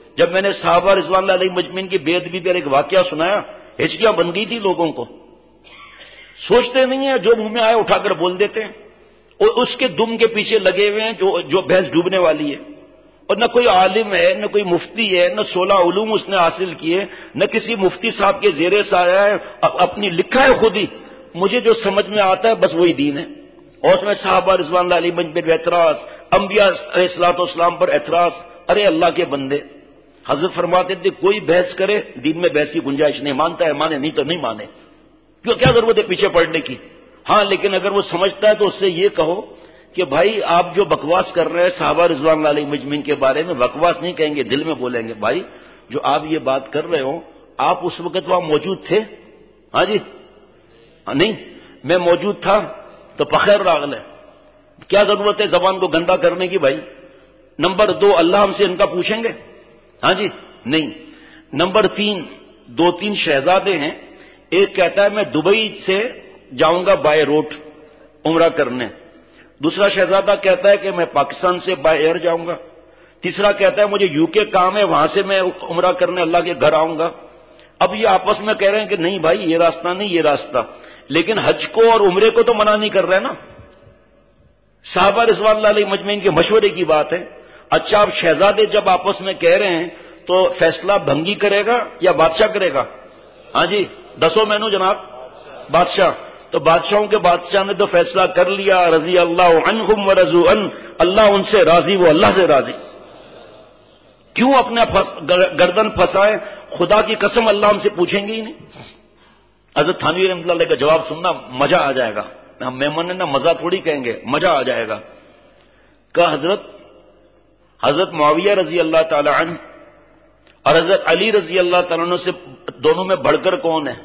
جب میں نے صحابہ رضوان اللہ علیہ مجمعین کی بے ادبی پر ایک واقعہ سنایا ہچکیاں بن گئی تھی لوگوں کو. سوچتے نہیں ہیں, جو منہ میں آئے اٹھا کر بول دیتے ہیں, اور اس کے دم کے پیچھے لگے ہوئے ہیں جو جو بحث ڈوبنے والی ہے. اور نہ کوئی عالم ہے, نہ کوئی مفتی ہے, نہ سولہ علوم اس نے حاصل کیے, نہ کسی مفتی صاحب کے زیر سایہ ہے, اپنی لکھا ہے خود ہی. مجھے جو سمجھ میں آتا ہے بس وہی دین ہے. اور اس میں صحابہ رضوان اللہ علیہ مجمعین پر اعتراض, انبیاء علیہ الصلوۃ والسلام پر اعتراض. ارے اللہ کے بندے, حضرت فرماتے تھے کوئی بحث کرے دین میں بحث کی گنجائش نہیں, مانتا ہے مانے, نہیں تو نہیں مانے. کیوں, کیا ضرورت ہے پیچھے پڑنے کی؟ ہاں لیکن اگر وہ سمجھتا ہے تو اس سے یہ کہو کہ بھائی آپ جو بکواس کر رہے ہیں صحابہ رضوان اللہ علیہ مجمعین کے بارے میں, بکواس نہیں کہیں گے, دل میں بولیں گے, بھائی جو آپ یہ بات کر رہے ہو آپ اس وقت وہاں موجود تھے؟ ہاں جی, نہیں میں موجود تھا تو بخیر راغل ہے. کیا ضرورت ہے زبان کو گندا کرنے کی بھائی؟ نمبر دو, اللہ ہم سے ان کا پوچھیں گے؟ ہاں جی نہیں. نمبر تین, دو تین شہزادے ہیں, ایک کہتا ہے میں دبئی سے جاؤں گا بائی روڈ عمرہ کرنے, دوسرا شہزادہ کہتا ہے کہ میں پاکستان سے بائی ایئر جاؤں گا, تیسرا کہتا ہے مجھے یو کے کام ہے وہاں سے میں عمرہ کرنے اللہ کے گھر آؤں گا. اب یہ آپس میں کہہ رہے ہیں کہ نہیں بھائی یہ راستہ نہیں یہ راستہ, لیکن حج کو اور عمرے کو تو منع نہیں کر رہے نا. صحابہ رضوان اللہ علیہ مجمعین کے مشورے کی بات ہے. اچھا اب شہزادے جب آپس میں کہہ رہے ہیں تو فیصلہ بھنگی کرے گا یا بادشاہ کرے گا؟ ہاں جی دسو مینو جناب, بادشاہ. تو بادشاہوں کے بادشاہ نے تو فیصلہ کر لیا, رضی اللہ عنہم ورضوا عنہ, اللہ ان سے راضی وہ اللہ سے راضی. کیوں اپنا گردن پھنسائے؟ خدا کی قسم اللہ ہم سے پوچھیں گے ہی نہیں. حضرت تھانوی رحمۃ اللہ علیہ کا جواب سننا مزہ آ جائے گا. مہمان نا مزہ تھوڑی کہیں گے, مزہ آ جائے گا. کہ حضرت حضرت معاویہ رضی اللہ تعالی عنہ اور حضرت علی رضی اللہ تعالیٰ عنہ سے دونوں میں بڑھ کر کون ہے؟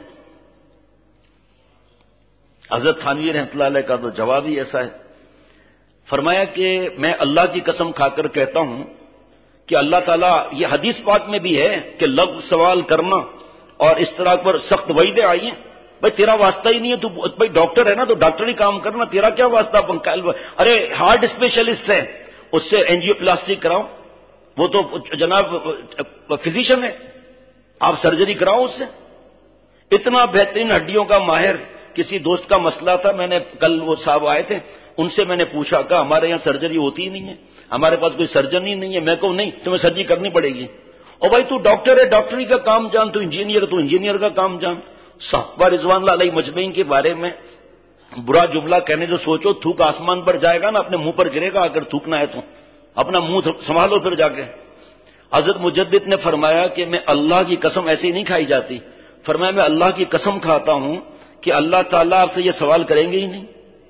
حضرت تھانوی رحمۃ اللہ علیہ کا تو جواب ہی ایسا ہے. فرمایا کہ میں اللہ کی قسم کھا کر کہتا ہوں کہ اللہ تعالیٰ, یہ حدیث پاک میں بھی ہے کہ لغو سوال کرنا اور اس طرح پر سخت وعیدیں آئی ہیں. بھائی تیرا واسطہ ہی نہیں ہے, تو بھائی ڈاکٹر ہے نا تو ڈاکٹری کام کرنا, تیرا کیا واسطہ پنکھا؟ ارے ہارٹ اسپیشلسٹ ہے, اس سے اینجیو پلاسٹک کراؤ, وہ تو جناب فزیشین ہے, آپ سرجری کراؤ اس سے. اتنا بہترین ہڈیوں کا ماہر. کسی دوست کا مسئلہ تھا, میں نے کل وہ صاحب آئے تھے, ان سے میں نے پوچھا کہ ہمارے یہاں سرجری ہوتی ہی نہیں ہے, ہمارے پاس کوئی سرجن ہی نہیں ہے. میں کہوں نہیں تمہیں سرجری کرنی پڑے گی. اور بھائی تو ڈاکٹر ہے ڈاکٹری کا کام جان, تو انجینئر تو انجینئر کا کام جان. صحابہ رضوان اللہ علیہ مجمعین کے بارے میں برا جملہ کہنے جو سوچو, تھوک آسمان پر جائے گا نا, اپنے منہ پر گرے گا. اگر تھوکنا ہے تو اپنا منہ سنبھالو پھر جا کے. حضرت مجدد نے فرمایا کہ میں اللہ کی قسم ایسی نہیں کھائی جاتی. فرمایا میں اللہ کی قسم کھاتا ہوں کہ اللہ تعالیٰ آپ سے یہ سوال کریں گے ہی نہیں.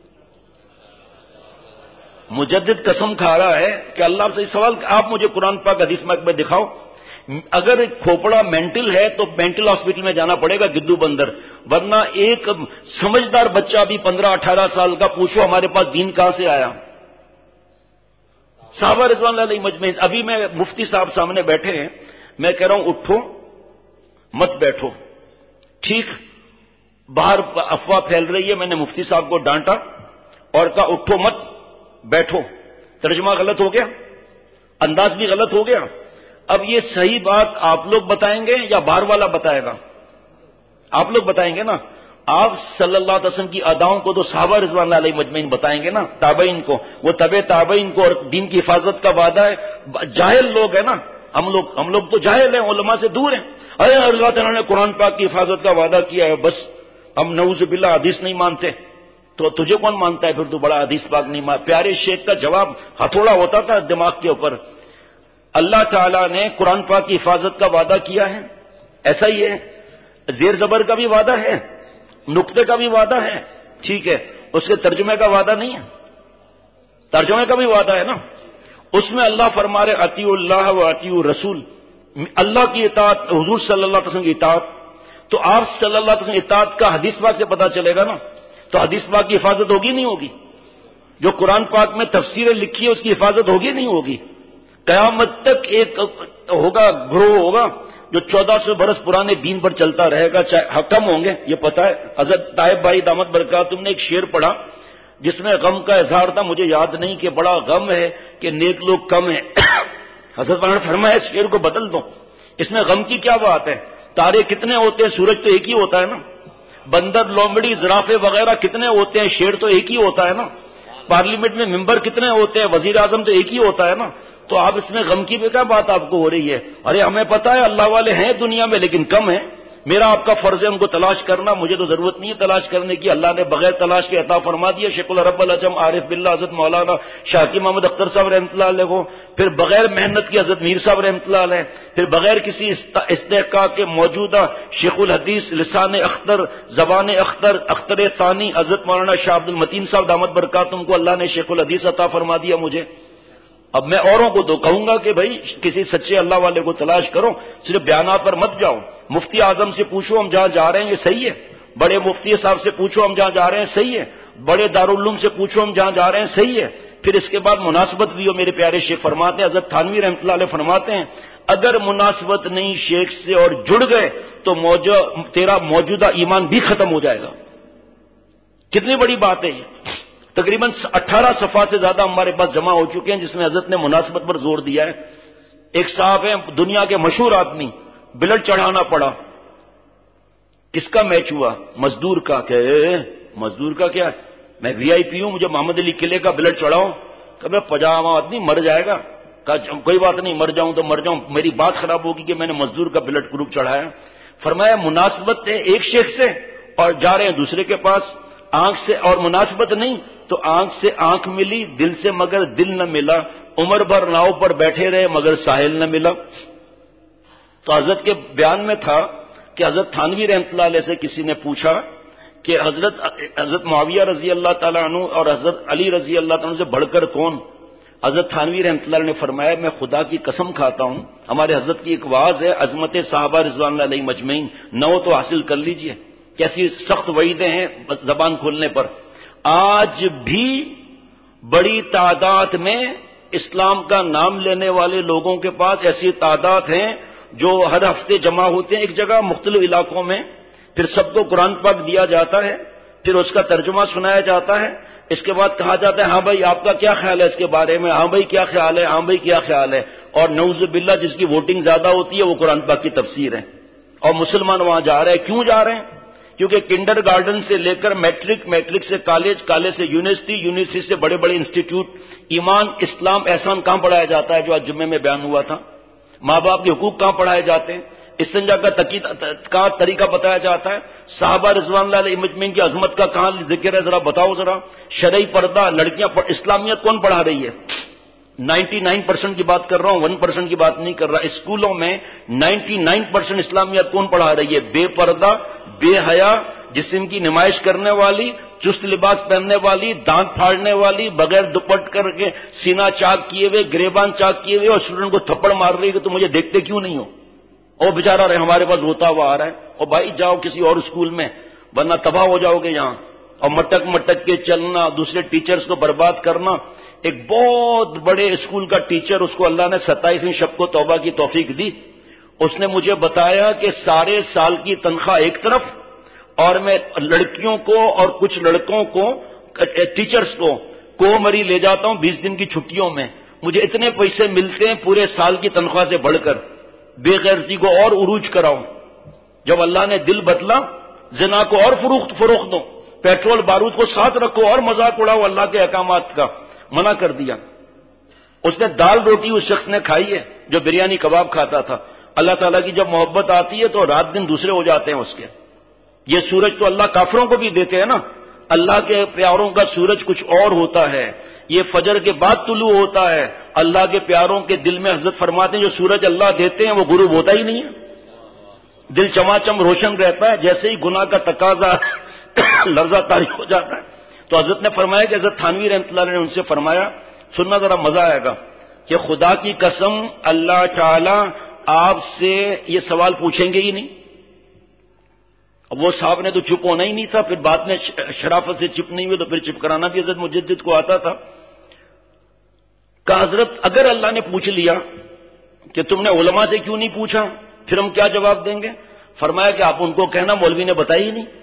مجدد قسم کھا رہا ہے کہ اللہ آپ سے یہ سوال, آپ مجھے قرآن پاک حدیث پاک میں دکھاؤ. اگر کھوپڑا مینٹل ہے تو مینٹل ہاسپٹل میں جانا پڑے گا گدو بندر, ورنہ ایک سمجھدار بچہ بھی پندرہ اٹھارہ سال کا پوچھو ہمارے پاس دین کہاں سے آیا. صحابہ رضوان اللہ علیہ مجمعین. ابھی میں مفتی صاحب سامنے بیٹھے ہیں, میں کہہ رہا ہوں اٹھو مت بیٹھو, ٹھیک. باہر افواہ پھیل رہی ہے, میں نے مفتی صاحب کو ڈانٹا اور کہا اٹھو مت بیٹھو. ترجمہ غلط ہو گیا, انداز بھی غلط ہو گیا. اب یہ صحیح بات آپ لوگ بتائیں گے یا باہر والا بتائے گا؟ آپ لوگ بتائیں گے نا. آپ صلی اللہ علیہ وسلم کی اداؤں کو تو صحابہ رضوان اللہ علیہ مجمعین بتائیں گے نا, تابعین کو, وہ تبع تابعین کو, اور دین کی حفاظت کا وعدہ ہے. جاہل لوگ ہیں نا ہم لوگ, ہم لوگ تو جاہل ہیں, علماء سے دور ہیں. ارے اللہ تعالیٰ نے قرآن پاک کی حفاظت کا وعدہ کیا ہے, بس ہم نعوذ باللہ حدیث نہیں مانتے. تو تجھے کون مانتا ہے پھر, تو بڑا حدیث پاک نہیں مانتا. پیارے شیخ کا جواب ہتھوڑا ہوتا تھا دماغ کے اوپر. اللہ تعالیٰ نے قرآن پاک کی حفاظت کا وعدہ کیا ہے, ایسا ہی ہے. زیر زبر کا بھی وعدہ ہے, نقطے کا بھی وعدہ ہے, ٹھیک ہے. اس کے ترجمے کا وعدہ نہیں ہے, ترجمے کا بھی وعدہ ہے نا. اس میں اللہ فرما رہے اطیعوا اللہ و اطیعوا الرسول, اللہ کی اطاعت, حضور صلی اللہ علیہ وسلم کی اطاعت. تو آپ صلی اللہ علیہ وسلم اطاعت کا حدیث پاک سے پتہ چلے گا نا. تو حدیث پاک کی حفاظت ہوگی نہیں ہوگی؟ جو قرآن پاک میں تفسیریں لکھی ہے اس کی حفاظت ہوگی نہیں ہوگی؟ قیامت تک ایک ہوگا, گروہ ہوگا جو چودہ سو برس پرانے دین پر چلتا رہے گا, چاہے حکم ہوں گے. یہ پتا ہے حضرت طائب بھائی دامت برکات تم نے ایک شعر پڑھا جس میں غم کا اظہار تھا, مجھے یاد نہیں کہ بڑا غم ہے کہ نیک لوگ کم ہیں. حضرت مولانا نے فرمایا اس شعر کو بدل دو، اس میں غم کی کیا بات ہے؟ تارے کتنے ہوتے ہیں، سورج تو ایک ہی ہوتا ہے نا، بندر لومڑی زرافے وغیرہ کتنے ہوتے ہیں، شیر تو ایک ہی ہوتا ہے نا، پارلیمنٹ میں ممبر کتنے ہوتے ہیں، وزیر اعظم تو ایک ہی ہوتا ہے نا، تو آپ اس میں غم کی بھی کیا بات آپ کو ہو رہی ہے؟ ارے ہمیں پتا ہے اللہ والے ہیں دنیا میں لیکن کم ہیں، میرا آپ کا فرض ہے ان کو تلاش کرنا، مجھے تو ضرورت نہیں ہے تلاش کرنے کی، اللہ نے بغیر تلاش کے عطا فرما دیا۔ شیخ العرب العجم عارف باللہ حضرت مولانا شاکی محمد اختر صاحب رحمۃ اللہ علیہ کو، پھر بغیر محنت کی حضرت میر صاحب رحمۃ اللہ علیہ، پھر بغیر کسی استحقاق کے موجودہ شیخ الحدیث لسان اختر زبان اختر اختر ثانی حضرت مولانا شاہ عبد المتین صاحب دامت برکاتہم کو اللہ نے شیخ الحدیث عطا فرما دیا مجھے۔ اب میں اوروں کو تو کہوں گا کہ بھائی کسی سچے اللہ والے کو تلاش کرو، صرف بیانات پر مت جاؤ۔ مفتی اعظم سے پوچھو ہم جہاں جا رہے ہیں یہ صحیح ہے، بڑے مفتی صاحب سے پوچھو ہم جہاں جا رہے ہیں صحیح ہے، بڑے دارالعلوم سے پوچھو ہم جہاں جا رہے ہیں صحیح ہے، پھر اس کے بعد مناسبت بھی ہو۔ میرے پیارے شیخ فرماتے ہیں، حضرت تھانوی رحمۃ اللہ علیہ فرماتے ہیں اگر مناسبت نہیں شیخ سے اور جڑ گئے تو موجو تیرا موجودہ ایمان بھی ختم ہو جائے گا۔ کتنی بڑی بات ہے یہ، تقریباً اٹھارہ صفحات سے زیادہ ہمارے پاس جمع ہو چکے ہیں جس میں حضرت نے مناسبت پر زور دیا ہے۔ ایک صاحب ہیں دنیا کے مشہور آدمی، بلڈ چڑھانا پڑا، کس کا میچ ہوا؟ مزدور کا۔ کہ مزدور کا کیا؟ میں وی آئی پی ہوں، مجھے محمد علی قلعے کا بلڈ چڑھاؤ۔ کہ میں پجامہ آدمی مر جائے گا، کہا کوئی بات نہیں، مر جاؤں تو مر جاؤں، میری بات خراب ہوگی کہ میں نے مزدور کا بلڈ گروپ چڑھایا۔ فرمایا مناسبت ہے ایک شیخ سے اور جا رہے ہیں دوسرے کے پاس، آنکھ سے اور مناسبت نہیں تو آنکھ سے آنکھ ملی، دل سے مگر دل نہ ملا، عمر بھر ناؤ پر بیٹھے رہے مگر ساحل نہ ملا۔ تو حضرت کے بیان میں تھا کہ حضرت تھانوی رحمۃ اللہ علیہ سے کسی نے پوچھا کہ حضرت حضرت معاویہ رضی اللہ تعالیٰ عنہ اور حضرت علی رضی اللہ تعالیٰ عنہ سے بڑھ کر کون؟ حضرت تھانوی رحمۃ اللہ علیہ نے فرمایا میں خدا کی قسم کھاتا ہوں، ہمارے حضرت کی ایک واعظ ہے عظمت صحابہ رضوان اللہ علیہ مجمعین، نو تو حاصل کر لیجئے، کیسی سخت وعیدیں ہیں زبان کھولنے پر۔ آج بھی بڑی تعداد میں اسلام کا نام لینے والے لوگوں کے پاس ایسی تعداد ہیں جو ہر ہفتے جمع ہوتے ہیں ایک جگہ مختلف علاقوں میں، پھر سب کو قرآن پاک دیا جاتا ہے، پھر اس کا ترجمہ سنایا جاتا ہے، اس کے بعد کہا جاتا ہے ہاں بھائی آپ کا کیا خیال ہے اس کے بارے میں، ہاں بھائی کیا خیال ہے، ہاں بھائی کیا خیال ہے، اور نعوذ باللہ جس کی ووٹنگ زیادہ ہوتی ہے وہ قرآن پاک کی تفسیر ہے، اور مسلمان وہاں جا رہے ہیں۔ کیوں جا رہے ہیں؟ کیونکہ کنڈر گارڈن سے لے کر میٹرک، میٹرک سے کالج، کالج سے یونیورسٹی، یونیورسٹی سے بڑے بڑے انسٹیٹیوٹ، ایمان، اسلام، احسان کہاں پڑھایا جاتا ہے جو آج جمعے میں بیان ہوا تھا؟ ماں باپ کے حقوق کہاں پڑھائے جاتے ہیں؟ استنجا کا کا طریقہ بتایا جاتا ہے؟ صحابہ رضوان اللہ علیہ مجمعین کی عظمت کا کہاں ذکر ہے؟ ذرا بتاؤ ذرا۔ شرعی پردہ لڑکیاں پڑھ، اسلامیت کون پڑھا رہی ہے؟ نائنٹی نائن پرسینٹ کی بات کر رہا ہوں، ون پرسینٹ کی بات نہیں کر رہا۔ اسکولوں میں نائنٹی نائن پرسینٹ اسلامیت کون پڑھا رہی ہے؟ بے پردہ، بے حیا، جسم کی نمائش کرنے والی، چست لباس پہننے والی، دانت پھاڑنے والی، بغیر دوپٹ کر کے سینہ چاک کیے ہوئے، گریبان چاک کیے ہوئے، اور اسٹوڈنٹ کو تھپڑ مار رہی ہے کہ تم مجھے دیکھتے کیوں نہیں ہو؟ اور بیچارہ رہے ہمارے پاس روتا ہوا آ رہا ہے، اور بھائی جاؤ کسی اور اسکول میں ورنہ تباہ ہو جاؤ گے یہاں۔ اور مٹک مٹک کے چلنا، دوسرے ٹیچرز کو برباد کرنا۔ ایک بہت بڑے اسکول کا ٹیچر، اس کو اللہ نے ستائیسویں شب کو توبہ کی توفیق دی، اس نے مجھے بتایا کہ سارے سال کی تنخواہ ایک طرف، اور میں لڑکیوں کو اور کچھ لڑکوں کو ٹیچرز کو کومری لے جاتا ہوں بیس دن کی چھٹیوں میں، مجھے اتنے پیسے ملتے ہیں پورے سال کی تنخواہ سے بڑھ کر، بے غیرتی کو اور عروج کراؤں۔ جب اللہ نے دل بدلا، زنا کو اور فروخت فروخت دو، پیٹرول بارود کو ساتھ رکھو اور مذاق اڑاؤ اللہ کے احکامات کا، منع کر دیا۔ اس نے دال روٹی اس شخص نے کھائی ہے جو بریانی کباب کھاتا تھا۔ اللہ تعالیٰ کی جب محبت آتی ہے تو رات دن دوسرے ہو جاتے ہیں اس کے۔ یہ سورج تو اللہ کافروں کو بھی دیتے ہیں نا، اللہ کے پیاروں کا سورج کچھ اور ہوتا ہے، یہ فجر کے بعد طلوع ہوتا ہے، اللہ کے پیاروں کے دل میں حضرت فرماتے ہیں جو سورج اللہ دیتے ہیں وہ غروب ہوتا ہی نہیں ہے، دل چماچم روشن رہتا ہے، جیسے ہی گناہ کا تقاضا لرزہ طاری ہو جاتا ہے۔ تو حضرت نے فرمایا کہ حضرت تھانوی رحمۃ اللہ نے ان سے فرمایا، سننا ذرا مزہ آئے گا، کہ خدا کی قسم اللہ تعالی آپ سے یہ سوال پوچھیں گے ہی نہیں۔ اب وہ صاحب نے تو چپ ہونا ہی نہیں تھا، پھر بعد میں شرافت سے چپ نہیں ہوئے تو پھر چپ کرانا بھی حضرت مجدد کو آتا تھا۔ کہا حضرت اگر اللہ نے پوچھ لیا کہ تم نے علماء سے کیوں نہیں پوچھا، پھر ہم کیا جواب دیں گے؟ فرمایا کہ آپ ان کو کہنا مولوی نے بتایا ہی نہیں،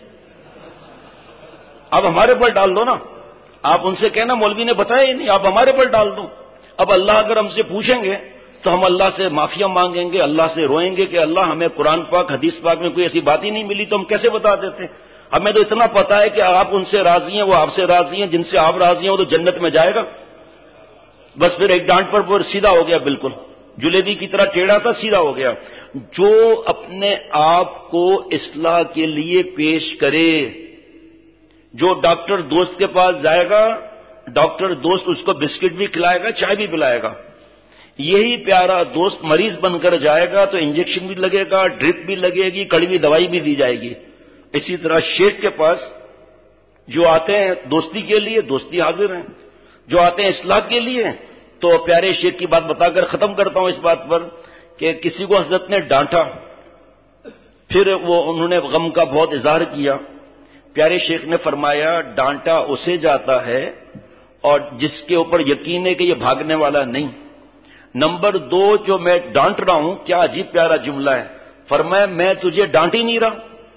اب ہمارے پر ڈال دو نا، آپ ان سے کہنا مولوی نے بتایا ہی نہیں، آپ ہمارے پر ڈال دو۔ اب اللہ اگر ہم سے پوچھیں گے تو ہم اللہ سے معافیا مانگیں گے, اللہ سے روئیں گے کہ اللہ ہمیں قرآن پاک حدیث پاک میں کوئی ایسی بات ہی نہیں ملی تو ہم کیسے بتا دیتے؟ ہمیں تو اتنا پتا ہے کہ آپ ان سے راضی ہیں, وہ آپ سے راضی ہیں, جن سے آپ راضی ہیں وہ تو جنت میں جائے گا. بس پھر ایک ڈانٹ پر وہ سیدھا ہو گیا, بالکل جلیبی کی طرح ٹیڑھا تھا, سیدھا ہو گیا. جو اپنے آپ کو اصلاح کے لیے پیش کرے, جو ڈاکٹر دوست کے پاس جائے گا, ڈاکٹر دوست اس کو بسکٹ بھی کھلائے گا, چائے بھی پلائے گا. یہی پیارا دوست مریض بن کر جائے گا تو انجیکشن بھی لگے گا, ڈرپ بھی لگے گی, کڑوی دوائی بھی دی جائے گی. اسی طرح شیخ کے پاس جو آتے ہیں دوستی کے لیے, دوستی حاضر ہیں. جو آتے ہیں اصلاح کے لیے, تو پیارے شیخ کی بات بتا کر ختم کرتا ہوں اس بات پر کہ کسی کو حضرت نے ڈانٹا, پھر وہ انہوں نے غم کا بہت اظہار کیا. پیارے شیخ نے فرمایا ڈانٹا اسے جاتا ہے اور جس کے اوپر یقین ہے کہ یہ بھاگنے والا نہیں. نمبر دو, جو میں ڈانٹ رہا ہوں, کیا عجیب پیارا جملہ ہے, فرمایا میں تجھے ڈانٹ ہی نہیں رہا.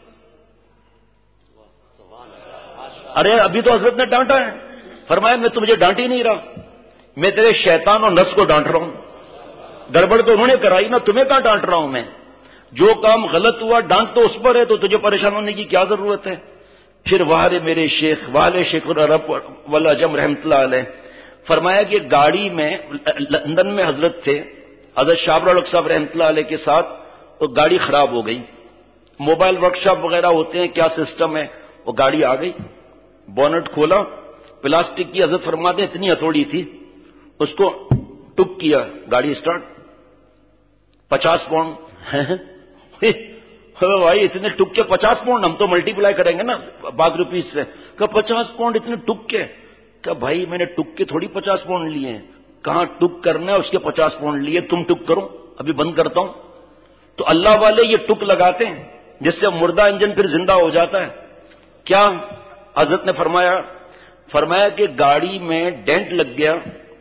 ارے ابھی تو حضرت نے ڈانٹا ہے, فرمایا میں تجھے ڈانٹ ہی نہیں رہا, میں تیرے شیطان اور نفس کو ڈانٹ رہا ہوں. گڑبڑ تو انہوں نے کرائی نا, تمہیں کہاں ڈانٹ رہا ہوں میں. جو کام غلط ہوا ڈانٹ تو اس پر ہے, تو تجھے پریشان ہونے کی کیا ضرورت ہے. پھر وہارے میرے شیخ والے شیخ العرب والعجم رحمۃ اللہ علیہ فرمایا کہ گاڑی میں لندن میں حضرت تھے, حضرت شابر الحق صاحب رحمۃ اللہ علیہ کے ساتھ, تو گاڑی خراب ہو گئی. موبائل ورک شاپ وغیرہ ہوتے ہیں, کیا سسٹم ہے, وہ گاڑی آ گئی, بونٹ کھولا, پلاسٹک کی حضرت فرماتے اتنی ہتھوڑی تھی, اس کو ٹک کیا, گاڑی اسٹارٹ. پچاس پاؤنڈ بھائی اتنے ٹک کے پچاس پاؤنڈ, ہم تو ملٹی پلائی کریں گے نا باغ روپیز سے. کہ پچاس پاؤنڈ اتنے ٹک کے, کہ بھائی میں نے ٹک کے تھوڑی پچاس پاؤنڈ لیے ہیں, کہاں ٹک کرنا ہے اس کے پچاس پاؤنڈ لیے, تم ٹک کرو, ابھی بند کرتا ہوں. تو اللہ والے یہ ٹک لگاتے ہیں جس سے مردہ انجن پھر زندہ ہو جاتا ہے. کیا حضرت نے فرمایا فرمایا کہ گاڑی میں ڈینٹ لگ گیا.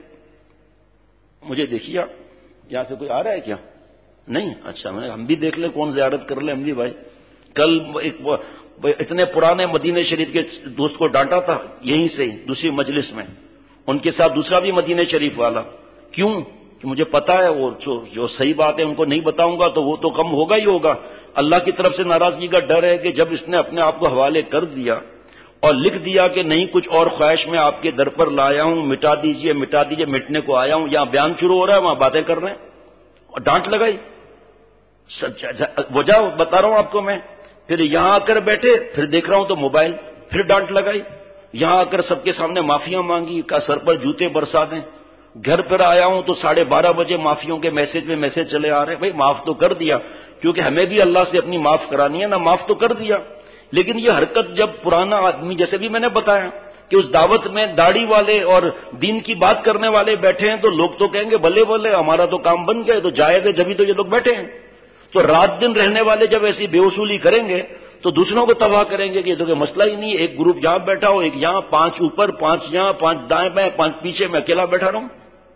مجھے دیکھیے, یہاں سے کوئی آ رہا ہے کیا؟ نہیں, اچھا میں ہم بھی دیکھ لیں, کون زیارت کر لیں ہم بھی. بھائی کل ایک اتنے پرانے مدینہ شریف کے دوست کو ڈانٹا تھا یہیں سے دوسری مجلس میں, ان کے ساتھ دوسرا بھی مدینہ شریف والا. کیوں کہ مجھے پتا ہے وہ جو, جو صحیح بات ہے ان کو نہیں بتاؤں گا تو وہ تو کم ہوگا ہی ہوگا. اللہ کی طرف سے ناراضگی کا ڈر ہے کہ جب اس نے اپنے آپ کو حوالے کر دیا اور لکھ دیا کہ نہیں کچھ اور خواہش میں آپ کے در پر لایا ہوں, مٹا دیجئے مٹا دیجئے, مٹنے کو آیا ہوں. یہاں بیان شروع ہو رہا ہے, وہاں باتیں کر رہے ہیں, اور ڈانٹ لگائی. وجہ بتا رہا ہوں آپ کو میں. پھر یہاں آ کر بیٹھے, پھر دیکھ رہا ہوں تو موبائل, پھر ڈانٹ لگائی. یہاں آ کر سب کے سامنے معافیاں مانگی, کا سر پر جوتے برسا دیں. گھر پر آیا ہوں تو ساڑھے بارہ بجے معافیوں کے میسج میں میسج چلے آ رہے ہیں. بھائی معاف تو کر دیا, کیونکہ ہمیں بھی اللہ سے اپنی معاف کرانی ہے نا, معاف تو کر دیا. لیکن یہ حرکت جب پرانا آدمی, جیسے بھی میں نے بتایا کہ اس دعوت میں داڑھی والے اور دین کی بات کرنے والے بیٹھے ہیں, تو لوگ تو کہیں گے بلے بلے ہمارا تو کام بن گیا, تو جائے گا جبھی تو یہ لوگ بیٹھے ہیں. تو رات دن رہنے والے جب ایسی بے اصولی کریں گے تو دوسروں کو تباہ کریں گے کہ یہ تو کوئی مسئلہ ہی نہیں, ایک گروپ یہاں بیٹھا ہو, ایک یہاں, پانچ اوپر, پانچ یہاں, پانچ دائیں بائیں, پانچ پیچھے, میں اکیلا بیٹھا رہا ہوں.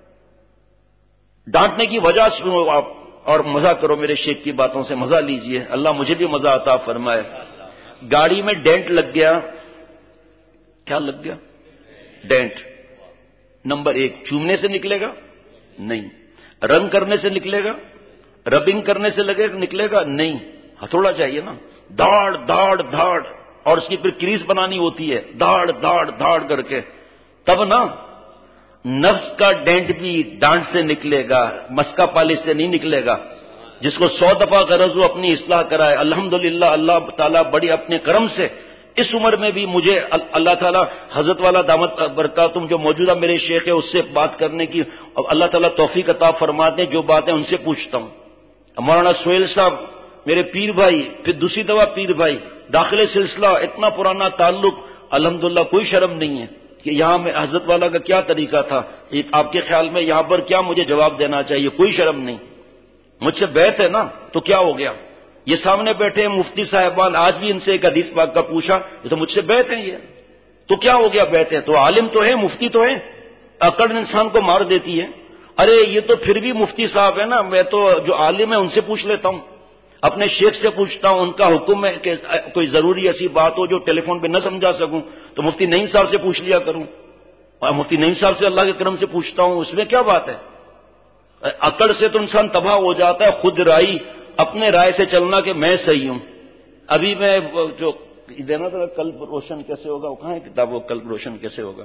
ڈانٹنے کی وجہ سنو آپ اور مزہ کرو میرے شیخ کی باتوں سے, مزہ لیجئے, اللہ مجھے بھی مزہ عطا فرمائے. گاڑی میں ڈینٹ لگ گیا. کیا لگ گیا؟ ڈینٹ. نمبر ایک, چومنے سے نکلے گا نہیں, رنگ کرنے سے نکلے گا, ربنگ کرنے سے لگے نکلے گا نہیں, ہتھوڑا چاہیے نا, داڑ داڑ داڑ, اور اس کی پھر کریز بنانی ہوتی ہے, داڑ داڑ داڑ کر کے, تب نا. نفس کا ڈینٹ بھی ڈانٹ سے نکلے گا, مسکا پالش سے نہیں نکلے گا. جس کو سو دفعہ غرض ہو اپنی اصلاح کرائے, الحمدللہ اللہ تعالیٰ بڑی اپنے کرم سے اس عمر میں بھی مجھے اللہ تعالیٰ حضرت والا دامت برکاتہم جو موجودہ میرے شیخ ہے اس سے بات کرنے کی اللہ تعالیٰ توفیق عطا فرماتے ہیں. جو باتیں ان سے پوچھتا ہوں. مولانا سہیل صاحب میرے پیر بھائی, پھر دوسری دفعہ پیر بھائی, داخلے سلسلہ, اتنا پرانا تعلق, الحمدللہ کوئی شرم نہیں ہے کہ یہاں میں حضرت والا کا کیا طریقہ تھا, آپ کے خیال میں یہاں پر کیا مجھے جواب دینا چاہیے, کوئی شرم نہیں. مجھ سے بیعت ہے نا, تو کیا ہو گیا. یہ سامنے بیٹھے ہیں مفتی صاحبان, آج بھی ان سے ایک حدیث پاک کا پوچھا, یہ تو مجھ سے بیعت ہیں, یہ تو کیا ہو گیا, بیعت ہے تو عالم تو ہے, مفتی تو ہے. اکڑ انسان کو مار دیتی ہے. ارے یہ تو پھر بھی مفتی صاحب ہے نا, میں تو جو عالم ہے ان سے پوچھ لیتا ہوں, اپنے شیخ سے پوچھتا ہوں, ان کا حکم ہے کہ کوئی ضروری ایسی بات ہو جو ٹیلی فون پہ نہ سمجھا سکوں تو مفتی نعیم صاحب سے پوچھ لیا کروں, اور مفتی نعیم صاحب سے اللہ کے کرم سے پوچھتا ہوں, اس میں کیا بات ہے. عقل سے تو انسان تباہ ہو جاتا ہے، خود رائی، اپنے رائے سے چلنا کہ میں صحیح ہوں. ابھی میں جو دینا تھا قلب روشن کیسے ہوگا، وہ کہاں ہے کتاب، وہ قلب روشن کیسے ہوگا،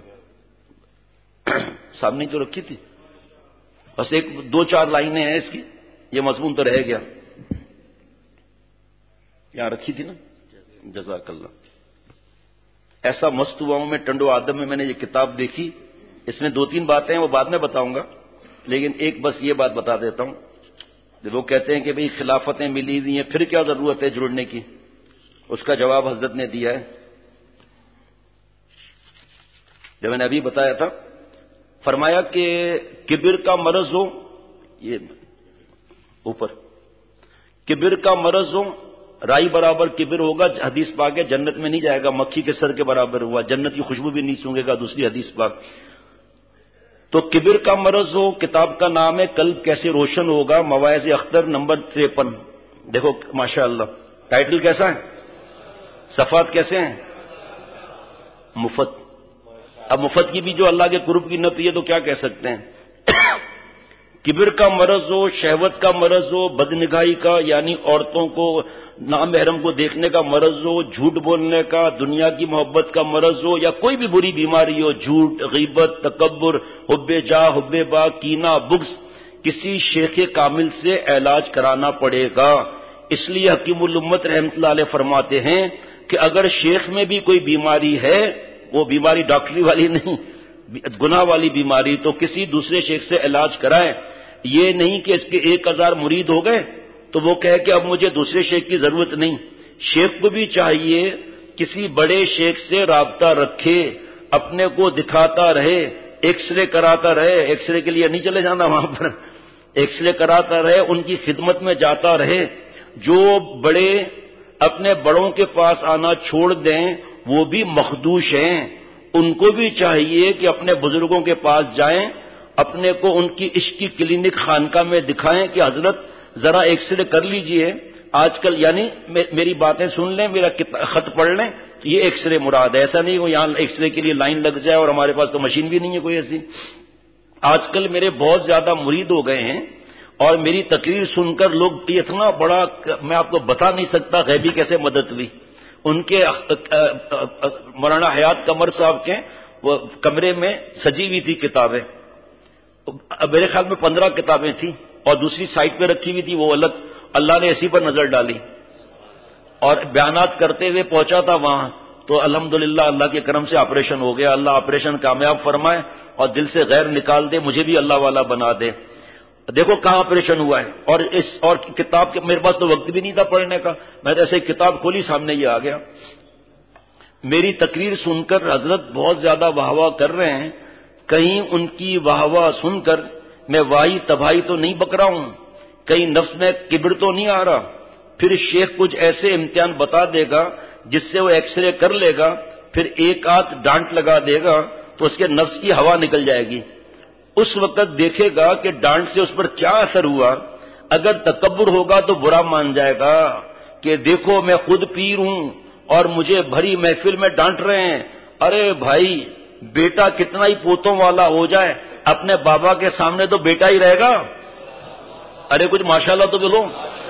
سامنے جو رکھی تھی، بس ایک دو چار لائنیں ہیں اس کی، یہ مضمون تو رہ گیا، یہاں رکھی تھی نا. جزاک اللہ. ایسا مست ہوا ہوں میں ٹنڈو آدم میں، میں نے یہ کتاب دیکھی، اس میں دو تین باتیں ہیں وہ بعد میں بتاؤں گا، لیکن ایک بس یہ بات بتا دیتا ہوں. لوگ کہتے ہیں کہ بھئی خلافتیں ملی ہوئی ہیں، پھر کیا ضرورت ہے جڑنے کی، اس کا جواب حضرت نے دیا ہے. جب میں نے ابھی بتایا تھا، فرمایا کہ کبر کا مرض ہو، یہ اوپر کبر کا مرض ہو، رائی برابر کبر ہوگا، حدیث پاک ہے جنت میں نہیں جائے گا، مکھی کے سر کے برابر ہوا، جنت کی خوشبو بھی نہیں سونگے گا، دوسری حدیث پاک. تو کبر کا مرض ہو، کتاب کا نام ہے قلب کیسے روشن ہوگا، مواعظ اختر نمبر تریپن. دیکھو ماشاء اللہ ٹائٹل کیسا ہے، صفحات کیسے ہیں، مفت. اب مفت کی بھی جو اللہ کے قرب کی نفی ہے تو کیا کہہ سکتے ہیں. کبر کا مرض ہو، شہوت کا مرض ہو، بدنگاہی کا یعنی عورتوں کو نامحرم کو دیکھنے کا مرض ہو، جھوٹ بولنے کا، دنیا کی محبت کا مرض ہو، یا کوئی بھی بری بیماری ہو، جھوٹ، غیبت، تکبر، حب جاہ، حب با، کینہ، بغض، کسی شیخ کامل سے علاج کرانا پڑے گا. اس لیے حکیم الامت رحمۃ اللہ علیہ فرماتے ہیں کہ اگر شیخ میں بھی کوئی بیماری ہے، وہ بیماری ڈاکٹری والی نہیں، گناہ والی بیماری، تو کسی دوسرے شیخ سے علاج کرائے. یہ نہیں کہ اس کے ایک ہزار مرید ہو گئے تو وہ کہے کہ اب مجھے دوسرے شیخ کی ضرورت نہیں. شیخ کو بھی چاہیے کسی بڑے شیخ سے رابطہ رکھے، اپنے کو دکھاتا رہے، ایکس رے کراتا رہے. ایکس رے کے لیے نہیں چلے جانا وہاں پر، ایکس رے کراتا رہے، ان کی خدمت میں جاتا رہے. جو بڑے اپنے بڑوں کے پاس آنا چھوڑ دیں وہ بھی مخدوش ہیں، ان کو بھی چاہیے کہ اپنے بزرگوں کے پاس جائیں، اپنے کو ان کی عشق کی کلینک خانقاہ میں دکھائیں کہ حضرت ذرا ایکس رے کر لیجئے. آج کل یعنی میری باتیں سن لیں، میرا خط پڑھ لیں، یہ ایکس رے مراد ہے. ایسا نہیں ہو یہاں ایکس رے کے لیے لائن لگ جائے اور ہمارے پاس تو مشین بھی نہیں ہے کوئی ایسی. آج کل میرے بہت زیادہ مرید ہو گئے ہیں اور میری تقریر سن کر لوگ اتنا بڑا، میں آپ کو بتا نہیں سکتا غیبی کیسے مدد ہوئی. ان کے مولانا حیات قمر صاحب کے وہ کمرے میں سجی ہوئی تھی کتابیں، میرے خیال میں پندرہ کتابیں تھیں اور دوسری سائٹ پہ رکھی ہوئی تھی، وہ الگ اللہ نے اسی پر نظر ڈالی اور بیانات کرتے ہوئے پہنچا تھا وہاں. تو الحمدللہ اللہ کے کرم سے آپریشن ہو گیا. اللہ آپریشن کامیاب فرمائے اور دل سے غیر نکال دے، مجھے بھی اللہ والا بنا دے. دیکھو کہاں آپریشن ہوا ہے. اور اس اور کتاب کے میرے پاس تو وقت بھی نہیں تھا پڑھنے کا، میں جیسے کتاب کھولی سامنے یہ آ گیا. میری تقریر سن کر حضرت بہت زیادہ واہ واہ کر رہے ہیں. کہیں ان کی واہ واہ سن کر میں واہی تباہی تو نہیں بک رہا ہوں، کہیں نفس میں کبر تو نہیں آ رہا. پھر شیخ کچھ ایسے امتحان بتا دے گا جس سے وہ ایکس رے کر لے گا، پھر ایک آدھ ڈانٹ لگا دے گا تو اس کے نفس کی ہوا نکل جائے گی. اس وقت دیکھے گا کہ ڈانٹ سے اس پر کیا اثر ہوا. اگر تکبر ہوگا تو برا مان جائے گا کہ دیکھو میں خود پیر ہوں اور مجھے بھری محفل میں ڈانٹ رہے ہیں. ارے بھائی بیٹا کتنا ہی پوتوں والا ہو جائے اپنے بابا کے سامنے تو بیٹا ہی رہے گا. ارے کچھ ماشاءاللہ تو بولو.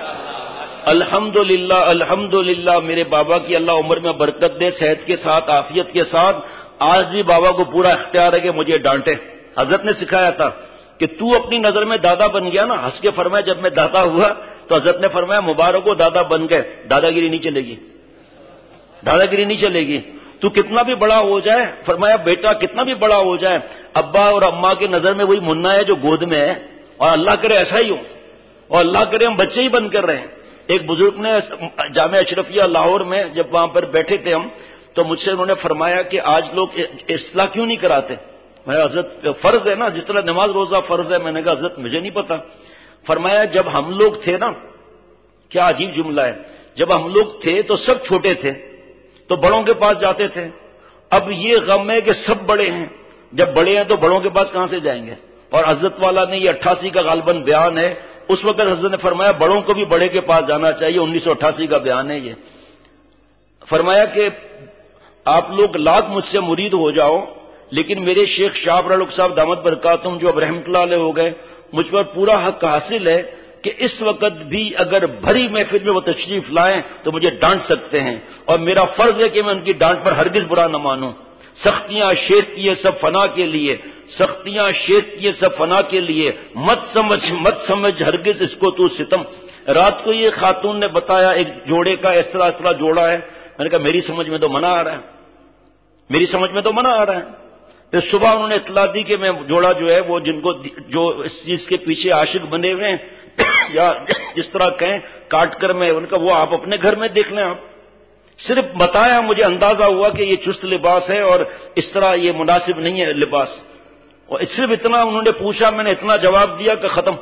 الحمدللہ الحمدللہ میرے بابا کی اللہ عمر میں برکت دے، صحت کے ساتھ عافیت کے ساتھ. آج بھی بابا کو پورا اختیار ہے کہ مجھے ڈانٹے. حضرت نے سکھایا تھا کہ تو اپنی نظر میں دادا بن گیا نا. ہنس کے فرمایا جب میں دادا ہوا تو حضرت نے فرمایا مبارک ہو دادا بن گئے، دادا گیری نہیں چلے گی، دادا گیری نہیں چلے گی. تو کتنا بھی بڑا ہو جائے، فرمایا بیٹا کتنا بھی بڑا ہو جائے ابا اور اماں کی نظر میں وہی منا ہے جو گود میں ہے. اور اللہ کرے ایسا ہی ہو، اور اللہ کرے ہم بچے ہی بن کر رہے ہیں. ایک بزرگ نے جامعہ اشرفیہ لاہور میں جب وہاں پر بیٹھے تھے ہم، تو مجھ سے انہوں نے فرمایا کہ آج لوگ اصلاح کیوں نہیں کراتے. میں حضرت فرض ہے نا، جس طرح نماز روزہ فرض ہے. میں نے کہا حضرت مجھے نہیں پتا. فرمایا جب ہم لوگ تھے نا، کیا عجیب جملہ ہے، جب ہم لوگ تھے تو سب چھوٹے تھے تو بڑوں کے پاس جاتے تھے. اب یہ غم ہے کہ سب بڑے ہیں، جب بڑے ہیں تو بڑوں کے پاس کہاں سے جائیں گے. اور حضرت والا نے یہ اٹھاسی کا غالباً بیان ہے، اس وقت حضرت نے فرمایا بڑوں کو بھی بڑے کے پاس جانا چاہیے. انیس سو اٹھاسی کا بیان ہے یہ. فرمایا کہ آپ لوگ لاکھ مجھ سے مرید ہو جاؤ، لیکن میرے شیخ شاہ ابرالق صاحب دامت برکاتہم جو اب رحمت اللہ علیہ ہو گئے، مجھ پر پورا حق حاصل ہے کہ اس وقت بھی اگر بھری محفل میں وہ تشریف لائیں تو مجھے ڈانٹ سکتے ہیں، اور میرا فرض ہے کہ میں ان کی ڈانٹ پر ہرگز برا نہ مانوں۔ سختیاں شیخ کی یہ سب فنا کے لیے، سختیاں شیخ کی یہ سب فنا کے لیے، مت سمجھ مت سمجھ ہرگز اس کو تو ستم۔ رات کو یہ خاتون نے بتایا ایک جوڑے کا اس طرح اس طرح جوڑا ہے، میں نے کہا میری سمجھ میں تو منع آ رہا ہے، میری سمجھ میں تو منع آ رہا ہے۔ پھر صبح انہوں نے اطلاع دی کہ میں جوڑا جو ہے وہ جن کو جو اس چیز کے پیچھے عاشق بنے ہوئے ہیں یا جس طرح کہیں کاٹ کر میں ان کا وہ آپ اپنے گھر میں دیکھ لیں۔ آپ صرف بتایا، مجھے اندازہ ہوا کہ یہ چست لباس ہے اور اس طرح یہ مناسب نہیں ہے لباس، اور صرف اتنا انہوں نے پوچھا، میں نے اتنا جواب دیا کہ ختم۔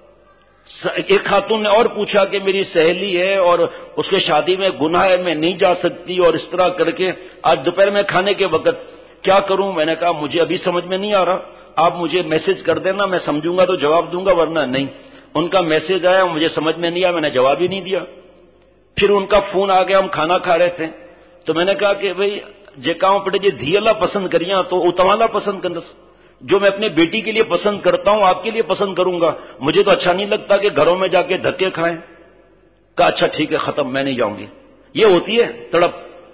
ایک خاتون نے اور پوچھا کہ میری سہیلی ہے اور اس کے شادی میں گناہ ہے، میں نہیں جا سکتی، اور اس طرح کر کے آج دوپہر میں کھانے کے وقت کیا کروں؟ میں نے کہا مجھے ابھی سمجھ میں نہیں آ رہا، آپ مجھے میسج کر دینا، میں سمجھوں گا تو جواب دوں گا ورنہ نہیں۔ ان کا میسج آیا، مجھے سمجھ میں نہیں آیا، میں نے جواب ہی نہیں دیا۔ پھر ان کا فون آ گیا، ہم کھانا کھا رہے تھے تو میں نے کہا کہ بھئی جے کہاں پڑے جی دھی اللہ پسند کریاں تو اتوالا پسند کرنا، جو میں اپنے بیٹی کے لیے پسند کرتا ہوں آپ کے لیے پسند کروں گا، مجھے تو اچھا نہیں لگتا کہ گھروں میں جا کے دھکے کھائیں۔ کہا اچھا ٹھیک ہے ختم، میں نہیں جاؤں گی۔ یہ ہوتی ہے تڑپ،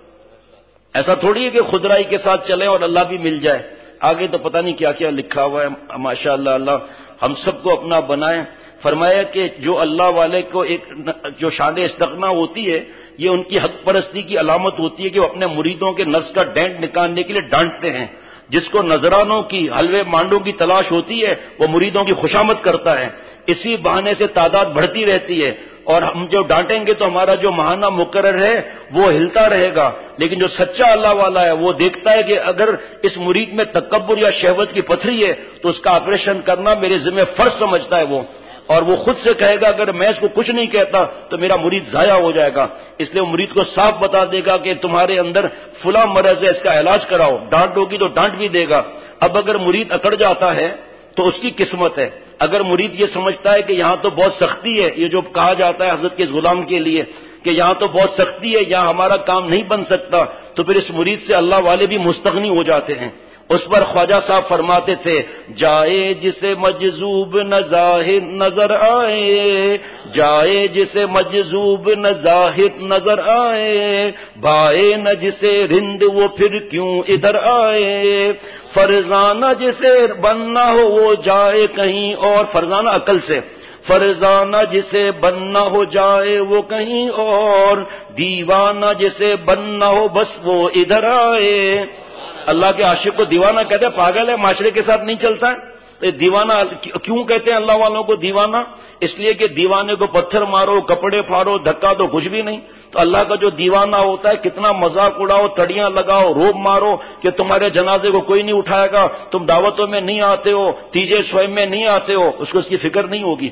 ایسا تھوڑی ہے کہ خدرائی کے ساتھ چلیں اور اللہ بھی مل جائے۔ آگے تو پتہ نہیں کیا کیا لکھا ہوا ہے، ماشاء اللہ اللہ ہم سب کو اپنا بنائیں۔ فرمایا کہ جو اللہ والے کو ایک جو شان استغنا ہوتی ہے، یہ ان کی حق پرستی کی علامت ہوتی ہے کہ وہ اپنے مریدوں کے نفس کا ڈینٹ نکالنے کے لیے ڈانٹتے ہیں۔ جس کو نذرانوں کی حلوے مانڈوں کی تلاش ہوتی ہے وہ مریدوں کی خوشامد کرتا ہے، اسی بہانے سے تعداد بڑھتی رہتی ہے، اور ہم جو ڈانٹیں گے تو ہمارا جو ماہانہ مقرر ہے وہ ہلتا رہے گا، لیکن جو سچا اللہ والا ہے وہ دیکھتا ہے کہ اگر اس مرید میں تکبر یا شہوت کی پتھری ہے تو اس کا آپریشن کرنا میرے ذمہ فرض سمجھتا ہے وہ، اور وہ خود سے کہے گا اگر میں اس کو کچھ نہیں کہتا تو میرا مرید ضائع ہو جائے گا، اس لیے وہ مرید کو صاف بتا دے گا کہ تمہارے اندر فلاں مرض ہے، اس کا علاج کراؤ، ڈانٹ ہوگی تو ڈانٹ بھی دے گا۔ اب اگر مرید اکڑ جاتا ہے تو اس کی قسمت ہے، اگر مرید یہ سمجھتا ہے کہ یہاں تو بہت سختی ہے، یہ جو کہا جاتا ہے حضرت کے غلام کے لیے کہ یہاں تو بہت سختی ہے، یہاں ہمارا کام نہیں بن سکتا، تو پھر اس مرید سے اللہ والے بھی مستغنی ہو جاتے ہیں۔ اس پر خواجہ صاحب فرماتے تھے جائے جسے مجذوب نہ ظاہر نظر آئے، جائے جسے مجذوب نہ ظاہر نظر آئے، بھائے نہ جسے رند وہ پھر کیوں ادھر آئے، فرزانہ جسے بننا ہو وہ جائے کہیں اور، فرزانہ عقل سے، فرزانہ جسے بننا ہو جائے وہ کہیں اور، دیوانہ جسے بننا ہو بس وہ ادھر آئے۔ اللہ کے عاشق کو دیوانہ کہتے ہیں، پاگل ہے، معاشرے کے ساتھ نہیں چلتا ہے، تو دیوانہ کیوں کہتے ہیں اللہ والوں کو دیوانہ؟ اس لیے کہ دیوانے کو پتھر مارو، کپڑے پھاڑو، دھکا دو، کچھ بھی نہیں۔ تو اللہ کا جو دیوانہ ہوتا ہے کتنا مذاق اڑاؤ، تڑیاں لگاؤ، روب مارو کہ تمہارے جنازے کو کوئی نہیں اٹھائے گا، تم دعوتوں میں نہیں آتے ہو، تیجے شعیب میں نہیں آتے ہو، اس کو اس کی فکر نہیں ہوگی۔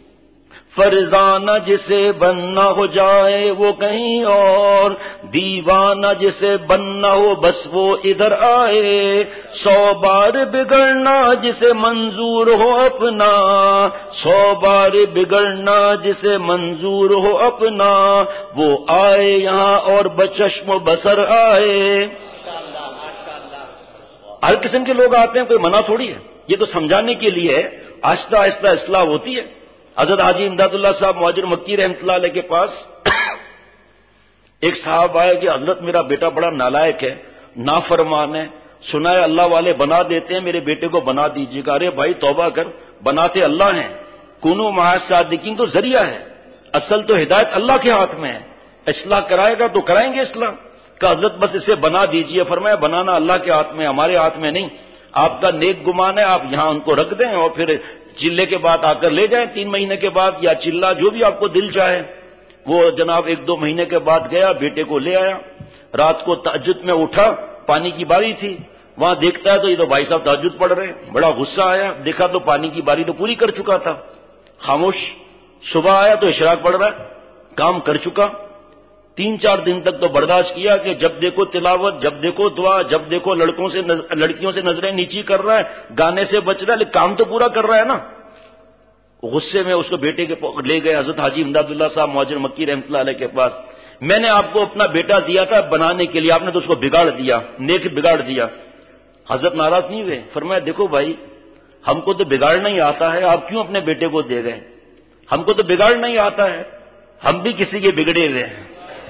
فرزانہ جسے بننا ہو جائے وہ کہیں اور، دیوانہ جسے بننا ہو بس وہ ادھر آئے، سو بار بگڑنا جسے منظور ہو اپنا، سو بار بگڑنا جسے منظور ہو اپنا، وہ آئے یہاں اور بچشم و بصر آئے۔ ہر قسم کے لوگ آتے ہیں، کوئی منع تھوڑی ہے، یہ تو سمجھانے کے لیے ہے، آہستہ آہستہ اصلاح ہوتی ہے۔ حضرت حاجی امداد اللہ صاحب مہاجر مکی رحمۃ اللہ علیہ کے پاس ایک صاحب آئے کہ حضرت میرا بیٹا بڑا نالائق ہے، نافرمان ہے، سنا ہے اللہ والے بنا دیتے ہیں، میرے بیٹے کو بنا دیجیے گا۔ ارے بھائی توبہ کر، بناتے اللہ ہیں، کنو مع الصادقین تو ذریعہ ہے، اصل تو ہدایت اللہ کے ہاتھ میں ہے، اصلاح کرائے گا تو کرائیں گے اصلاح۔ کہ حضرت بس اسے بنا دیجیے، فرمایا بنانا اللہ کے ہاتھ میں، ہمارے ہاتھ میں نہیں، آپ کا نیک گمان ہے، آپ یہاں ان کو رکھ دیں اور پھر چلے کے بعد آ کر لے جائیں تین مہینے کے بعد، یا چلا جو بھی آپ کو دل چاہے۔ وہ جناب ایک دو مہینے کے بعد گیا، بیٹے کو لے آیا، رات کو تہجد میں اٹھا، پانی کی باری تھی، وہاں دیکھتا ہے تو یہ تو بھائی صاحب تہجد پڑھ رہے ہیں، بڑا غصہ آیا، دیکھا تو پانی کی باری تو پوری کر چکا تھا، خاموش۔ صبح آیا تو اشراق پڑھ رہا ہے، کام کر چکا۔ تین چار دن تک تو برداشت کیا کہ جب دیکھو تلاوت، جب دیکھو دعا، جب دیکھو لڑکوں سے نز... لڑکیوں سے نظریں نیچی کر رہا ہے، گانے سے بچ رہا ہے، لیکن کام تو پورا کر رہا ہے نا۔ غصے میں اس کو بیٹے کے لے گئے حضرت حاجی امداد اللہ صاحب مہاجر مکی رحمۃ اللہ علیہ کے پاس۔ میں نے آپ کو اپنا بیٹا دیا تھا بنانے کے لیے، آپ نے تو اس کو بگاڑ دیا، نیک بگاڑ دیا۔ حضرت ناراض نہیں ہوئے، فرمایا دیکھو بھائی، ہم کو تو بگاڑنا ہی آتا ہے، آپ کیوں اپنے بیٹے کو دے گئے؟ ہم کو تو بگاڑنا ہی آتا ہے، ہم بھی کسی کے بگڑے ہوئے ہیں۔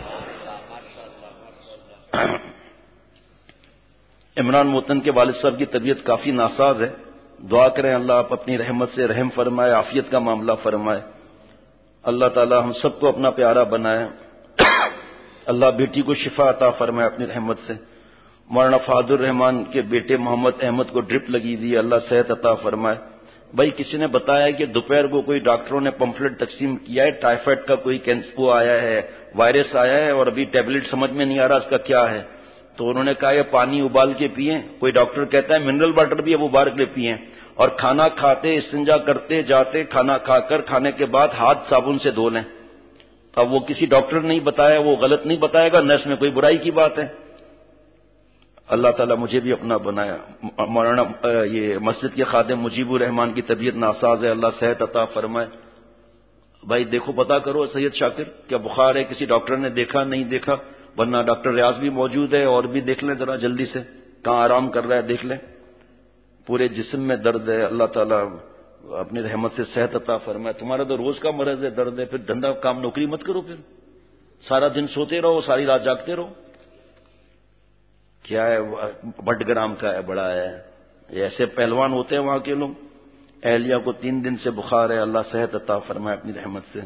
عمران موتن کے والد صاحب کی طبیعت کافی ناساز ہے، دعا کریں اللہ آپ اپنی رحمت سے رحم فرمائے، عافیت کا معاملہ فرمائے، اللہ تعالی ہم سب کو اپنا پیارا بنائے، اللہ بیٹی کو شفا عطا فرمائے اپنی رحمت سے۔ مولانا فہد الرحمان کے بیٹے محمد احمد کو ڈرپ لگی دی، اللہ صحت عطا فرمائے۔ بھائی کسی نے بتایا کہ دوپہر کو کوئی ڈاکٹروں نے پمفلٹ تقسیم کیا ہے، ٹائیفائڈ کا کوئی کینسر آیا ہے، وائرس آیا ہے، اور ابھی ٹیبلٹ سمجھ میں نہیں آ رہا اس کا کیا ہے، تو انہوں نے کہا یہ پانی ابال کے پئیں، کوئی ڈاکٹر کہتا ہے منرل واٹر بھی اب ابال کے پئیں، اور کھانا کھاتے استنجا کرتے جاتے کھانا کھا کر کھانے کے بعد ہاتھ صابن سے دھو لیں۔ تو اب وہ کسی ڈاکٹر نے نہیں بتایا، وہ غلط نہیں بتائے گا، نرس میں کوئی برائی کی بات ہے؟ اللہ تعالیٰ مجھے بھی اپنا بنایا۔ مولانا یہ مسجد کے خادم مجیب الرحمان کی طبیعت ناساز ہے، اللہ صحت عطا فرمائے۔ بھائی دیکھو پتا کرو سید شاکر کیا بخار ہے، کسی ڈاکٹر نے دیکھا نہیں دیکھا، ورنہ ڈاکٹر ریاض بھی موجود ہے، اور بھی دیکھ لیں ذرا جلدی سے کہاں آرام کر رہا ہے دیکھ لیں، پورے جسم میں درد ہے، اللہ تعالیٰ اپنی رحمت سے صحت عطا فرمائے۔ تمہارا تو روز کا مرض ہے، درد ہے، پھر دھندا کام نوکری مت کرو، پھر سارا دن سوتے رہو ساری رات جاگتے رہو، کیا ہے بٹ گرام کا ہے بڑا ہے، ایسے پہلوان ہوتے ہیں وہاں کے لوگ۔ اہلیہ کو تین دن سے بخار ہے، اللہ صحت عطا فرمائے اپنی رحمت سے۔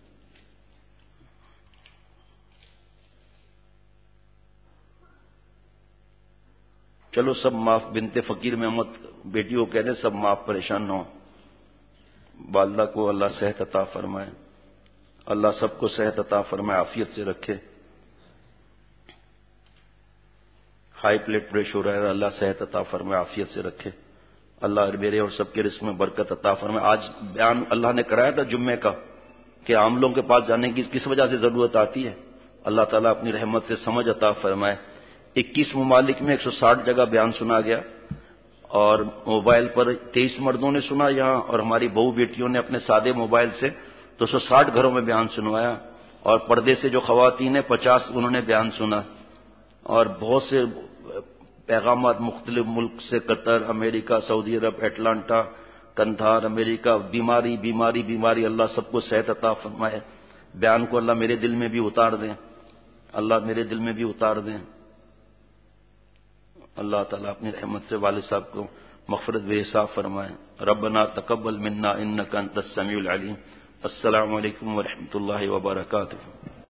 چلو سب معاف، بنت فقیر محمد بیٹی کو کہہ دیں سب معاف، پریشان نہ ہو، والدہ کو اللہ صحت عطا فرمائے، اللہ سب کو صحت عطا فرمائے، عافیت سے رکھے۔ ہائی بلڈ پریشر ہو رہا ہے، اللہ صحت عطا فرمائے، عافیت سے رکھے، اللہ میرے اور سب کے رزق میں برکت عطا فرمائے۔ آج بیان اللہ نے کرایا تھا جمعے کا کہ عاملوں کے پاس جانے کی کس وجہ سے ضرورت آتی ہے، اللہ تعالیٰ اپنی رحمت سے سمجھ عطا فرمائے۔ اکیس ممالک میں ایک سو ساٹھ جگہ بیان سنا گیا، اور موبائل پر تیئیس مردوں نے سنا یہاں، اور ہماری بہو بیٹیوں نے اپنے سادے موبائل سے دو سو ساٹھ گھروں میں بیان سنوایا، اور پردے سے جو خواتین ہیں پچاس انہوں نے بیان سنا، اور بہت سے پیغامات مختلف ملک سے، قطر، امریکہ، سعودی عرب، اٹلانٹا، کندھار، امریکہ، بیماری بیماری بیماری، اللہ سب کو صحت عطا فرمائے۔ بیان کو اللہ میرے دل میں بھی اتار دیں، اللہ میرے دل میں بھی اتار دیں، اللہ تعالیٰ اپنی رحمت سے والد صاحب کو مغفرت بے حساب فرمائے۔ ربنا تقبل منا انک انت السمیع العلیم۔ السلام علیکم ورحمۃ اللہ وبرکاتہ۔